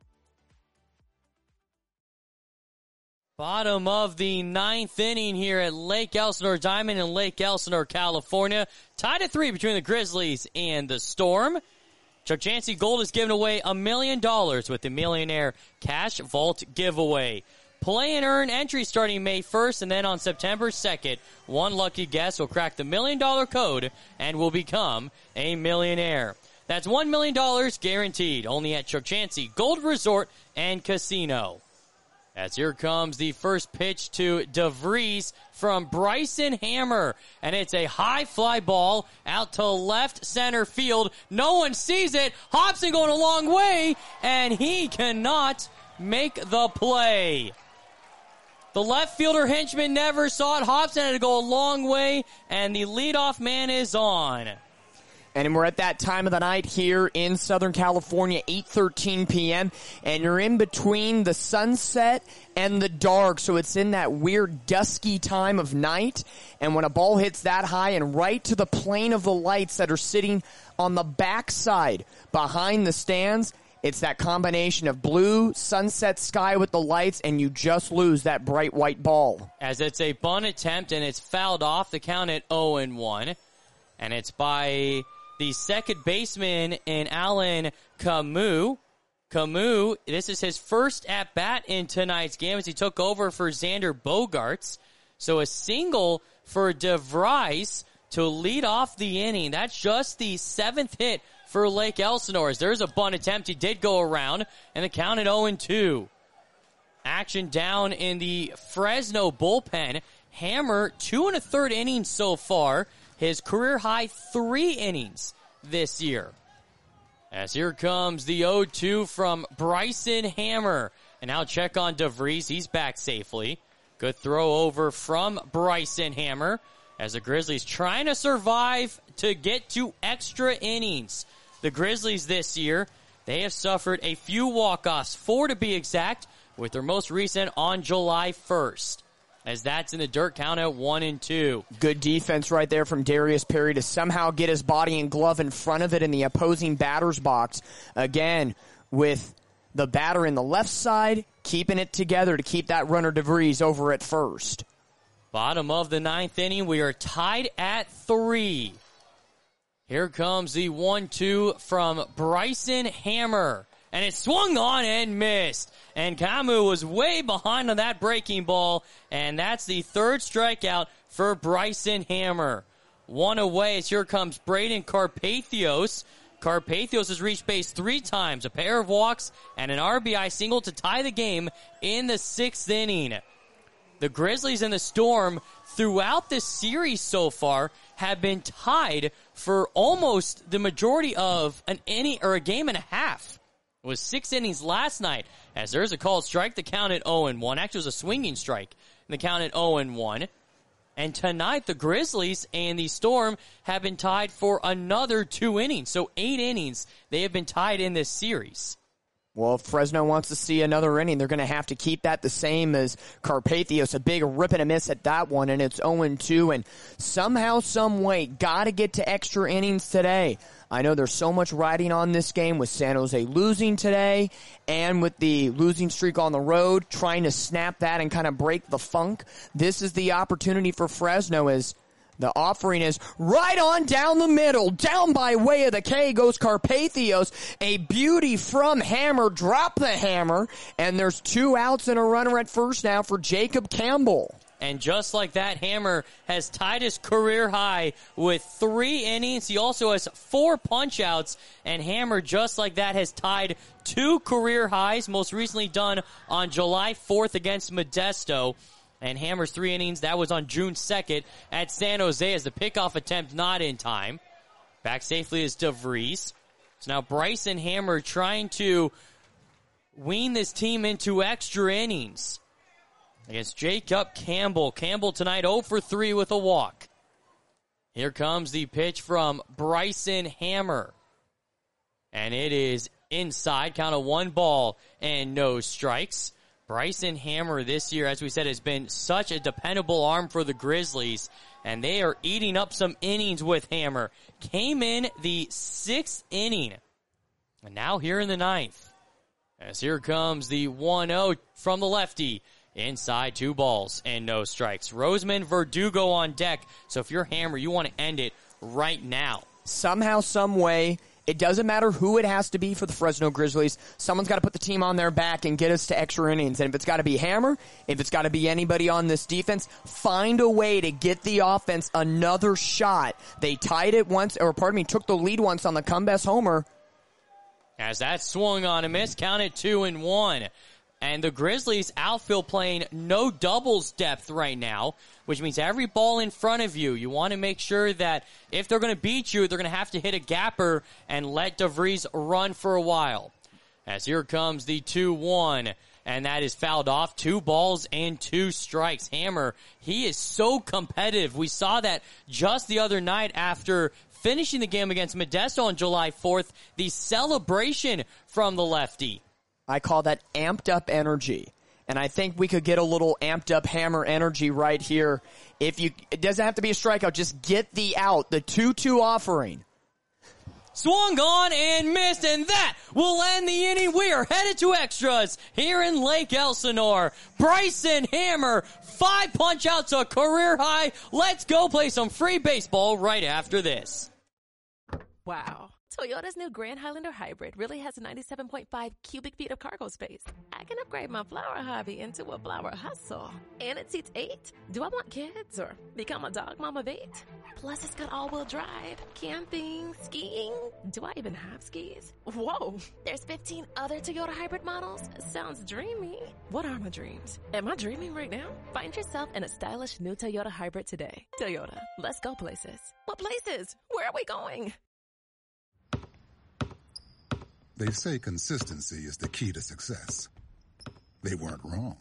Bottom of the ninth inning here at Lake Elsinore Diamond in Lake Elsinore, California. Tied at 3 between the Grizzlies and the Storm. Chuck Chansey Gold is giving away $1 million with the Millionaire Cash Vault giveaway. Play and earn entry starting May 1st, and then on September 2nd, one lucky guest will crack the $1 million code and will become a millionaire. That's $1 million guaranteed, only at Chuck Chansey Gold Resort and Casino. As here comes the first pitch to DeVries from Bryson Hammer. And it's a high fly ball out to left center field. No one sees it. Hobson going a long way, and he cannot make the play. The left fielder Hinchman never saw it. Hobson had to go a long way, and the leadoff man is on. And we're at that time of the night here in Southern California, 8:13 p.m., and you're in between the sunset and the dark, so it's in that weird dusky time of night. And when a ball hits that high and right to the plane of the lights that are sitting on the backside behind the stands, it's that combination of blue, sunset sky with the lights, and you just lose that bright white ball. As it's a bunt attempt, and it's fouled off, the count at 0-1. And it's by the second baseman in Alan Camus. Camus, this is his first at-bat in tonight's game as he took over for Xander Bogaerts. So a single for DeVries to lead off the inning. That's just the 7th hit for Lake Elsinore. There's a bunt attempt. He did go around, and the count at 0-2. Action down in the Fresno bullpen. Hammer, 2 1/3 innings so far. His career-high 3 innings this year. As here comes the 0-2 from Bryson Hammer. And now check on DeVries. He's back safely. Good throw over from Bryson Hammer as the Grizzlies trying to survive to get to extra innings. The Grizzlies this year, they have suffered a few walk-offs, 4 to be exact, with their most recent on July 1st. As that's in the dirt, count at 1-2. Good defense right there from Darius Perry to somehow get his body and glove in front of it in the opposing batter's box. Again, with the batter in the left side, keeping it together to keep that runner DeVries over at first. Bottom of the ninth inning, we are tied at 3. Here comes the 1-2 from Bryson Hammer. And it swung on and missed. And Camus was way behind on that breaking ball. And that's the 3rd strikeout for Bryson Hammer. 1 away as here comes Braden Carpathios. Carpathos has reached base 3 times, a pair of walks, and an RBI single to tie the game in the 6th inning. The Grizzlies and the Storm throughout this series so far have been tied for almost the majority of an inning or a game and a half. It was 6 innings last night as there's a called strike. The count at 0-1. Actually, it was a swinging strike. And the count at 0-1. And tonight, the Grizzlies and the Storm have been tied for another 2 innings. So 8 innings they have been tied in this series. Well, if Fresno wants to see another inning, they're going to have to keep that the same as Carpathos. A big rip and a miss at that one, and it's 0-2. And somehow, some way, got to get to extra innings today. I know there's so much riding on this game with San Jose losing today and with the losing streak on the road, trying to snap that and kind of break the funk. This is the opportunity for Fresno as the offering is right on down the middle. Down by way of the K goes Carpathos. A beauty from Hammer. Drop the hammer. And there's 2 outs and a runner at first now for Jacob Campbell. And just like that, Hammer has tied his career high with 3 innings. He also has 4 punch-outs. And Hammer, just like that, has tied 2 career highs, most recently done on July 4th against Modesto. And Hammer's 3 innings, that was on June 2nd at San Jose as the pickoff attempt not in time. Back safely is DeVries. So now Bryson Hammer trying to wean this team into extra innings against Jacob Campbell. Campbell tonight 0 for 3 with a walk. Here comes the pitch from Bryson Hammer. And it is inside, count of 1 ball and no strikes. Bryson Hammer this year, as we said, has been such a dependable arm for the Grizzlies, and they are eating up some innings with Hammer. Came in the 6th inning, and now here in the 9th. As here comes the 1-0 from the lefty. Inside, 2 balls and no strikes. Roseman Verdugo on deck, so if you're Hammer, you want to end it right now. Somehow, some way, it doesn't matter who it has to be for the Fresno Grizzlies. Someone's got to put the team on their back and get us to extra innings. And if it's got to be Hammer, if it's got to be anybody on this defense, find a way to get the offense another shot. They tied it once, took the lead once on the Cumbest homer. As that swung on a miss, counted 2-1. And the Grizzlies outfield playing no doubles depth right now, which means every ball in front of you, you want to make sure that if they're going to beat you, they're going to have to hit a gapper and let DeVries run for a while. As here comes the 2-1, and that is fouled off. 2 balls and 2 strikes. Hammer, he is so competitive. We saw that just the other night after finishing the game against Modesto on July 4th, the celebration from the lefty. I call that amped up energy. And I think we could get a little amped up Hammer energy right here. It doesn't have to be a strikeout, just get the out, the 2-2 offering. Swung on and missed, and that will end the inning. We are headed to extras here in Lake Elsinore. Bryson Hammer, 5 punch outs, a career high. Let's go play some free baseball right after this. Wow. Toyota's new Grand Highlander Hybrid really has 97.5 cubic feet of cargo space. I can upgrade my flower hobby into a flower hustle. And it seats 8. Do I want kids or become a dog mom of 8? Plus, it's got all-wheel drive, camping, skiing. Do I even have skis? Whoa, there's 15 other Toyota hybrid models? Sounds dreamy. What are my dreams? Am I dreaming right now? Find yourself in a stylish new Toyota hybrid today. Toyota, let's go places. What places? Where are we going? They say consistency is the key to success. They weren't wrong.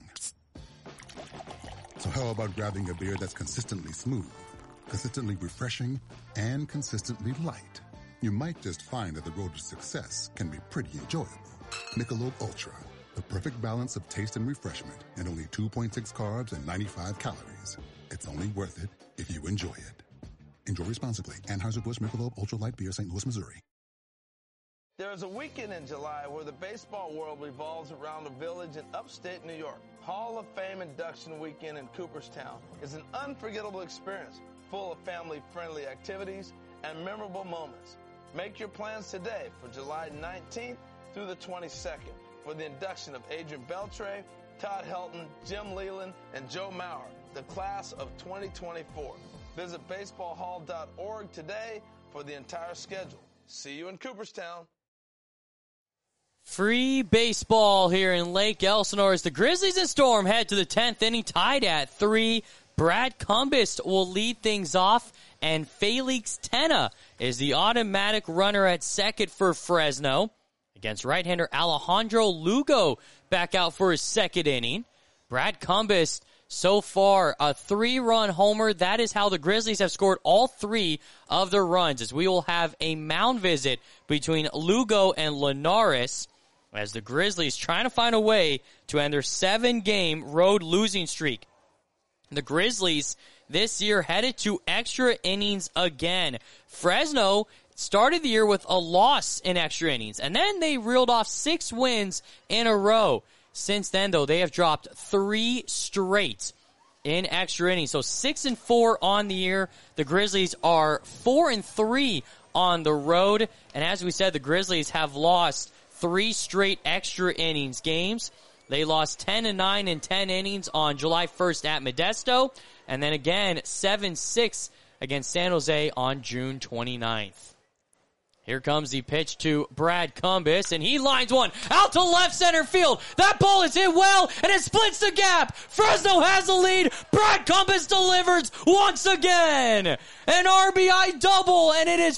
So how about grabbing a beer that's consistently smooth, consistently refreshing, and consistently light? You might just find that the road to success can be pretty enjoyable. Michelob Ultra, the perfect balance of taste and refreshment, and only 2.6 carbs and 95 calories. It's only worth it if you enjoy it. Enjoy responsibly. Anheuser-Busch Michelob Ultra Light Beer, St. Louis, Missouri. There's a weekend in July where the baseball world revolves around a village in upstate New York. Hall of Fame Induction Weekend in Cooperstown is an unforgettable experience full of family-friendly activities and memorable moments. Make your plans today for July 19th through the 22nd for the induction of Adrian Beltre, Todd Helton, Jim Leland, and Joe Mauer, the class of 2024. Visit baseballhall.org today for the entire schedule. See you in Cooperstown. Free baseball here in Lake Elsinore as the Grizzlies and Storm head to the 10th inning, tied at 3. Brad Cumbest will lead things off, and Felix Tena is the automatic runner at second for Fresno. Against right-hander Alejandro Lugo back out for his second inning. Brad Cumbest, so far, a 3-run homer. That is how the Grizzlies have scored all 3 of their runs, as we will have a mound visit between Lugo and Linares, as the Grizzlies trying to find a way to end their 7-game road losing streak. The Grizzlies this year headed to extra innings again. Fresno started the year with a loss in extra innings, and then they reeled off 6 wins in a row. Since then, though, they have dropped 3 straight in extra innings. So 6-4 on the year. The Grizzlies are 4-3 on the road. And as we said, the Grizzlies have lost 3 straight extra innings games. They lost 10-9 in 10 innings on July 1st at Modesto. And then again, 7-6 against San Jose on June 29th. Here comes the pitch to Brad Cumbest, and he lines one out to left center field. That ball is hit well, and it splits the gap. Fresno has the lead. Brad Cumbest delivers once again. An RBI double, and it is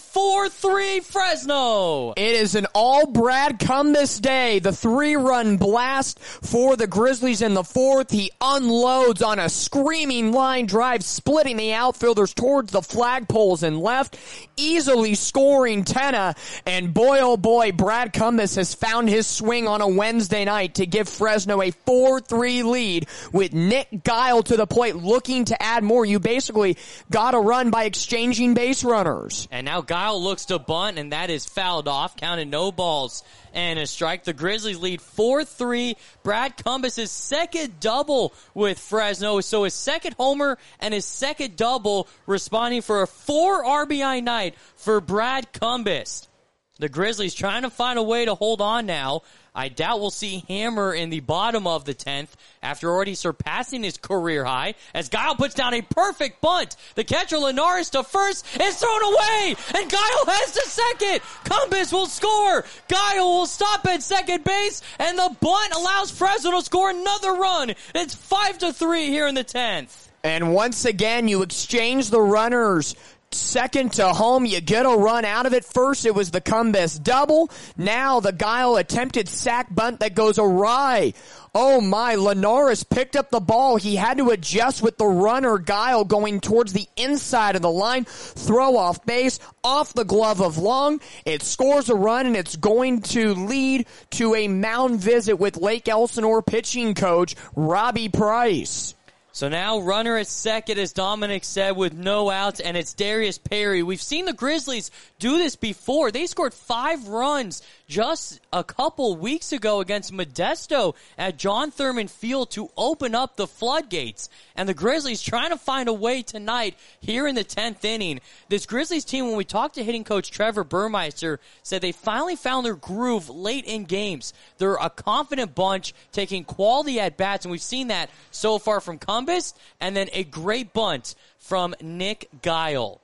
4-3 Fresno. It is an all Brad Cumbest day. The 3-run blast for the Grizzlies in the 4th. He unloads on a screaming line drive, splitting the outfielders towards the flagpoles and left, easily scoring 10. And boy, oh boy, Brad Cumbest has found his swing on a Wednesday night to give Fresno a 4-3 lead with Nick Guile to the plate looking to add more. You basically got a run by exchanging base runners. And now Guile looks to bunt, and that is fouled off, counted no balls and a strike. The Grizzlies lead 4-3. Brad Cumbest's second double with Fresno. So his second homer and his second double, responding for a 4 RBI night for Brad Cumbest. The Grizzlies trying to find a way to hold on now. I doubt we'll see Hammer in the bottom of the 10th after already surpassing his career high as Guile puts down a perfect bunt. The catcher Linares to first is thrown away, and Guile has to second. Cumbest will score. Guile will stop at second base, and the bunt allows Fresno to score another run. It's 5-3 here in the 10th. And once again, you exchange the runners. Second to home, you get a run out of it. First, it was the Cumbest double. Now the Guile attempted sac bunt that goes awry. Oh my, Linares picked up the ball. He had to adjust with the runner, Guile, going towards the inside of the line. Throw off base, off the glove of Long. It scores a run, and it's going to lead to a mound visit with Lake Elsinore pitching coach Robbie Price. So now runner at second, as Dominic said, with no outs, and it's Darius Perry. We've seen the Grizzlies do this before. They scored 5 runs just a couple weeks ago against Modesto at John Thurman Field to open up the floodgates. And the Grizzlies trying to find a way tonight here in the 10th inning. This Grizzlies team, when we talked to hitting coach Trevor Burmeister, said they finally found their groove late in games. They're a confident bunch, taking quality at-bats, and we've seen that so far from Cumbest, and then a great bunt from Nick Guile.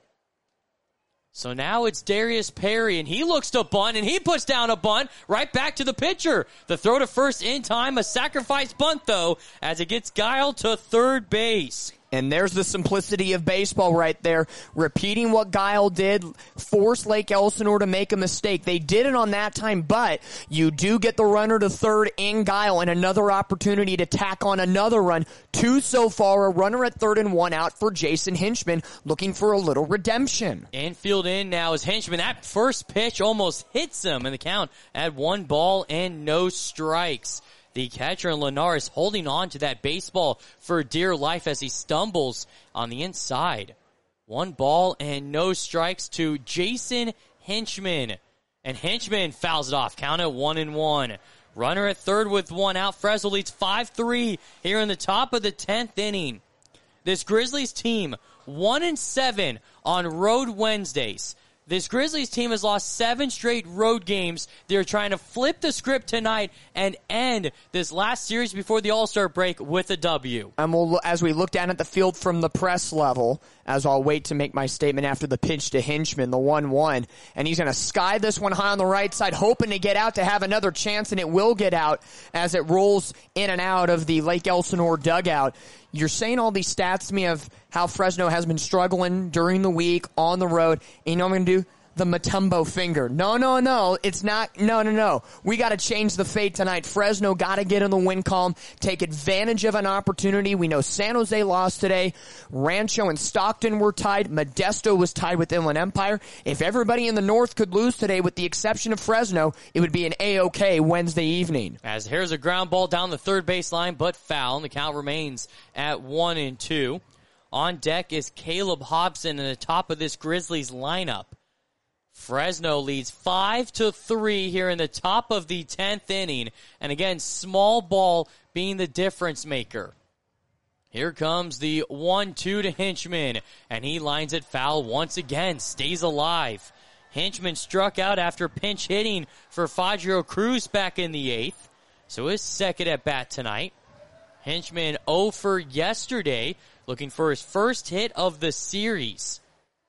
So now it's Darius Perry, and he looks to bunt, and he puts down a bunt right back to the pitcher. The throw to first in time, a sacrifice bunt, though, as it gets Guile to third base. And there's the simplicity of baseball right there. Repeating what Guile did, force Lake Elsinore to make a mistake. They did it on that time, but you do get the runner to third in Guile and another opportunity to tack on another run. 2 so far, a runner at third and 1 out for Jason Hinchman, looking for a little redemption. Infield in now is Hinchman. That first pitch almost hits him in the count at 1 ball and no strikes. The catcher in Linares holding on to that baseball for dear life as he stumbles on the inside. 1 ball and no strikes to Jason Hinchman. And Hinchman fouls it off. Count at 1-1. Runner at third with 1 out. Fresno leads 5-3 here in the top of the 10th inning. This Grizzlies team 1-7 on road Wednesdays. This Grizzlies team has lost 7 straight road games. They're trying to flip the script tonight and end this last series before the All-Star break with a W. And as we look down at the field from the press level, as I'll wait to make my statement after the pitch to Hinchman, the 1-1, and he's going to sky this one high on the right side, hoping to get out to have another chance, and it will get out as it rolls in and out of the Lake Elsinore dugout. You're saying all these stats to me of how Fresno has been struggling during the week on the road. And you know what I'm going to do? The Mutombo finger. No. It's not. No. We got to change the fate tonight. Fresno got to get in the win column, take advantage of an opportunity. We know San Jose lost today. Rancho and Stockton were tied. Modesto was tied with Inland Empire. If everybody in the North could lose today, with the exception of Fresno, it would be an A-OK Wednesday evening. As here's a ground ball down the third baseline, but foul, and the count remains at 1-2. On deck is Caleb Hobson in the top of this Grizzlies lineup. Fresno leads 5-3 here in the top of the 10th inning. And again, small ball being the difference maker. Here comes the 1-2 to Hinchman, and he lines it foul once again, stays alive. Hinchman struck out after pinch hitting for Fadrio Cruz back in the 8th. So his second at bat tonight. Hinchman 0 for yesterday, looking for his first hit of the series.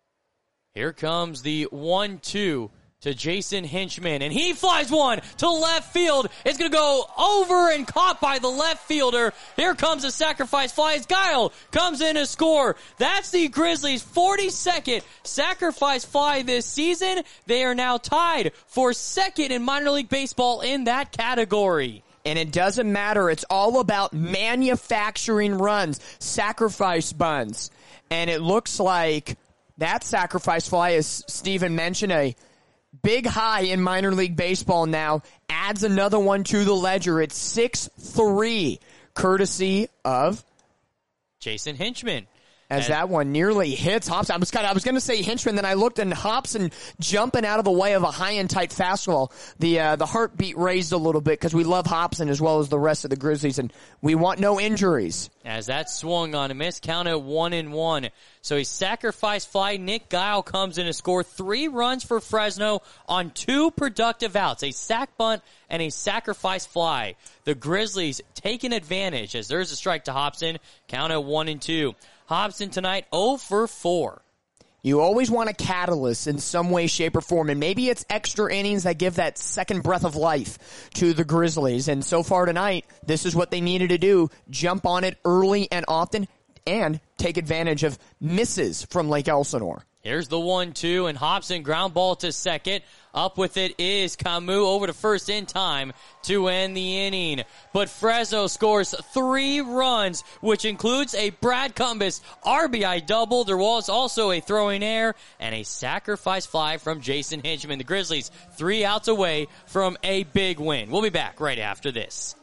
Here comes the 1-2 to Jason Hinchman, and he flies one to left field. It's going to go over and caught by the left fielder. Here comes a sacrifice fly as Guile comes in to score. That's the Grizzlies' 42nd sacrifice fly this season. They are now tied for second in minor league baseball in that category. And it doesn't matter. It's all about manufacturing runs, sacrifice bunts. And it looks like that sacrifice fly, as Steven mentioned, a big high in minor league baseball now, adds another one to the ledger. It's 6-3, courtesy of Jason Hinchman. As that one nearly hits Hobson. I was going to say Hinchman, then I looked and Hobson jumping out of the way of a high and tight fastball. The heartbeat raised a little bit because we love Hobson as well as the rest of the Grizzlies, and we want no injuries. As that swung on a miss, count at 1-1. So a sacrifice fly. Nick Guile comes in to score 3 runs for Fresno on 2 productive outs, a sac bunt and a sacrifice fly. The Grizzlies taking advantage as there's a strike to Hobson. Count at 1-2. Hobson tonight 0 for 4. You always want a catalyst in some way, shape, or form, and maybe it's extra innings that give that second breath of life to the Grizzlies. And so far tonight, this is what they needed to do. Jump on it early and often and take advantage of misses from Lake Elsinore. Here's the 1-2, and Hobson ground ball to second. Up with it is Camus over to first in time to end the inning. But Fresno scores 3 runs, which includes a Brad Cumbas RBI double. There was also a throwing error and a sacrifice fly from Jason Hinchman. The Grizzlies 3 outs away from a big win. We'll be back right after this.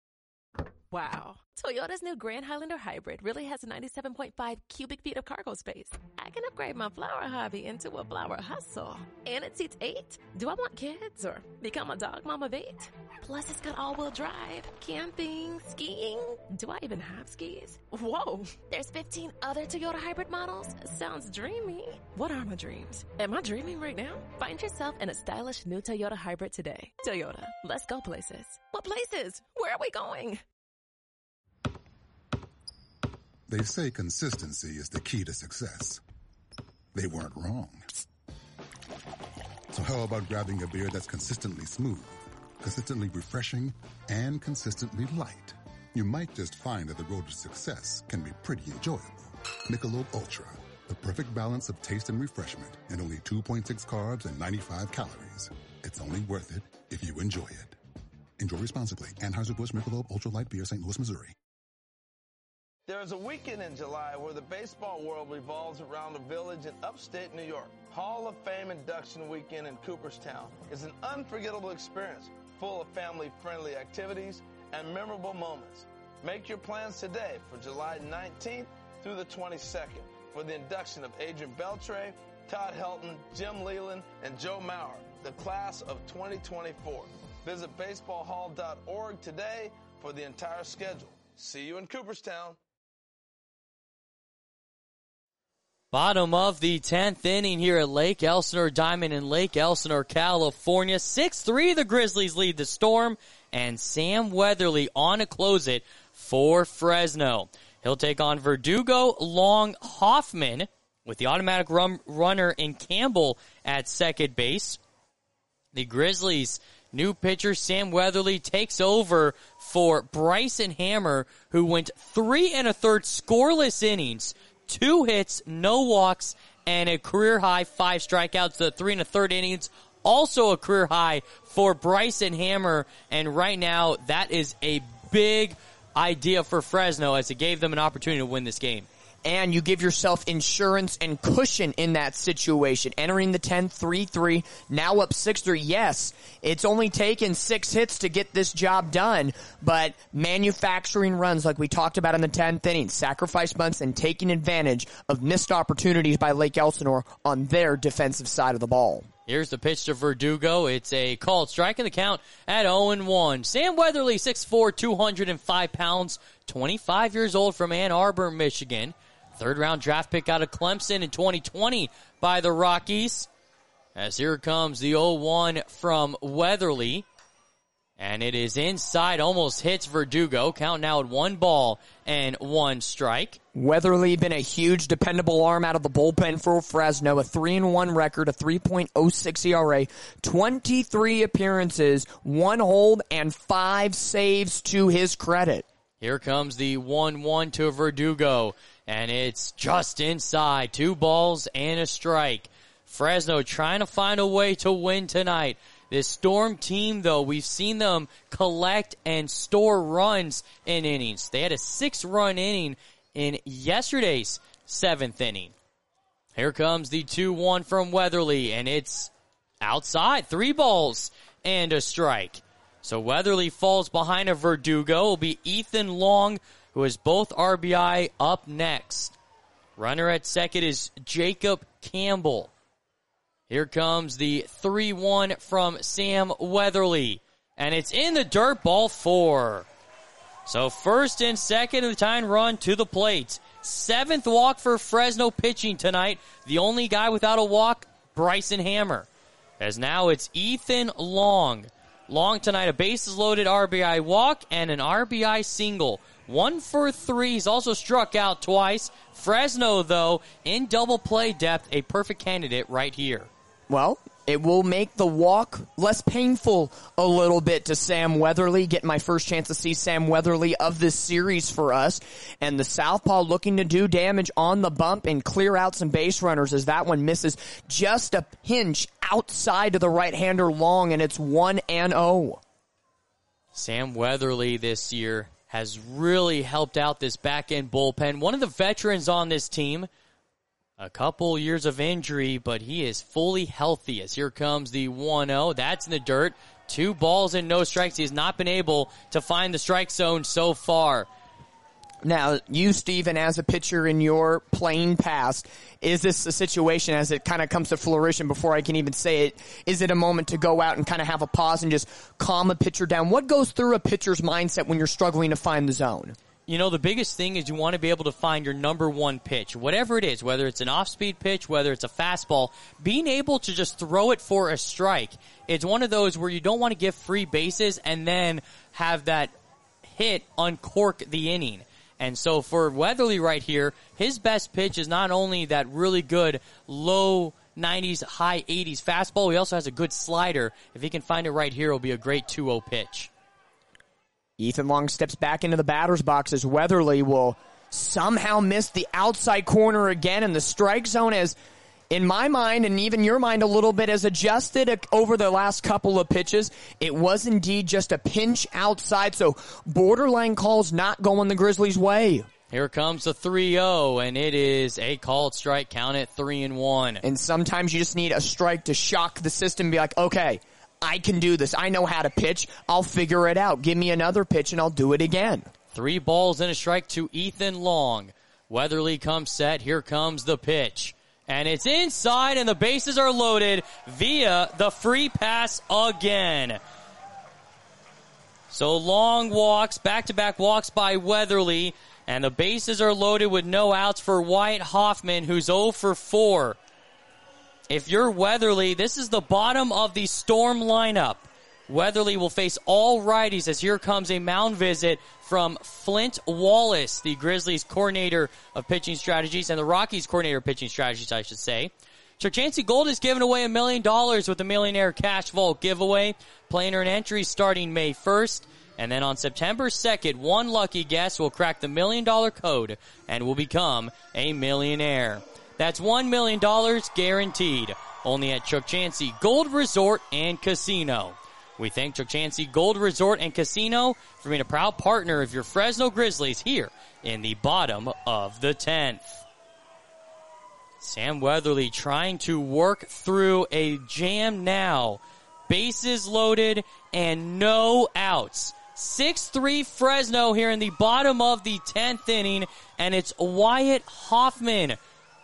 Wow. Toyota's new Grand Highlander Hybrid really has 97.5 cubic feet of cargo space. I can upgrade my flower hobby into a flower hustle. And it seats 8. Do I want kids or become a dog mom of 8? Plus, it's got all-wheel drive, camping, skiing. Do I even have skis? Whoa, there's 15 other Toyota hybrid models? Sounds dreamy. What are my dreams? Am I dreaming right now? Find yourself in a stylish new Toyota hybrid today. Toyota, let's go places. What places? Where are we going? They say consistency is the key to success. They weren't wrong. So how about grabbing a beer that's consistently smooth, consistently refreshing, and consistently light? You might just find that the road to success can be pretty enjoyable. Michelob Ultra, the perfect balance of taste and refreshment, and only 2.6 carbs and 95 calories. It's only worth it if you enjoy it. Enjoy responsibly. Anheuser-Busch Michelob Ultra Light Beer, St. Louis, Missouri. There's a weekend in July where the baseball world revolves around a village in upstate New York. Hall of Fame Induction Weekend in Cooperstown is an unforgettable experience full of family-friendly activities and memorable moments. Make your plans today for July 19th through the 22nd for the induction of Adrian Beltre, Todd Helton, Jim Leland, and Joe Mauer, the class of 2024. Visit baseballhall.org today for the entire schedule. See you in Cooperstown. Bottom of the 10th inning here at Lake Elsinore Diamond in Lake Elsinore, California. 6-3, the Grizzlies lead the Storm, and Sam Weatherly on to close it for Fresno. He'll take on Verdugo, Long, Hoffman, with the automatic runner in Campbell at second base. The Grizzlies' new pitcher, Sam Weatherly, takes over for Bryson Hammer, who went 3 1/3 scoreless innings, 2 hits, no walks, and a career-high 5 strikeouts. The 3 1/3 innings, also a career high for Bryson Hammer. And right now, that is a big idea for Fresno as it gave them an opportunity to win this game. And you give yourself insurance and cushion in that situation. Entering the 10th, 3-3, now up 6-3. Yes, it's only taken 6 hits to get this job done, but manufacturing runs like we talked about in the 10th inning, sacrifice bunts, and taking advantage of missed opportunities by Lake Elsinore on their defensive side of the ball. Here's the pitch to Verdugo. It's a called strike in the count at 0-1. Sam Weatherly, 6'4", 205 pounds, 25 years old, from Ann Arbor, Michigan. Third-round draft pick out of Clemson in 2020 by the Rockies. As here comes the 0-1 from Weatherly. And it is inside, almost hits Verdugo. Count now at 1 ball and 1 strike. Weatherly been a huge, dependable arm out of the bullpen for Fresno. A 3-1 record, a 3.06 ERA, 23 appearances, 1 hold, and 5 saves to his credit. Here comes the 1-1 to Verdugo. And it's just inside. 2 balls and a strike. Fresno trying to find a way to win tonight. This Storm team, though, we've seen them collect and store runs in innings. They had a 6-run inning in yesterday's 7th inning. Here comes the 2-1 from Weatherly, and it's outside. 3 balls and a strike. So Weatherly falls behind a Verdugo. It'll be Ethan Long, who has both RBI, up next. Runner at second is Jacob Campbell. Here comes the 3-1 from Sam Weatherly. And it's in the dirt, ball 4. So first and second of the tying run to the plate. 7th walk for Fresno pitching tonight. The only guy without a walk, Bryson Hammer. As now it's Ethan Long. Long tonight, a bases loaded RBI walk and an RBI single. 1 for 3. He's also struck out twice. Fresno, though, in double play depth, a perfect candidate right here. Well, it will make the walk less painful a little bit to Sam Weatherly. Get my first chance to see Sam Weatherly of this series for us. And the southpaw looking to do damage on the bump and clear out some base runners as that one misses just a pinch outside of the right-hander Long, and it's 1-0. Sam Weatherly this year has really helped out this back-end bullpen. One of the veterans on this team, a couple years of injury, but he is fully healthy. As here comes the 1-0. That's in the dirt. 2 balls and no strikes. He has not been able to find the strike zone so far. Now, you, Steven, as a pitcher in your playing past, is this a situation as it kind of comes to fruition before I can even say it? Is it a moment to go out and kind of have a pause and just calm a pitcher down? What goes through a pitcher's mindset when you're struggling to find the zone? You know, the biggest thing is you want to be able to find your number 1 pitch, whatever it is, whether it's an off-speed pitch, whether it's a fastball, being able to just throw it for a strike. It's one of those where you don't want to give free bases and then have that hit uncork the inning. And so for Weatherly right here, his best pitch is not only that really good low 90s, high 80s fastball, he also has a good slider. If he can find it right here, it'll be a great 2-0 pitch. Ethan Long steps back into the batter's box as Weatherly will somehow miss the outside corner again, and the strike zone has, in my mind, and even your mind a little bit, has adjusted over the last couple of pitches. It was indeed just a pinch outside, so borderline calls not going the Grizzlies' way. Here comes the 3-0, and it is a called strike, count it 3-1. And sometimes you just need a strike to shock the system and be like, okay, I can do this. I know how to pitch. I'll figure it out. Give me another pitch and I'll do it again. 3 balls and a strike to Ethan Long. Weatherly comes set. Here comes the pitch. And it's inside, and the bases are loaded via the free pass again. So Long walks, back-to-back walks by Weatherly. And the bases are loaded with no outs for Wyatt Hoffman, who's 0 for 4. If you're Weatherly, this is the bottom of the Storm lineup. Weatherly will face all righties as here comes a mound visit from Flint Wallace, the Grizzlies coordinator of pitching strategies, and the Rockies coordinator of pitching strategies, I should say. Churchansey Gold is giving away $1 million with the Millionaire Cash Vault giveaway. Play earn entries starting May 1st. And then on September 2nd, one lucky guest will crack the $1 million code and will become a millionaire. That's $1 million guaranteed. Only at Chukchansi Gold Resort and Casino. We thank Chukchansi Gold Resort and Casino for being a proud partner of your Fresno Grizzlies here in the bottom of the 10th. Sam Weatherly trying to work through a jam now. Bases loaded and no outs. 6-3 Fresno here in the bottom of the 10th inning, and it's Wyatt Hoffman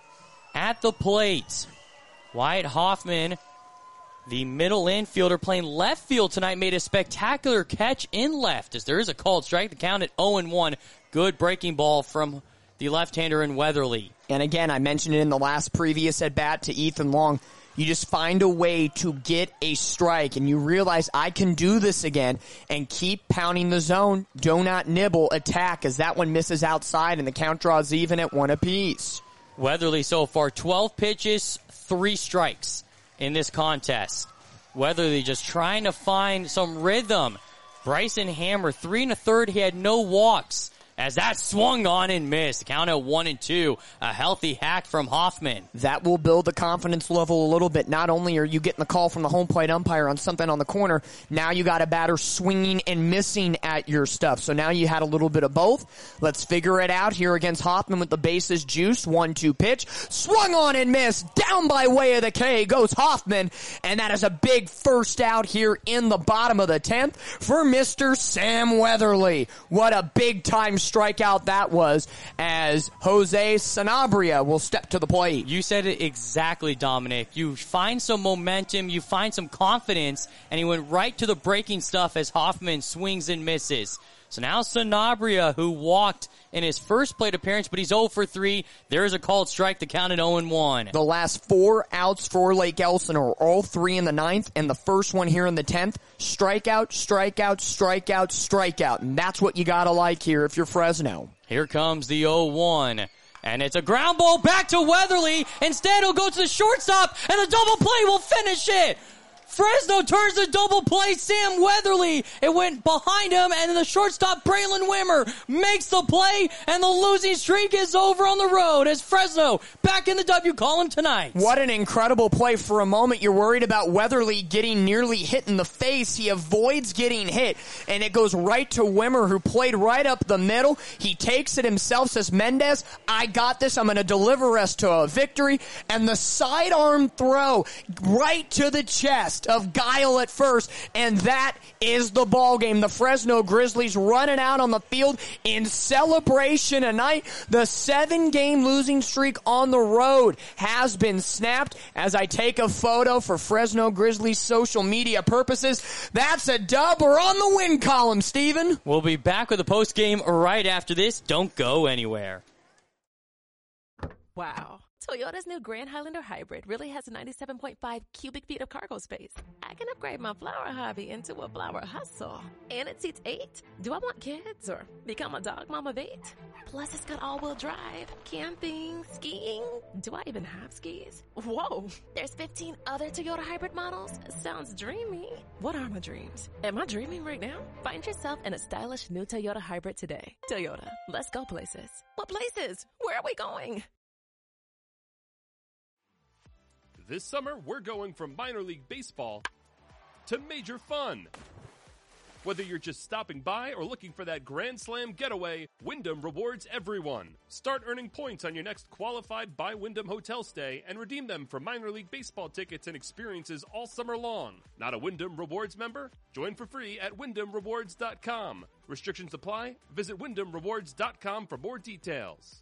at the plate. Wyatt Hoffman, the middle infielder playing left field tonight, made a spectacular catch in left as there is a called strike. The count at 0-1. Good breaking ball from the left-hander in Weatherly. And again, I mentioned it in the last previous at-bat to Ethan Long. You just find a way to get a strike, and you realize I can do this again and keep pounding the zone. Do not nibble, attack, as that one misses outside, and the count draws even at 1 apiece. Weatherly so far, 12 pitches, 3 strikes in this contest. Weatherly just trying to find some rhythm. Bryson Hammer, 3 1/3, he had no walks. As that swung on and missed. Count at 1-2. A healthy hack from Hoffman. That will build the confidence level a little bit. Not only are you getting the call from the home plate umpire on something on the corner, now you got a batter swinging and missing at your stuff. So now you had a little bit of both. Let's figure it out here against Hoffman with the bases juiced. 1-2 pitch. Swung on and missed. Down by way of the K goes Hoffman. And that is a big first out here in the bottom of the 10th for Mr. Sam Weatherly. What a big time strikeout that was, as Jose Sanabria will step to the plate. You said it exactly, Dominic. You find some momentum, you find some confidence, and he went right to the breaking stuff as Hoffman swings and misses. So now Sanabria, who walked in his first plate appearance, but he's 0 for 3. There is a called strike, the count at 0-1. The last 4 outs for Lake Elsinore, all 3 in the 9th, and the first one here in the 10th. Strikeout, strikeout, strikeout, strikeout. And that's what you gotta like here if you're Fresno. Here comes the 0-1. And it's a ground ball back to Weatherly. Instead, he'll go to the shortstop, and the double play will finish it. Fresno turns the double play. Sam Weatherly, it went behind him, and the shortstop, Braylon Wimmer, makes the play, and the losing streak is over on the road as Fresno back in the W column tonight. What an incredible play. For a moment, you're worried about Weatherly getting nearly hit in the face. He avoids getting hit, and it goes right to Wimmer, who played right up the middle. He takes it himself, says, Mendez, I got this. I'm going to deliver us to a victory. And the sidearm throw right to the chest of Guile at first, and that is the ball game. The Fresno Grizzlies running out on the field in celebration tonight. The 7-game losing streak on the road has been snapped. As I take a photo for Fresno Grizzlies social media purposes, that's a dub. We're on the win column, Steven. We'll be back with a post game right after this. Don't go anywhere. Wow. Toyota's new Grand Highlander Hybrid really has 97.5 cubic feet of cargo space. I can upgrade my flower hobby into a flower hustle. And it seats 8. Do I want kids or become a dog mom of 8? Plus, it's got all-wheel drive, camping, skiing. Do I even have skis? Whoa. There's 15 other Toyota hybrid models. Sounds dreamy. What are my dreams? Am I dreaming right now? Find yourself in a stylish new Toyota hybrid today. Toyota, let's go places. What places? Where are we going? This summer, we're going from minor league baseball to major fun. Whether you're just stopping by or looking for that Grand Slam getaway, Wyndham rewards everyone. Start earning points on your next qualified by Wyndham hotel stay and redeem them for minor league baseball tickets and experiences all summer long. Not a Wyndham Rewards member? Join for free at WyndhamRewards.com. Restrictions apply. Visit WyndhamRewards.com for more details.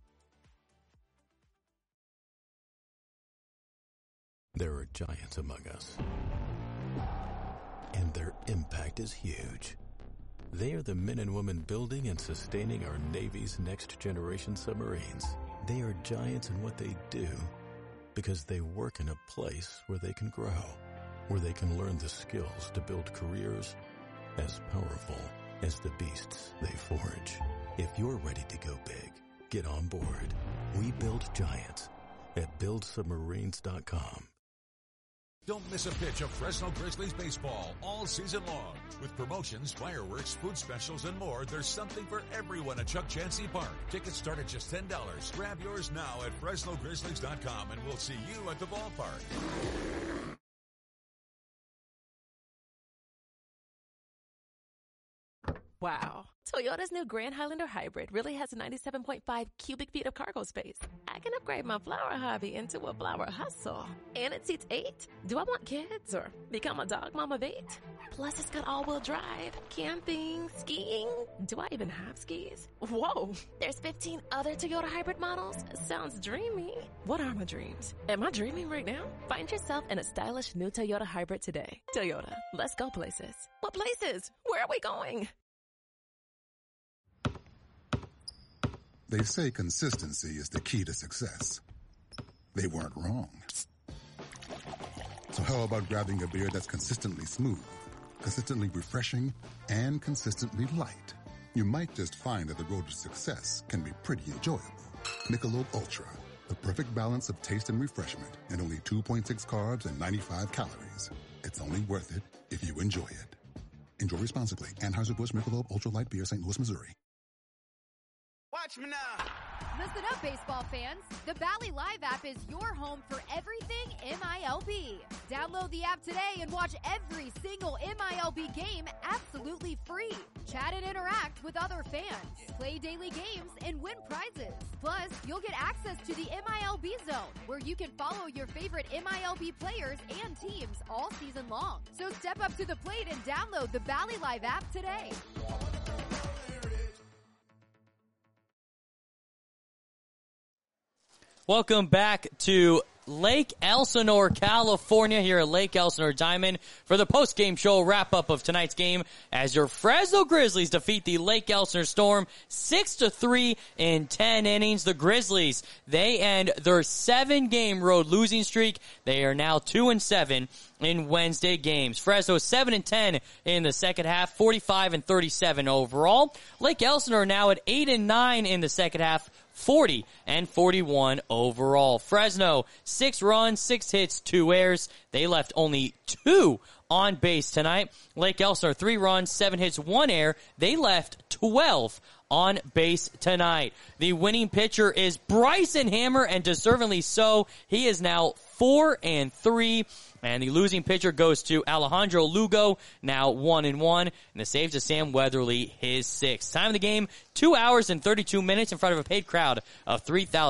There are giants among us, and their impact is huge. They are the men and women building and sustaining our Navy's next-generation submarines. They are giants in what they do because they work in a place where they can grow, where they can learn the skills to build careers as powerful as the beasts they forge. If you're ready to go big, get on board. We build giants at buildsubmarines.com. Don't miss a pitch of Fresno Grizzlies baseball all season long. With promotions, fireworks, food specials, and more, there's something for everyone at Chuck Chansey Park. Tickets start at just $10. Grab yours now at FresnoGrizzlies.com, and we'll see you at the ballpark. Wow. Toyota's new Grand Highlander Hybrid really has 97.5 cubic feet of cargo space. I can upgrade my flower hobby into a flower hustle. And it seats 8. Do I want kids or become a dog mom of 8? Plus, it's got all-wheel drive, camping, skiing. Do I even have skis? Whoa. There's 15 other Toyota hybrid models? Sounds dreamy. What are my dreams? Am I dreaming right now? Find yourself in a stylish new Toyota hybrid today. Toyota, let's go places. What places? Where are we going? They say consistency is the key to success. They weren't wrong. So how about grabbing a beer that's consistently smooth, consistently refreshing, and consistently light? You might just find that the road to success can be pretty enjoyable. Michelob Ultra, the perfect balance of taste and refreshment, and only 2.6 carbs and 95 calories. It's only worth it if you enjoy it. Enjoy responsibly. Anheuser-Busch Michelob Ultra Light Beer, St. Louis, Missouri. Watch me now. Listen up, baseball fans. The Bally Live app is your home for everything MILB. Download the app today and watch every single MILB game absolutely free. Chat and interact with other fans. Play daily games and win prizes. Plus, you'll get access to the MILB Zone, where you can follow your favorite MILB players and teams all season long. So step up to the plate and download the Bally Live app today. Welcome back to Lake Elsinore, California, here at Lake Elsinore Diamond for the post-game show wrap-up of tonight's game as your Fresno Grizzlies defeat the Lake Elsinore Storm 6-3 in 10 innings. The Grizzlies, they end their 7-game road losing streak. They are now 2-7 in Wednesday games. Fresno 7-10 in the second half, 45-37 overall. Lake Elsinore now at 8-9 in the second half, 40-41 overall. Fresno, 6 runs, 6 hits, 2 errors. They left only 2 on base tonight. Lake Elsinore, 3 runs, 7 hits, 1 error. They left 12 on base tonight. The winning pitcher is Bryson Hammer, and deservingly so. He is now 4-3. And the losing pitcher goes to Alejandro Lugo, now 1-1. And the save to Sam Weatherly, his 6th. Time of the game, 2 hours and 32 minutes in front of a paid crowd of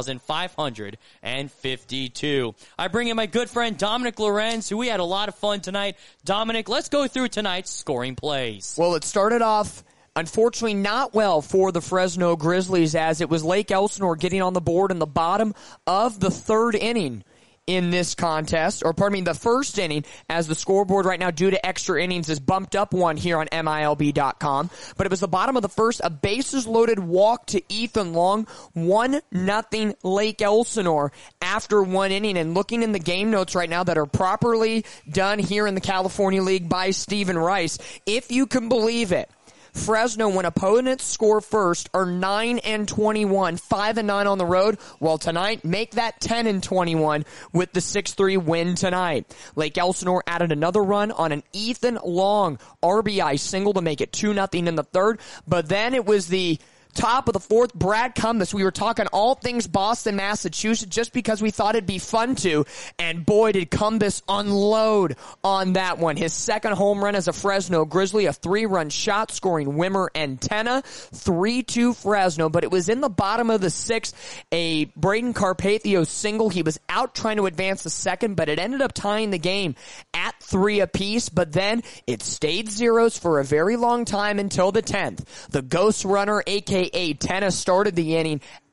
3,552. I bring in my good friend Dominic Lorenz, who we had a lot of fun tonight. Dominic, let's go through tonight's scoring plays. Well, it started off, unfortunately, not well for the Fresno Grizzlies, as it was Lake Elsinore getting on the board in the bottom of the 3rd inning in this contest, or pardon me, the 1st inning, as the scoreboard right now due to extra innings is bumped up 1 here on MILB.com. But it was the bottom of the 1st, a bases loaded walk to Ethan Long, 1-0 Lake Elsinore after 1 inning. And looking in the game notes right now that are properly done here in the California League by Stephen Rice, if you can believe it, Fresno, when opponents score first, are 9-21, 5-9 on the road. Well, tonight, make that 10-21 with the 6-3 win tonight. Lake Elsinore added another run on an Ethan Long RBI single to make it 2-0 in the 3rd. But then it was the top of the 4th, Brad Cumbus. We were talking all things Boston, Massachusetts, just because we thought it'd be fun to. And boy, did Cumbus unload on that one. His 2nd home run as a Fresno Grizzly, a 3-run shot, scoring Wimmer and Tenna. 3-2 Fresno, but it was in the bottom of the 6th, a Braden Carpathio single. He was out trying to advance the 2nd, but it ended up tying the game at 3 apiece. But then it stayed zeros for a very long time until the 10th. The ghost runner, a.k.a. Tenna, started the inning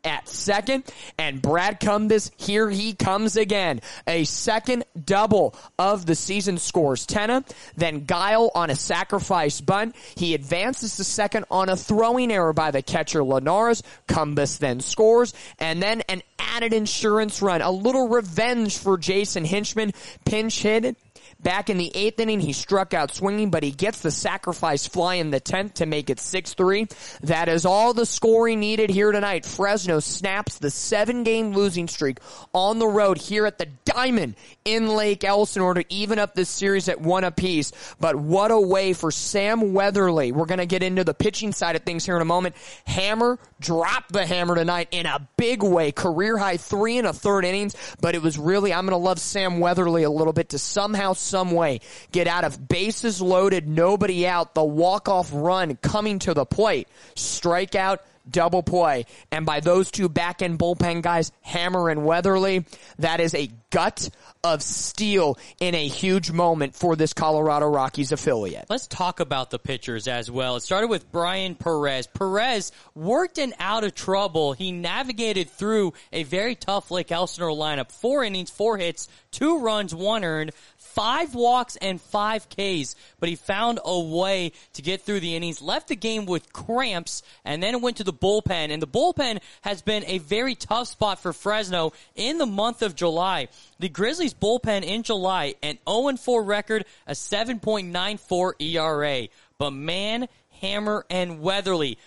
at second. And Brad Cumbas, here he comes again. A second double of the season scores Tenna. Then Guile on a sacrifice bunt. He advances to second on a throwing error by the catcher Linares. Cumbas then scores. And then an added insurance run. A little revenge for Jason Hinchman. Pinch hit. Back in the 8th inning, he struck out swinging, but he gets the sacrifice fly in the 10th to make it 6-3. That is all the scoring needed here tonight. Fresno snaps the 7-game losing streak on the road here at the Diamond in Lake Elsinore to even up this series at 1 apiece. But what a way for Sam Weatherly. We're going to get into the pitching side of things here in a moment. Hammer dropped the hammer tonight in a big way. Career high 3 1/3 innings, but it was really, I'm going to love Sam Weatherly a little bit to somehow, some way get out of bases loaded, nobody out, the walk-off run coming to the plate, strikeout, double play. And by those two back-end bullpen guys, Hammer and Weatherly, that is a gut of steel in a huge moment for this Colorado Rockies affiliate. Let's talk about the pitchers as well. It started with Brian Perez. Perez worked in out of trouble. He navigated through a very tough Lake Elsinore lineup. 4 innings, 4 hits, 2 runs, 1 earned, 5 walks and 5 Ks, but he found a way to get through the innings, left the game with cramps, and then went to the bullpen. And the bullpen has been a very tough spot for Fresno in the month of July. The Grizzlies bullpen in July, an 0-4 record, a 7.94 ERA. But man, Hammer and Weatherly,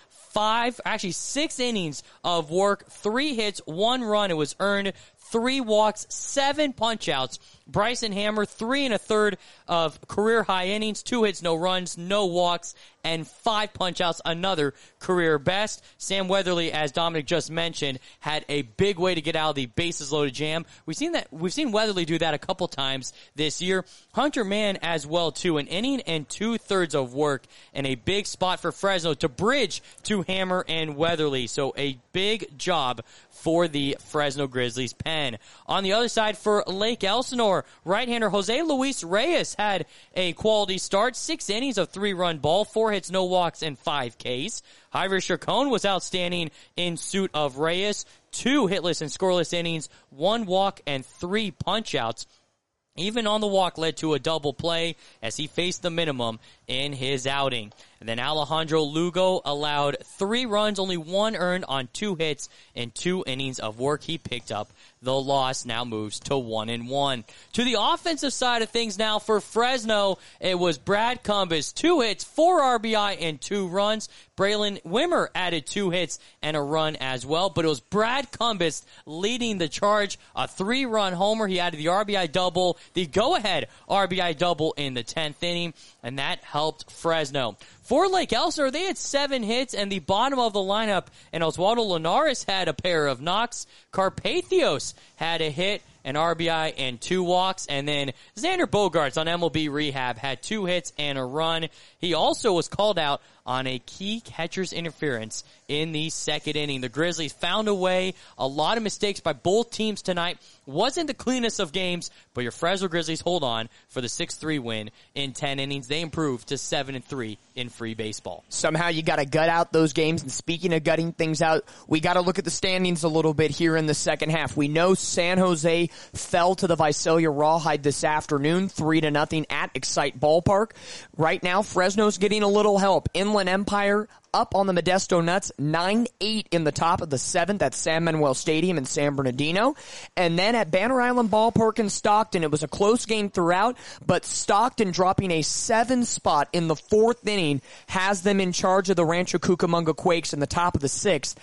6 innings of work, 3 hits, 1 run. It was earned, 3 walks, 7 punch-outs. Bryson Hammer, 3 1/3 of career high innings, 2 hits, no runs, no walks, and 5 punch-outs, another career best. Sam Weatherly, as Dominic just mentioned, had a big way to get out of the bases loaded jam. We've seen Weatherly do that a couple times this year. Hunter Mann as well too, an inning and 2/3 of work, and a big spot for Fresno to bridge to Hammer and Weatherly. So a big job for the Fresno Grizzlies pen. On the other side for Lake Elsinore, right-hander Jose Luis Reyes had a quality start, 6 innings of 3-run ball, 4 hits, no walks, and 5 Ks. Ivor Chacon was outstanding in suit of Reyes, 2 hitless and scoreless innings, 1 walk, and 3 punch-outs. Even on the walk led to a double play as he faced the minimum in his outing. And then Alejandro Lugo allowed 3 runs, only 1 earned on 2 hits and 2 innings of work. He picked up the loss, now moves to 1-1. To the offensive side of things now for Fresno, it was Brad Cumbas, 2 hits, 4 RBI, and 2 runs. Braylon Wimmer added 2 hits and a run as well, but it was Brad Cumbas leading the charge, a 3-run homer. He added the RBI double, the go-ahead RBI double in the 10th inning, and that helped Fresno. For Lake Elsinore, they had 7 hits and the bottom of the lineup, and Oswaldo Linares had a pair of knocks. Carpathios had a hit, an RBI, and 2 walks. And then Xander Bogaerts on MLB rehab had 2 hits and a run. He also was called out on a key catcher's interference in the 2nd inning. The Grizzlies found a way. A lot of mistakes by both teams tonight. Wasn't the cleanest of games, but your Fresno Grizzlies hold on for the 6-3 win in 10 innings. They improved to 7-3 in free baseball. Somehow you got to gut out those games. And speaking of gutting things out, we got to look at the standings a little bit here in the second half. We know San Jose fell to the Visalia Rawhide this afternoon, 3-0 at Excite Ballpark. Right now, Fresno's getting a little help. Inland Empire up on the Modesto Nuts, 9-8 in the top of the 7th at San Manuel Stadium in San Bernardino. And then at Banner Island Ballpark in Stockton, it was a close game throughout, but Stockton dropping a 7 spot in the 4th inning has them in charge of the Rancho Cucamonga Quakes in the top of the 6th,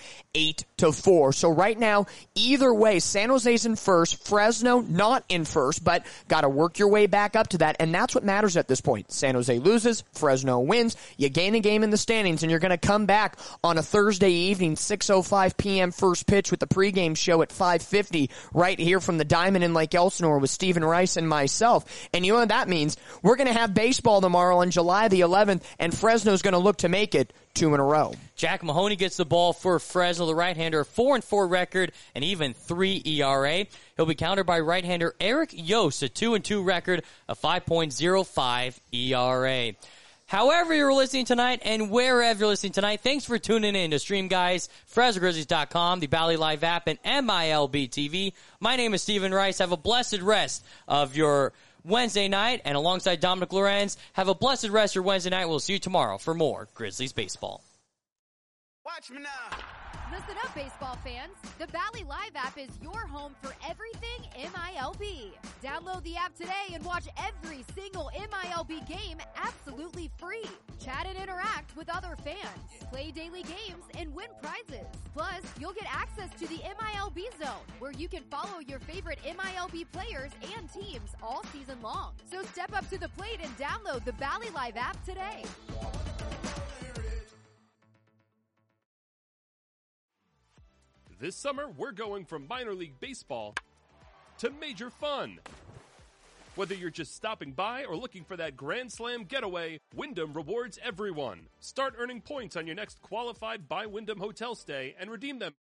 8-4. So right now, either way, San Jose's in first, Fresno not in first, but got to work your way back up to that, and that's what matters at this point. San Jose loses, Fresno wins, you gain a game in the standings, and you're going to come back on a Thursday evening, 6:05 p.m. first pitch with the pregame show at 5:50 right here from the Diamond in Lake Elsinore with Stephen Rice and myself. And you know what that means? We're going to have baseball tomorrow on July the 11th, and Fresno's going to look to make it 2 in a row. Jack Mahoney gets the ball for Fresno, the right-hander, 4-4 record and even 3 ERA. He'll be countered by right-hander Eric Yost, a 2-2 record, a 5.05 ERA. However you're listening tonight and wherever you're listening tonight, thanks for tuning in to Stream Guys, FresnoGrizzlies.com, the Bally Live app, and MILB TV. My name is Stephen Rice. Have a blessed rest of your Wednesday night, and alongside Dominic Lorenz, have a blessed rest of your Wednesday night. We'll see you tomorrow for more Grizzlies baseball. Watch me now. Listen up, baseball fans. The Bally Live app is your home for everything MILB. Download the app today and watch every single MILB game absolutely free. Chat and interact with other fans. Play daily games and win prizes. Plus, you'll get access to the MILB Zone, where you can follow your favorite MILB players and teams all season long. So step up to the plate and download the Bally Live app today. This summer, we're going from minor league baseball to major fun. Whether you're just stopping by or looking for that Grand Slam getaway, Wyndham rewards everyone. Start earning points on your next qualified by Wyndham hotel stay and redeem them